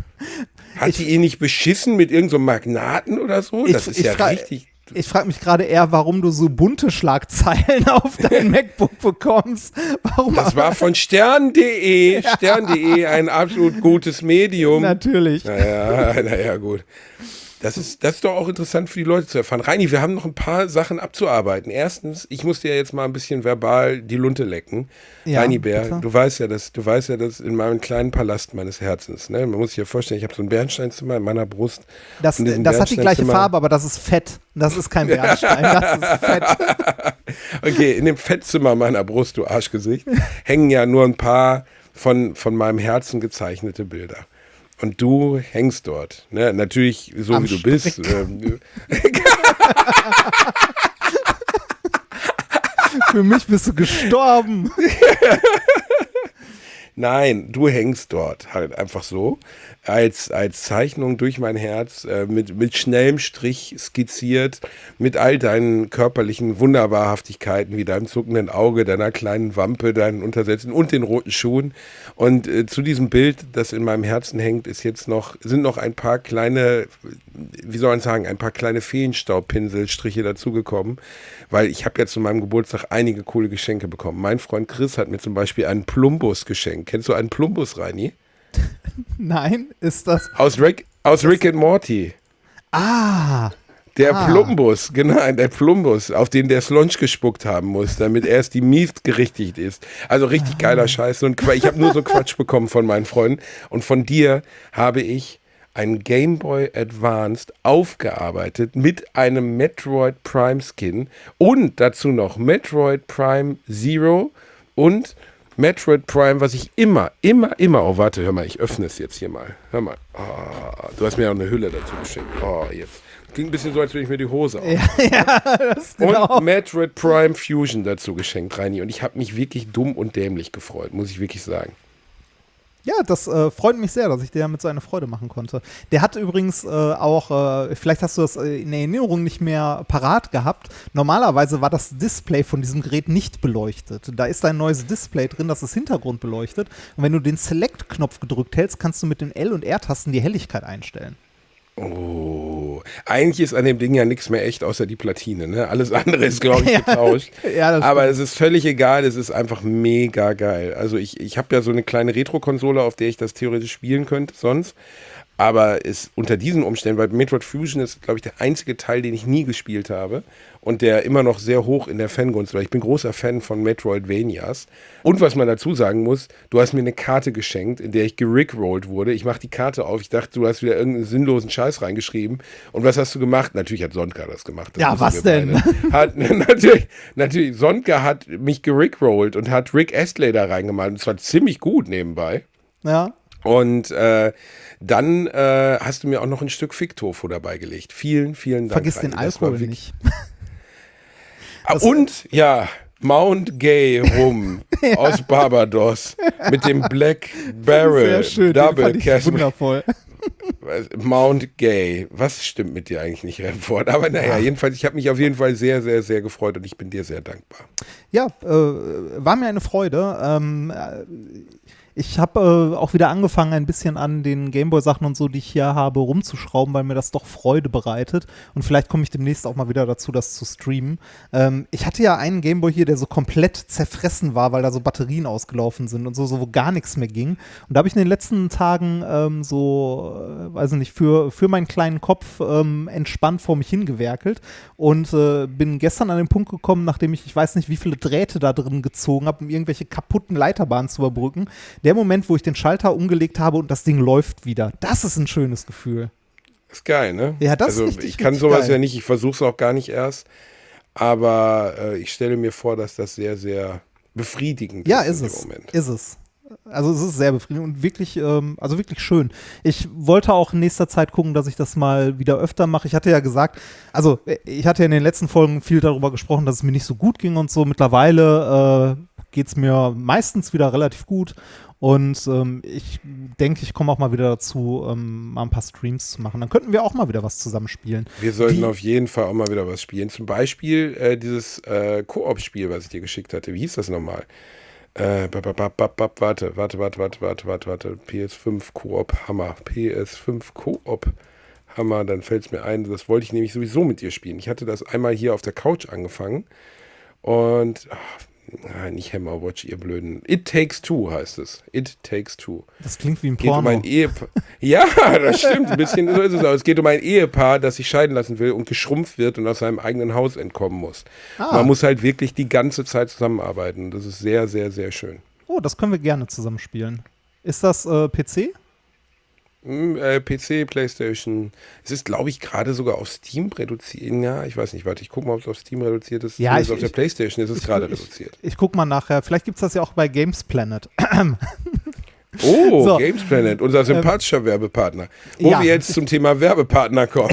Hat ich, die ihn nicht beschissen mit irgendeinem so Magnaten oder so? Das ich, ist ja ich richtig. Ich frage mich gerade eher, warum du so bunte Schlagzeilen auf dein MacBook bekommst. Warum? Das war von stern punkt de. stern punkt de, ein absolut gutes Medium. Natürlich. Naja, naja, gut. Das ist, das ist doch auch interessant für die Leute zu erfahren. Reini, wir haben noch ein paar Sachen abzuarbeiten. Erstens, ich muss dir jetzt mal ein bisschen verbal die Lunte lecken. Ja, Reini Bär, bitte. du weißt ja, dass du weißt ja, dass in meinem kleinen Palast meines Herzens, ne? Man muss sich ja vorstellen, ich habe so ein Bernsteinzimmer in meiner Brust. Das, das hat die gleiche Farbe, aber das ist Fett. Das ist kein Bernstein, das ist Fett. Okay, in dem Fettzimmer meiner Brust, du Arschgesicht, hängen ja nur ein paar von, von meinem Herzen gezeichnete Bilder. Und du hängst dort, ne? Natürlich so Am wie du Strick. bist. Ähm, Für mich bist du gestorben. Nein, du hängst dort halt einfach so als, als Zeichnung durch mein Herz, äh, mit, mit schnellem Strich skizziert, mit all deinen körperlichen Wunderbarhaftigkeiten, wie deinem zuckenden Auge, deiner kleinen Wampe, deinen Untersätzen und den roten Schuhen. Und äh, zu diesem Bild, das in meinem Herzen hängt, ist jetzt noch, sind noch ein paar kleine, wie soll man sagen, ein paar kleine Feenstaubpinselstriche dazugekommen, weil ich habe ja zu meinem Geburtstag einige coole Geschenke bekommen. Mein Freund Chris hat mir zum Beispiel einen Plumbus geschenkt. Kennst du einen Plumbus, Reini? Nein, ist das... Aus Rick, aus Rick and Morty. Ah, Der ah. Plumbus, genau, der Plumbus, auf den der Slonch gespuckt haben muss, damit erst die Mieft gerichtigt ist. Also richtig geiler Scheiß. Und ich habe nur so Quatsch bekommen von meinen Freunden. Und von dir habe ich einen Game Boy Advanced aufgearbeitet mit einem Metroid Prime Skin und dazu noch Metroid Prime Zero und Metroid Prime, was ich immer, immer, immer, oh warte, hör mal, ich öffne es jetzt hier mal. Hör mal, oh, du hast mir auch eine Hülle dazu geschenkt. Oh, jetzt. Klingt ein bisschen so, als würde ich mir die Hose auf. Ja, ja, das genau. Und Metroid Prime Fusion dazu geschenkt, Reini. Und ich habe mich wirklich dumm und dämlich gefreut, muss ich wirklich sagen. Ja, das äh, freut mich sehr, dass ich dir damit so eine Freude machen konnte. Der hat übrigens äh, auch, äh, vielleicht hast du das äh, in Erinnerung nicht mehr parat gehabt, normalerweise war das Display von diesem Gerät nicht beleuchtet. Da ist ein neues Display drin, das ist hintergrundbeleuchtet. Und wenn du den Select-Knopf gedrückt hältst, kannst du mit den L- und R-Tasten die Helligkeit einstellen. Oh, eigentlich ist an dem Ding ja nichts mehr echt, außer die Platine, ne? Alles andere ist, glaube ich, getauscht. Ja, das aber stimmt. es ist völlig egal, es ist einfach mega geil. Also ich, ich habe ja so eine kleine Retro-Konsole, auf der ich das theoretisch spielen könnte sonst. Aber es unter diesen Umständen, weil Metroid Fusion ist, glaube ich, der einzige Teil, den ich nie gespielt habe und der immer noch sehr hoch in der Fangunst war. Ich bin großer Fan von Metroidvanias. Und was man dazu sagen muss, du hast mir eine Karte geschenkt, in der ich gerickrollt wurde. Ich mache die Karte auf, ich dachte, du hast wieder irgendeinen sinnlosen Scheiß reingeschrieben. Und was hast du gemacht? Natürlich hat Sonka das gemacht. Das Ja, was denn? Hat, natürlich, natürlich, Sonka hat mich gerickrollt und hat Rick Astley da reingemalt. Und zwar ziemlich gut nebenbei. Ja. Und äh, dann äh, hast du mir auch noch ein Stück Fick-Tofu dabei gelegt. Vielen, vielen Dank. Vergiss Reini. den Das war Alkohol wirklich- nicht. Ah, und, ja, Mount Gay Rum aus Barbados mit dem Black Barrel Sehr schön, den Double fand ich Casper. wundervoll. Mount Gay. Was stimmt mit dir eigentlich nicht, Remford? Aber naja, jedenfalls, ich habe mich auf jeden Fall sehr, sehr, sehr gefreut und ich bin dir sehr dankbar. Ja, äh, war mir eine Freude. Ähm, äh, ich habe äh, auch wieder angefangen, ein bisschen an den Gameboy-Sachen und so, die ich hier habe, rumzuschrauben, weil mir das doch Freude bereitet. Und vielleicht komme ich demnächst auch mal wieder dazu, das zu streamen. Ähm, ich hatte ja einen Gameboy hier, der so komplett zerfressen war, weil da so Batterien ausgelaufen sind und so, so wo gar nichts mehr ging. Und da habe ich in den letzten Tagen ähm, so, äh, weiß ich nicht, für, für meinen kleinen Kopf ähm, entspannt vor mich hingewerkelt und äh, bin gestern an den Punkt gekommen, nachdem ich, ich weiß nicht, wie viele Drähte da drin gezogen habe, um irgendwelche kaputten Leiterbahnen zu überbrücken. Der Moment, wo ich den Schalter umgelegt habe und das Ding läuft wieder, das ist ein schönes Gefühl. Ist geil, ne? Ja, das ist also richtig, ich kann richtig sowas geil. ja nicht, ich versuche es auch gar nicht erst. Aber äh, ich stelle mir vor, dass das sehr, sehr befriedigend Ja, ist ist in es. dem Moment. Ist es. Also es ist sehr befriedigend und wirklich, ähm, also wirklich schön. Ich wollte auch in nächster Zeit gucken, dass ich das mal wieder öfter mache. Ich hatte ja gesagt, also ich hatte ja in den letzten Folgen viel darüber gesprochen, dass es mir nicht so gut ging und so. Mittlerweile äh, geht es mir meistens wieder relativ gut. Und ähm, ich denke, ich komme auch mal wieder dazu, ähm, mal ein paar Streams zu machen. Dann könnten wir auch mal wieder was zusammenspielen. Wir sollten Wie- auf jeden Fall auch mal wieder was spielen. Zum Beispiel äh, dieses äh, Koop-Spiel, was ich dir geschickt hatte. Wie hieß das nochmal? Äh, bap, bap, bap, bap, bap, warte, warte, warte, warte, warte, warte, warte. P S fünf Koop Hammer. P S fünf Koop Hammer, dann fällt es mir ein, das wollte ich nämlich sowieso mit dir spielen. Ich hatte das einmal hier auf der Couch angefangen und ach, nicht Hammerwatch, ihr Blöden. It Takes Two heißt es. It Takes Two. Das klingt wie ein Geht um Porno. ein Ehepaar. Ja, das stimmt. Ein bisschen so ist es. Aber es geht um ein Ehepaar, das sich scheiden lassen will und geschrumpft wird und aus seinem eigenen Haus entkommen muss. Ah. Man muss halt wirklich die ganze Zeit zusammenarbeiten. Das ist sehr, sehr, sehr schön. Oh, das können wir gerne zusammenspielen. Ist das äh, P C? Hm, äh, P C, Playstation. Es ist, glaube ich, gerade sogar auf Steam reduziert. Ja, ich weiß nicht. Warte, ich gucke mal, ob es auf Steam reduziert ist. Ja, Zumindest ich- auf der ich- Playstation ist es gerade ich, reduziert. Ich, ich guck mal nachher. Vielleicht gibt es das ja auch bei Games Planet. Oh, So. Games Planet, unser sympathischer Werbepartner. Wo ja. wir jetzt zum Thema Werbepartner kommen.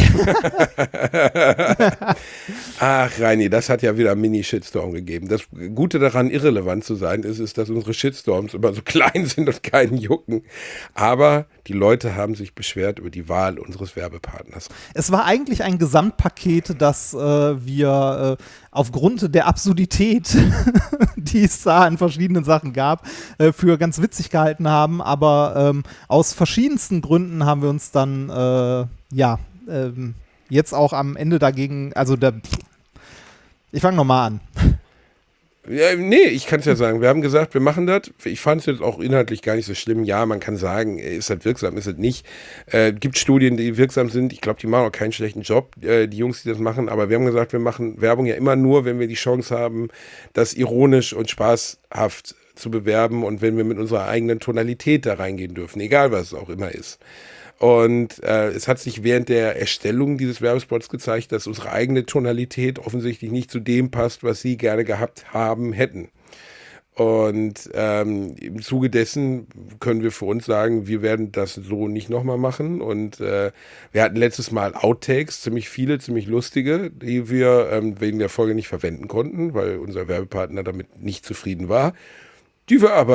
Ach, Reini, das hat ja wieder einen Mini-Shitstorm gegeben. Das Gute daran, irrelevant zu sein, ist, ist, dass unsere Shitstorms immer so klein sind und keinen jucken. Aber die Leute haben sich beschwert über die Wahl unseres Werbepartners. Es war eigentlich ein Gesamtpaket, das äh, wir äh, aufgrund der Absurdität, die es da an verschiedenen Sachen gab, äh, für ganz witzig gehalten haben. Aber ähm, aus verschiedensten Gründen haben wir uns dann, äh, ja, ähm, jetzt auch am Ende dagegen, also der, ich fange nochmal an. Ja, nee, ich kann es ja sagen. Wir haben gesagt, wir machen das. Ich fand es jetzt auch inhaltlich gar nicht so schlimm. Ja, man kann sagen, ist das wirksam, ist das nicht. Äh, gibt Studien, die wirksam sind. Ich glaube, die machen auch keinen schlechten Job, äh, die Jungs, die das machen. Aber wir haben gesagt, wir machen Werbung ja immer nur, wenn wir die Chance haben, das ironisch und spaßhaft zu bewerben und wenn wir mit unserer eigenen Tonalität da reingehen dürfen, egal was es auch immer ist. Und äh, es hat sich während der Erstellung dieses Werbespots gezeigt, dass unsere eigene Tonalität offensichtlich nicht zu dem passt, was sie gerne gehabt haben hätten. Und ähm, im Zuge dessen können wir für uns sagen, wir werden das so nicht nochmal machen. Und äh, wir hatten letztes Mal Outtakes, ziemlich viele, ziemlich lustige, die wir ähm, wegen der Folge nicht verwenden konnten, weil unser Werbepartner damit nicht zufrieden war. Die wir aber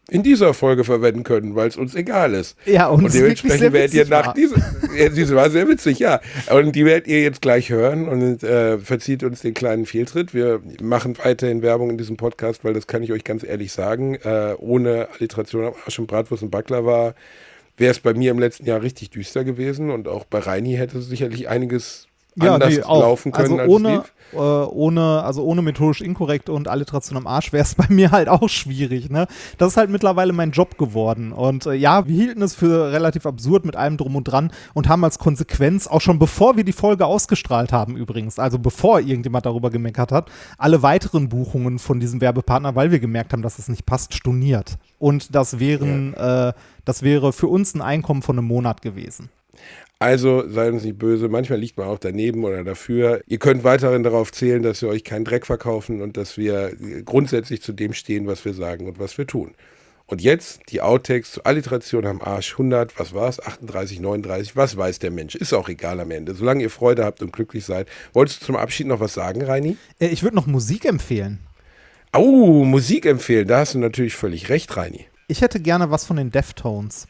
in dieser Folge verwenden können, weil es uns egal ist. Ja, und, und dementsprechend werdet ihr nach war. dieser, ja, diese war sehr witzig, ja. Und die werdet ihr jetzt gleich hören und äh, verzieht uns den kleinen Fehltritt. Wir machen weiterhin Werbung in diesem Podcast, weil das kann ich euch ganz ehrlich sagen, äh, ohne Alliteration am Arsch und Bratwurst und Baklava wäre es bei mir im letzten Jahr richtig düster gewesen und auch bei Reini hätte sicherlich einiges ja, anders nee, auch. laufen können. Also als ohne, lief. äh, ohne, also ohne methodisch inkorrekt und Alliteration am Arsch wäre es bei mir halt auch schwierig. Ne? Das ist halt mittlerweile mein Job geworden. Und äh, ja, wir hielten es für relativ absurd mit allem drum und dran und haben als Konsequenz, auch schon bevor wir die Folge ausgestrahlt haben übrigens, also bevor irgendjemand darüber gemeckert hat, alle weiteren Buchungen von diesem Werbepartner, weil wir gemerkt haben, dass es nicht passt, storniert. Und das wären, ja. äh, das wäre für uns ein Einkommen von einem Monat gewesen. Also seid uns nicht böse, manchmal liegt man auch daneben oder dafür. Ihr könnt weiterhin darauf zählen, dass wir euch keinen Dreck verkaufen und dass wir grundsätzlich zu dem stehen, was wir sagen und was wir tun. Und jetzt die Outtakes zur Alliteration am Arsch, hundert, was war's, achtunddreißig, neununddreißig, was weiß der Mensch, ist auch egal am Ende. Solange ihr Freude habt und glücklich seid. Wolltest du zum Abschied noch was sagen, Reini? Äh, ich würde noch Musik empfehlen. Oh, Musik empfehlen, da hast du natürlich völlig recht, Reini. Ich hätte gerne was von den Deftones.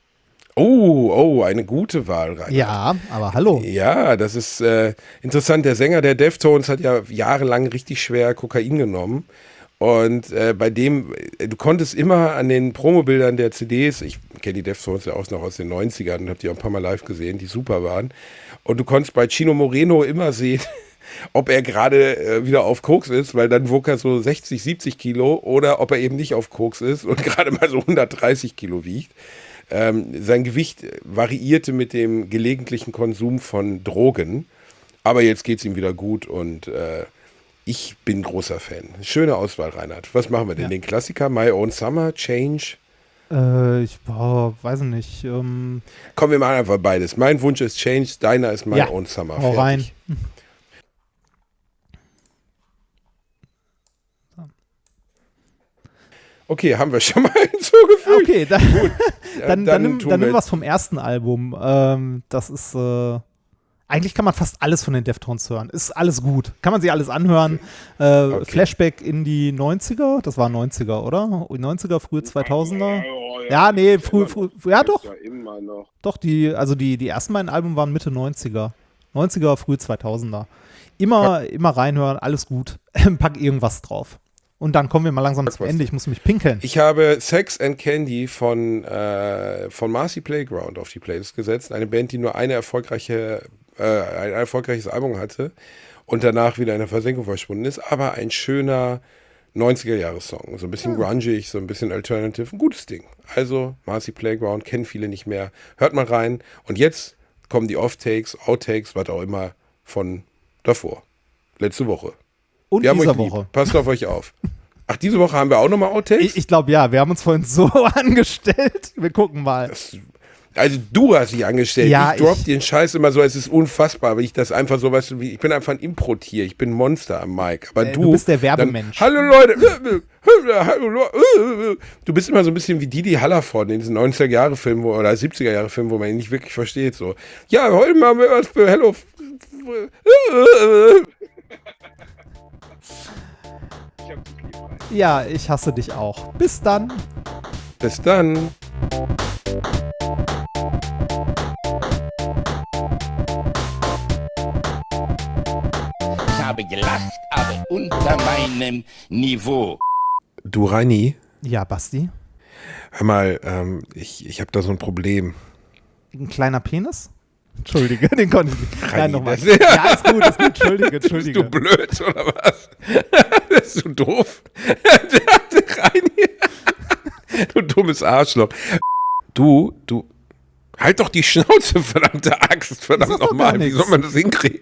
Oh, oh, eine gute Wahl, Rainer. Ja, aber hallo. Ja, das ist äh, interessant. Der Sänger der Deftones hat ja jahrelang richtig schwer Kokain genommen. Und äh, bei dem, äh, du konntest immer an den Promobildern der C Ds, ich kenne die Deftones ja auch noch aus den neunzigern und habe die auch ein paar Mal live gesehen, die super waren. Und du konntest bei Chino Moreno immer sehen, ob er gerade äh, wieder auf Koks ist, weil dann wog er so sechzig, siebzig Kilo, oder ob er eben nicht auf Koks ist und gerade mal so hundertdreißig Kilo wiegt. Ähm, sein Gewicht variierte mit dem gelegentlichen Konsum von Drogen, aber jetzt geht es ihm wieder gut und äh, ich bin großer Fan. Schöne Auswahl, Reinhard. Was machen wir denn? Ja. Den Klassiker My Own Summer, Change? Äh, ich boah, weiß nicht. Ähm Komm, wir machen einfach beides. Mein Wunsch ist Change, deiner ist My ja. Own Summer. Hau rein. Okay, haben wir schon mal hinzugefügt. Okay, dann, Gut. Ja, dann, dann, dann nimm, tun dann wir nimm was vom ersten Album. Ähm, das ist, äh, eigentlich kann man fast alles von den Deftones hören. Ist alles gut. Kann man sich alles anhören. Okay. Äh, okay. Flashback in die neunziger, das war neunziger, oder? neunziger, frühe zweitausender. Oh, ja. ja, nee, früh, früh, früh ja doch. Ja immer noch. Doch, die, also die, die ersten beiden Alben waren Mitte neunziger. neunziger, frühe zweitausender. Immer, ja. immer reinhören, alles gut. Pack irgendwas drauf. Und dann kommen wir mal langsam zum Ende. Ich muss mich pinkeln. Ich habe Sex and Candy von, äh, von Marcy Playground auf die Playlist gesetzt. Eine Band, die nur eine erfolgreiche, äh, ein erfolgreiches Album hatte und danach wieder in der Versenkung verschwunden ist. Aber ein schöner neunziger-Jahres-Song. So ein bisschen ja. grungig, so ein bisschen alternative. Ein gutes Ding. Also Marcy Playground, kennen viele nicht mehr. Hört mal rein. Und jetzt kommen die Off-Takes, Outtakes, was auch immer von davor. Letzte Woche. Und wir dieser haben euch Woche. Lieb. Passt auf euch auf. Ach, diese Woche haben wir auch nochmal Outtakes? Ich, ich glaube, ja. Wir haben uns vorhin so angestellt. Wir gucken mal. Das, also du hast dich angestellt. Ja, ich drop ich, den Scheiß immer so, es ist unfassbar, weil ich das einfach so, weißt du, wie, ich bin einfach ein Impro-Tier. Ich bin ein Monster am Mic. Aber äh, du, du bist der Werbemensch. Dann, hallo Leute. Hallo Leute. Du bist immer so ein bisschen wie Didi Hallervorden in diesen neunziger-Jahre-Filmen oder siebziger-Jahre-Filmen, wo man ihn nicht wirklich versteht. So, ja, heute machen wir was für Hello. Ja, ich hasse dich auch. Bis dann. Bis dann. Ich habe gelacht, aber unter meinem Niveau. Du, Reini? Ja, Basti? Hör mal, ähm, ich, ich habe da so ein Problem. Ein kleiner Penis? Entschuldige, den konnte ich nicht. Reini, Nein, nochmal. Das, ja, ist gut, ist gut. Entschuldige, Entschuldige. Bist du blöd, oder was? Bist du doof? Reini. Du dummes Arschloch. Du, du, halt doch die Schnauze, verdammte Axt, verdammt nochmal. Wie soll man das hinkriegen?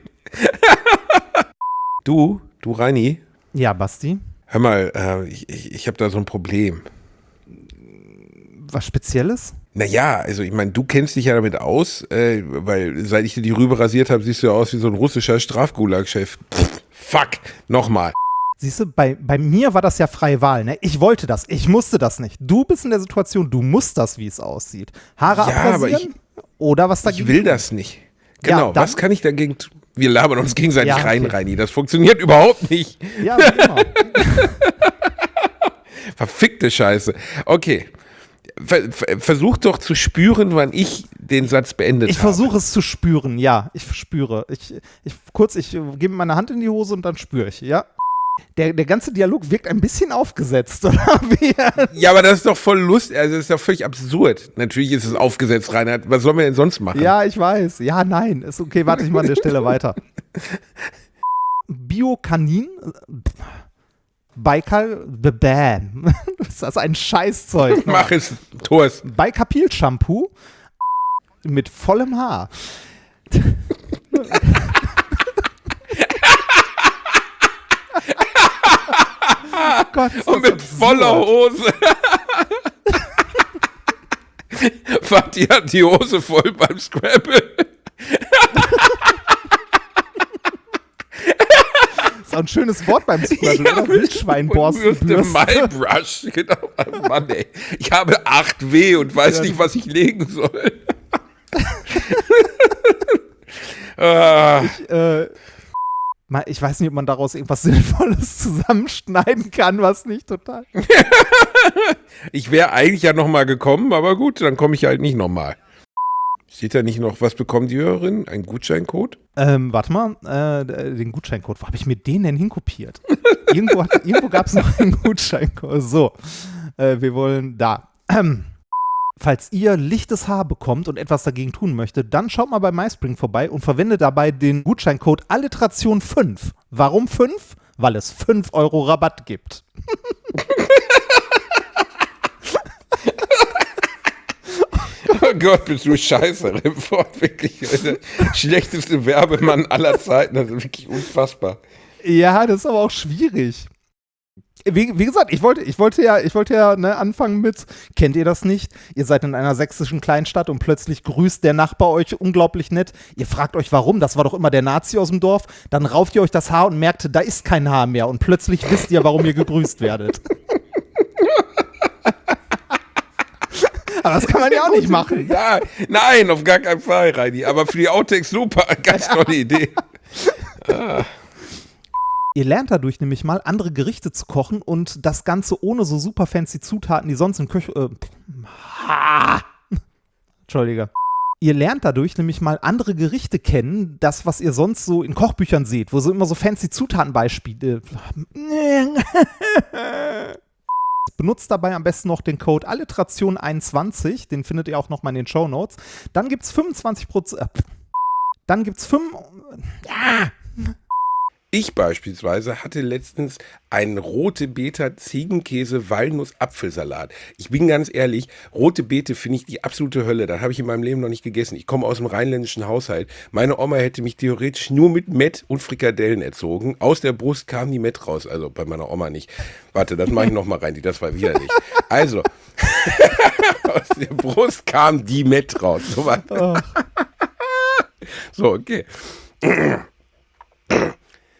Du, du Reini. Ja, Basti? Hör mal, äh, ich, ich, ich habe da so ein Problem. Was Spezielles? Naja, also ich meine, du kennst dich ja damit aus, äh, weil seit ich dir die Rübe rasiert habe, siehst du ja aus wie so ein russischer Strafgulag-Chef. Fuck, nochmal. Siehst du, bei, bei mir war das ja freie Wahl, ne? Ich wollte das, ich musste das nicht. Du bist in der Situation, du musst das, wie es aussieht. Haare ja, abrasieren aber ich, oder was dagegen Ich will tun? das nicht. Genau, ja, dann, was kann ich dagegen tun? Wir labern uns gegenseitig ja, okay. rein, Reini. Das funktioniert überhaupt nicht. Ja, genau. Verfickte Scheiße. Okay. Ver, ver, versuch doch zu spüren, wann ich den Satz beendet Ich habe. Ich versuche es zu spüren, ja. Ich spüre. Ich, ich, kurz, ich gebe meine Hand in die Hose und dann spüre ich, ja. Der, der ganze Dialog wirkt ein bisschen aufgesetzt, oder? Wie? Ja, aber das ist doch voll Lust, also das ist doch völlig absurd. Natürlich ist es aufgesetzt, Reinhard. Was sollen wir denn sonst machen? Ja, ich weiß. Ja, nein. Ist okay, warte ich mal an der Stelle weiter. Biokanin, Baikal, bam. Ist das ein Scheißzeug? Mach es, Thors. Baikapil-Shampoo mit vollem Haar. Oh Gott, und mit voller Hose. Fatih hat die Hose voll beim Scrabble. Ist auch ein schönes Wort beim Scrabble, ja, oder? Wildschweinborstenbürste. Malbrush, genau. Mann, ey. Ich habe acht W und weiß ja, nicht, was ich legen soll. ah. Ich, äh, ich weiß nicht, ob man daraus irgendwas Sinnvolles zusammenschneiden kann, was nicht total... Ich wäre eigentlich ja nochmal gekommen, aber gut, dann komme ich halt nicht nochmal. Steht da nicht noch, was bekommen die Hörerinnen? Ein Gutscheincode? Ähm, warte mal, äh, den Gutscheincode. Wo habe ich mir den denn hinkopiert? irgendwo irgendwo gab es noch einen Gutscheincode. So, äh, wir wollen da. Ähm. Falls ihr lichtes Haar bekommt und etwas dagegen tun möchtet, dann schaut mal bei MySpring vorbei und verwendet dabei den Gutscheincode Alliteration fünf. Warum fünf? Weil es fünf Euro Rabatt gibt. Oh Gott, bist du scheiße, Remford. Wirklich der schlechteste Werbemann aller Zeiten. Das ist wirklich unfassbar. Ja, das ist aber auch schwierig. Wie, wie gesagt, ich wollte, ich wollte ja, ich wollte ja ne, anfangen mit, kennt ihr das nicht? Ihr seid in einer sächsischen Kleinstadt und plötzlich grüßt der Nachbar euch unglaublich nett. Ihr fragt euch, warum? Das war doch immer der Nazi aus dem Dorf. Dann rauft ihr euch das Haar und merkt, da ist kein Haar mehr. Und plötzlich wisst ihr, warum ihr gegrüßt werdet. Aber das kann man ja auch nicht machen. Ja, nein, auf gar keinen Fall, Reini. Aber für die Outtakes super, ganz tolle Idee. Ah. Ihr lernt dadurch nämlich mal, andere Gerichte zu kochen und das Ganze ohne so super fancy Zutaten, die sonst in Köche... Äh, ah, Entschuldige. Ihr lernt dadurch nämlich mal andere Gerichte kennen, das, was ihr sonst so in Kochbüchern seht, wo so immer so fancy Zutatenbeispiele... Benutzt dabei am besten noch den Code Alliteration einundzwanzig, den findet ihr auch noch mal in den Shownotes. Dann gibt's fünfundzwanzig Prozent... Äh, dann gibt's fünf... Ja... Ich beispielsweise hatte letztens einen rote Beete Ziegenkäse Walnuss Apfelsalat. Ich bin ganz ehrlich, rote Beete finde ich die absolute Hölle. Das habe ich in meinem Leben noch nicht gegessen. Ich komme aus dem rheinländischen Haushalt. Meine Oma hätte mich theoretisch nur mit Mett und Frikadellen erzogen. Aus der Brust kam die Mett raus. Also bei meiner Oma nicht. Warte, das mache ich noch mal rein. Das war widerlich. Also, aus der Brust kam die Mett raus. So, Oh. so okay.